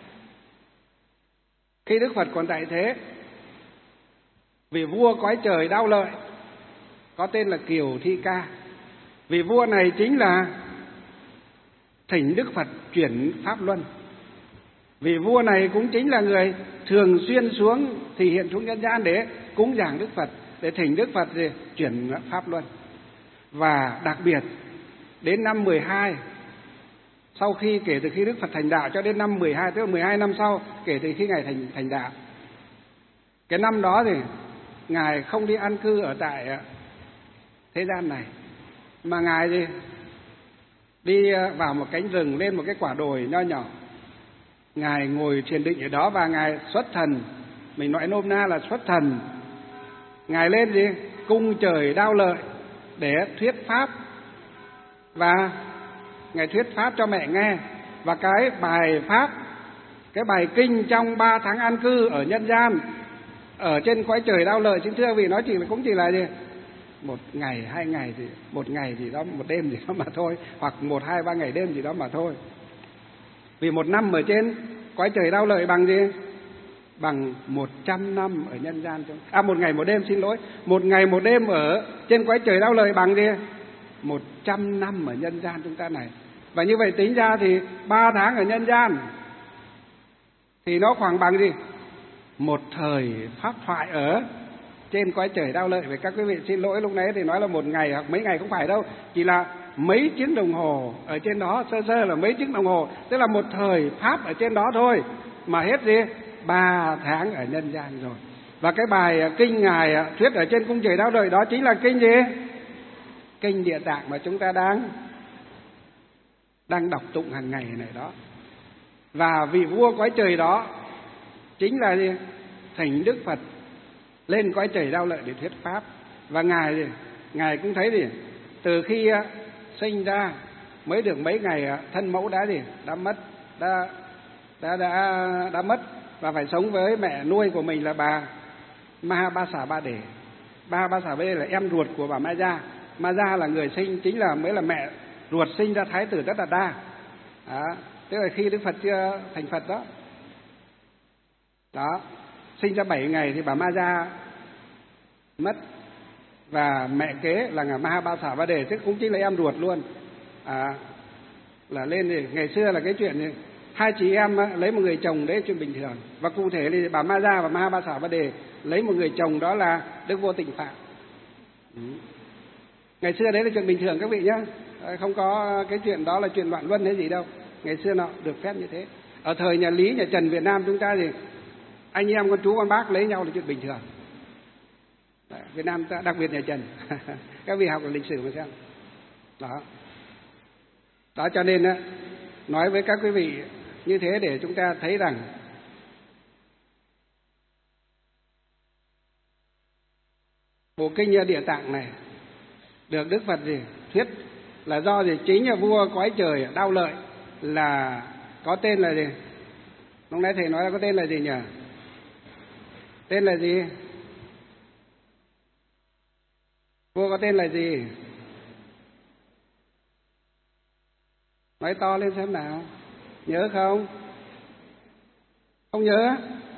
khi Đức Phật còn tại thế, vị vua cõi trời Đao Lợi có tên là Kiều Thi Ca, vị vua này chính là thỉnh Đức Phật chuyển pháp luân. Vị vua này cũng chính là người thường xuyên xuống thì hiện xuống nhân gian để cúng giảng Đức Phật, để thỉnh Đức Phật để chuyển pháp luân. Và đặc biệt đến năm mười hai, sau khi kể từ khi Đức Phật thành đạo cho đến năm mười hai, tức là mười hai năm sau kể từ khi Ngài thành thành đạo, cái năm đó thì Ngài không đi an cư ở tại thế gian này, mà Ngài gì? Đi vào một cánh rừng, lên một cái quả đồi nho nhỏ. Ngài ngồi thiền định ở đó và Ngài xuất thần. Mình nói nôm na là xuất thần. Ngài lên gì? Cung trời Đao Lợi để thuyết pháp. Và Ngài thuyết pháp cho mẹ nghe. Và cái bài pháp, cái bài kinh trong ba tháng an cư ở nhân gian, ở trên cõi trời Đao Lợi, xin thưa vì nó chỉ là cũng chỉ là gì? Một ngày, hai ngày thì một ngày gì đó, một đêm gì đó mà thôi, hoặc một, hai, ba ngày đêm gì đó mà thôi. Vì một năm ở trên cõi trời Đao Lợi bằng gì? Bằng một trăm năm ở nhân gian. À, một ngày một đêm, xin lỗi. Một ngày một đêm ở trên cõi trời Đao Lợi bằng gì? Một trăm năm ở nhân gian chúng ta này. Và như vậy tính ra thì ba tháng ở nhân gian thì nó khoảng bằng gì? Một thời pháp thoại ở trên cõi trời Đao Lợi. Vậy các quý vị xin lỗi, lúc nãy thì nói là một ngày hoặc mấy ngày, không phải đâu, chỉ là mấy tiếng đồng hồ ở trên đó, sơ sơ là mấy tiếng đồng hồ, tức là một thời pháp ở trên đó thôi, mà hết gì? Ba tháng ở nhân gian rồi. Và cái bài kinh Ngài thuyết ở trên cung trời Đao Lợi đó chính là kinh gì? Kinh Địa Tạng mà chúng ta đang đang đọc tụng hàng ngày này đó. Và vị vua cõi trời đó chính là gì? Thỉnh Đức Phật lên cõi trời Đao Lợi để thuyết pháp. Và Ngài gì? Ngài cũng thấy gì? Từ khi sinh ra mới được mấy ngày, thân mẫu đã gì? Đã mất, đã đã đã đã mất và phải sống với mẹ nuôi của mình là bà Mahabasabade. Mahabasabade là em ruột của bà Maja. Maja là người sinh, chính là mới là mẹ ruột sinh ra Thái tử Tất Đạt Đa. Đó, tức là khi Đức Phật chưa thành Phật đó. Đó, sinh ra bảy ngày thì bà Maja mất, và mẹ kế là ngài Mahabasabade, tức cũng chính là em ruột luôn. À, là lên thì ngày xưa là cái chuyện gì? Hai chị em lấy một người chồng đấy chuyện bình thường. Và cụ thể thì bà Maja và Mahabasabade lấy một người chồng, đó là Đức Vua Tịnh Phạm. Ừ. Ngày xưa đấy là chuyện bình thường các vị nhé, không có cái chuyện đó là chuyện loạn luân hay gì đâu. Ngày xưa nó được phép như thế. Ở thời nhà Lý, nhà Trần Việt Nam chúng ta thì anh em con chú con bác lấy nhau là chuyện bình thường. Đấy, Việt Nam ta, đặc biệt nhà Trần. Các vị học ở lịch sử mà xem. Đó. Đó cho nên nói với các quý vị như thế để chúng ta thấy rằng bộ kinh Địa Tạng này được Đức Phật gì thuyết là do gì? Chính là vua cõi trời Đao Lợi là có tên là gì? Lúc nãy thầy nói là có tên là gì nhỉ? Tên là gì? Vua có tên là gì? Nói to lên xem nào. Nhớ không? Không nhớ?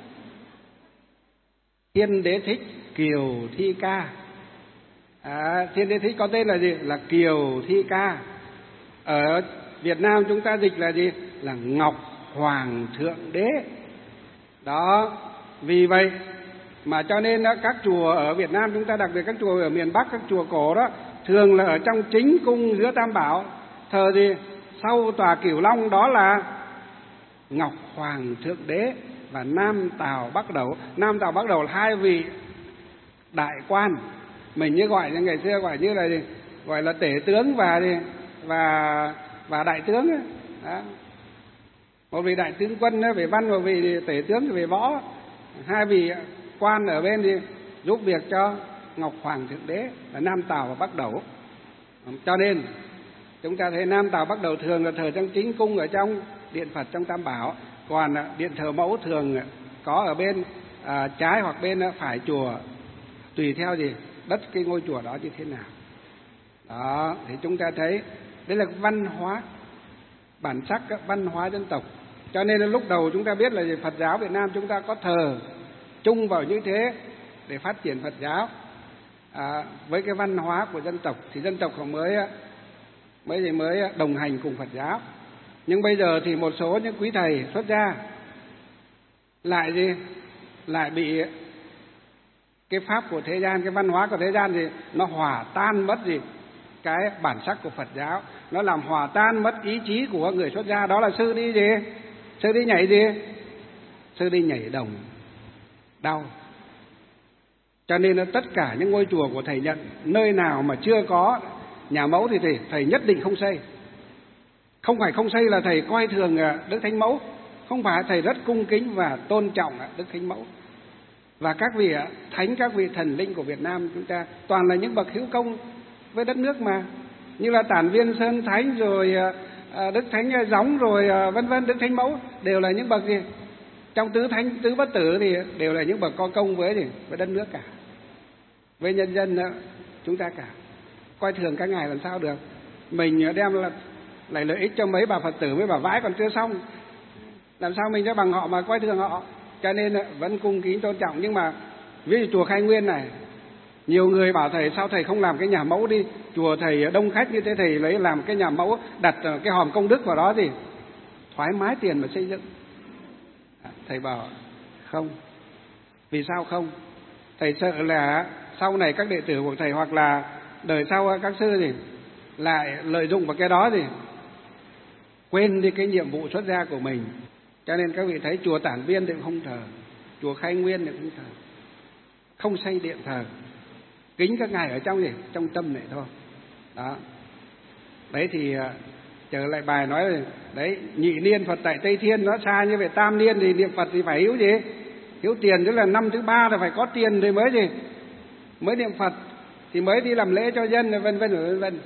Thiên Đế Thích Kiều Thi Ca. À, Thiên Đế Thích có tên là gì? Là Kiều Thi Ca. Ở Việt Nam chúng ta dịch là gì? Là Ngọc Hoàng Thượng Đế. Đó, vì vậy mà cho nên đó, các chùa ở Việt Nam chúng ta, đặc biệt các chùa ở miền Bắc, các chùa cổ đó, thường là ở trong chính cung giữa Tam Bảo thờ gì? Sau tòa Cửu Long đó là Ngọc Hoàng Thượng Đế và Nam Tào Bắc Đẩu. Nam Tào Bắc Đẩu là hai vị đại quan, mình như gọi như ngày xưa gọi như là gì? Gọi là tể tướng và và và đại tướng ấy. Đó. Một vị đại tướng quân về văn, một vị tể tướng về võ, hai vị quan ở bên thì giúp việc cho Ngọc Hoàng Thượng Đế là Nam Tào và Bắc Đẩu. Cho nên chúng ta thấy Nam Tào Bắc Đẩu thường là thờ trong chính cung ở trong điện Phật trong Tam Bảo, còn điện thờ mẫu thường có ở bên à, trái hoặc bên phải chùa, tùy theo gì đất cái ngôi chùa đó như thế nào. Đó thì chúng ta thấy đấy là văn hóa, bản sắc văn hóa dân tộc. Cho nên là lúc đầu chúng ta biết là Phật giáo Việt Nam chúng ta có thờ chung vào như thế để phát triển Phật giáo à, với cái văn hóa của dân tộc, thì dân tộc họ mới mới gì mới đồng hành cùng Phật giáo. Nhưng bây giờ thì một số những quý thầy xuất gia lại gì lại bị cái pháp của thế gian, cái văn hóa của thế gian thì nó hòa tan mất gì cái bản sắc của Phật giáo, nó làm hòa tan mất ý chí của người xuất gia. Đó là sư đi gì? Sư đi nhảy gì? Sư đi nhảy đồng đau. Cho nên là tất cả những ngôi chùa của thầy nhận, nơi nào mà chưa có nhà mẫu thì thầy, thầy nhất định không xây. Không phải không xây là thầy coi thường Đức Thánh Mẫu, không phải, thầy rất cung kính và tôn trọng Đức Thánh Mẫu. Và các vị thánh, các vị thần linh của Việt Nam chúng ta toàn là những bậc hữu công với đất nước mà, như là Tản Viên Sơn Thánh, rồi Đức Thánh Gióng, rồi vân vân, Đức Thánh Mẫu đều là những bậc gì trong tứ thánh tứ bất tử thì đều là những bậc có công với gì với đất nước cả, với nhân dân chúng ta cả. Coi thường các ngài làm sao được? Mình đem là lại lợi ích cho mấy bà Phật tử, mấy bà vãi còn chưa xong, làm sao mình sẽ bằng họ mà coi thường họ? Cho nên vẫn cung kính tôn trọng. Nhưng mà ví dụ chùa Khai Nguyên này, nhiều người bảo thầy sao thầy không làm cái nhà mẫu đi, chùa thầy đông khách như thế thầy lấy làm cái nhà mẫu, đặt cái hòm công đức vào đó thì thoải mái tiền mà xây dựng. Thầy bảo không. Vì sao không? Thầy sợ là sau này các đệ tử của thầy hoặc là đời sau các sư thì lại lợi dụng vào cái đó thì quên đi cái nhiệm vụ xuất gia của mình. Cho nên các vị thấy chùa Tản Viên thì không thờ, chùa Khai Nguyên thì không thờ, không xây điện thờ, kính các ngài ở trong gì trong tâm này thôi. Đó. Đấy thì trở lại bài nói rồi, đấy, nhị niên Phật tại Tây Thiên nó xa như vậy, tam niên thì niệm Phật thì phải hiếu gì? Hiếu tiền, tức là năm thứ ba là phải có tiền thì mới gì? Mới niệm Phật, thì mới đi làm lễ cho dân, vân vân vân vân.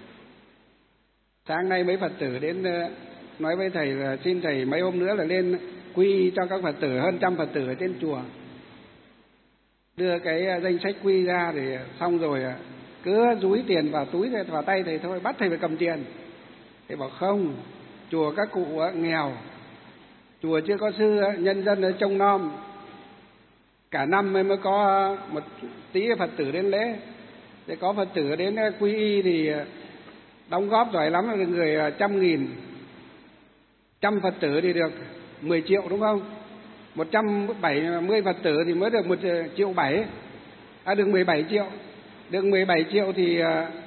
Sáng nay mấy Phật tử đến nói với thầy là xin thầy mấy hôm nữa là lên quy cho các Phật tử, hơn trăm Phật tử ở trên chùa, đưa cái danh sách quy ra thì xong rồi cứ dúi tiền vào túi vào tay thầy thôi, bắt thầy phải cầm tiền. Thầy bảo không, chùa các cụ nghèo, chùa chưa có sư, nhân dân ở trông nom, cả năm mới có một tí Phật tử đến lễ, để có Phật tử đến quy y thì đóng góp giỏi lắm là được người trăm nghìn, trăm Phật tử thì được mười triệu đúng không? Một trăm bảy mươi Phật tử thì mới được một triệu bảy, à được mười bảy triệu, được mười bảy triệu thì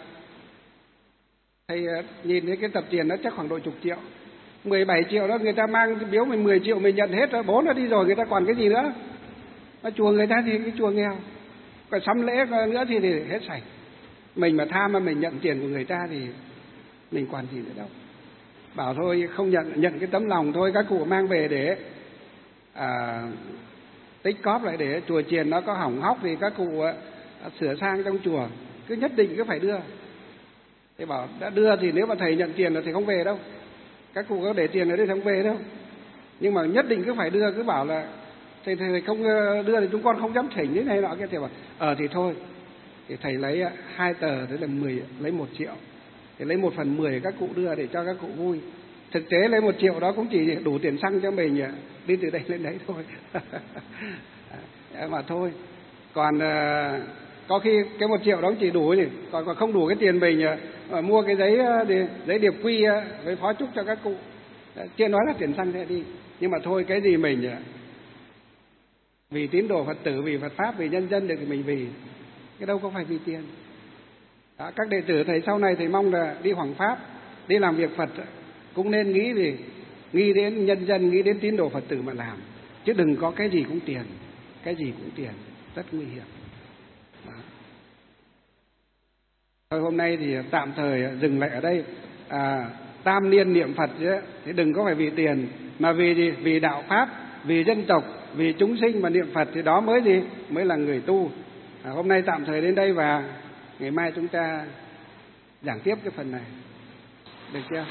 thầy nhìn thấy cái tập tiền nó chắc khoảng độ chục triệu. Mười bảy triệu đó người ta mang biếu mình mười triệu mình nhận hết rồi, bốn nó đi rồi người ta còn cái gì nữa? Mà chùa người ta thì cái chùa nghèo, còn sắm lễ nữa thì, thì hết sạch. Mình mà tham mà mình nhận tiền của người ta thì mình còn gì nữa đâu. Bảo thôi không nhận, nhận cái tấm lòng thôi, các cụ mang về để à, tích cóp lại để chùa chiền nó có hỏng hóc thì các cụ à, sửa sang trong chùa, cứ nhất định cứ phải đưa. Thế bảo đã đưa thì nếu mà thầy nhận tiền là thầy không về đâu, các cụ có để tiền ở đây không về đâu, nhưng mà nhất định cứ phải đưa. Cứ bảo là thầy thầy không đưa thì chúng con không dám thỉnh thế này nọ kia. Thầy bảo ờ thì thôi, thì thầy lấy hai tờ, thế là mười, lấy một triệu, thì lấy một phần mười các cụ đưa để cho các cụ vui. Thực tế lấy một triệu đó cũng chỉ đủ tiền xăng cho mình đi từ đây lên đấy thôi. Mà thôi, còn có khi cái một triệu đó chỉ đủ nhỉ, còn còn không đủ cái tiền mình mua cái giấy giấy điệp quy với phó chúc cho các cụ, chưa nói là tiền xăng thế đi. Nhưng mà thôi, cái gì mình vì tín đồ Phật tử, vì Phật pháp, vì nhân dân được thì mình vì, cái đâu có phải vì tiền. Đó, các đệ tử thầy sau này thầy mong là đi hoằng pháp, đi làm việc Phật cũng nên nghĩ về nghĩ đến nhân dân, nghĩ đến tín đồ Phật tử mà làm, chứ đừng có cái gì cũng tiền, cái gì cũng tiền, rất nguy hiểm. Đó. Thôi hôm nay thì tạm thời dừng lại ở đây. À, tam niên niệm Phật chứ, thì đừng có phải vì tiền, mà vì gì? Vì đạo pháp, vì dân tộc, vì chúng sinh mà niệm Phật thì đó mới gì? Mới là người tu. À, hôm nay tạm thời đến đây và ngày mai chúng ta giảng tiếp cái phần này. Được chưa?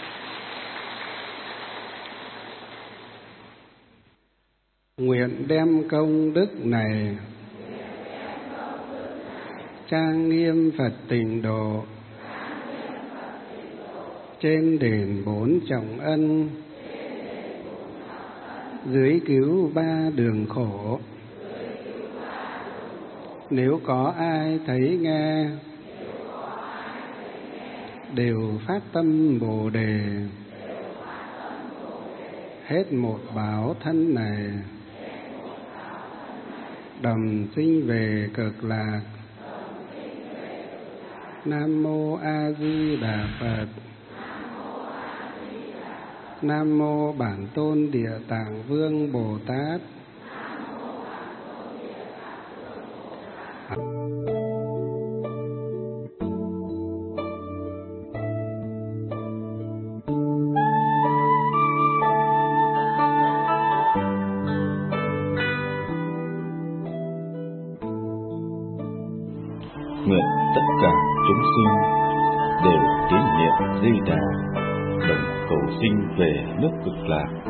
Nguyện đem công đức này trang nghiêm Phật Tịnh Độ, trên đền bốn trọng ân, dưới cứu ba đường khổ. Nếu có ai thấy nghe, đều phát tâm Bồ Đề, hết một báo thân này, đồng sinh về Cực Lạc. Nam mô A Di Đà Phật. Nam mô Bản Tôn Địa Tạng Vương Bồ Tát. Nguyện tất cả chúng sinh đều tín niệm Di Đà, đồng cầu sinh về nước Cực Lạc.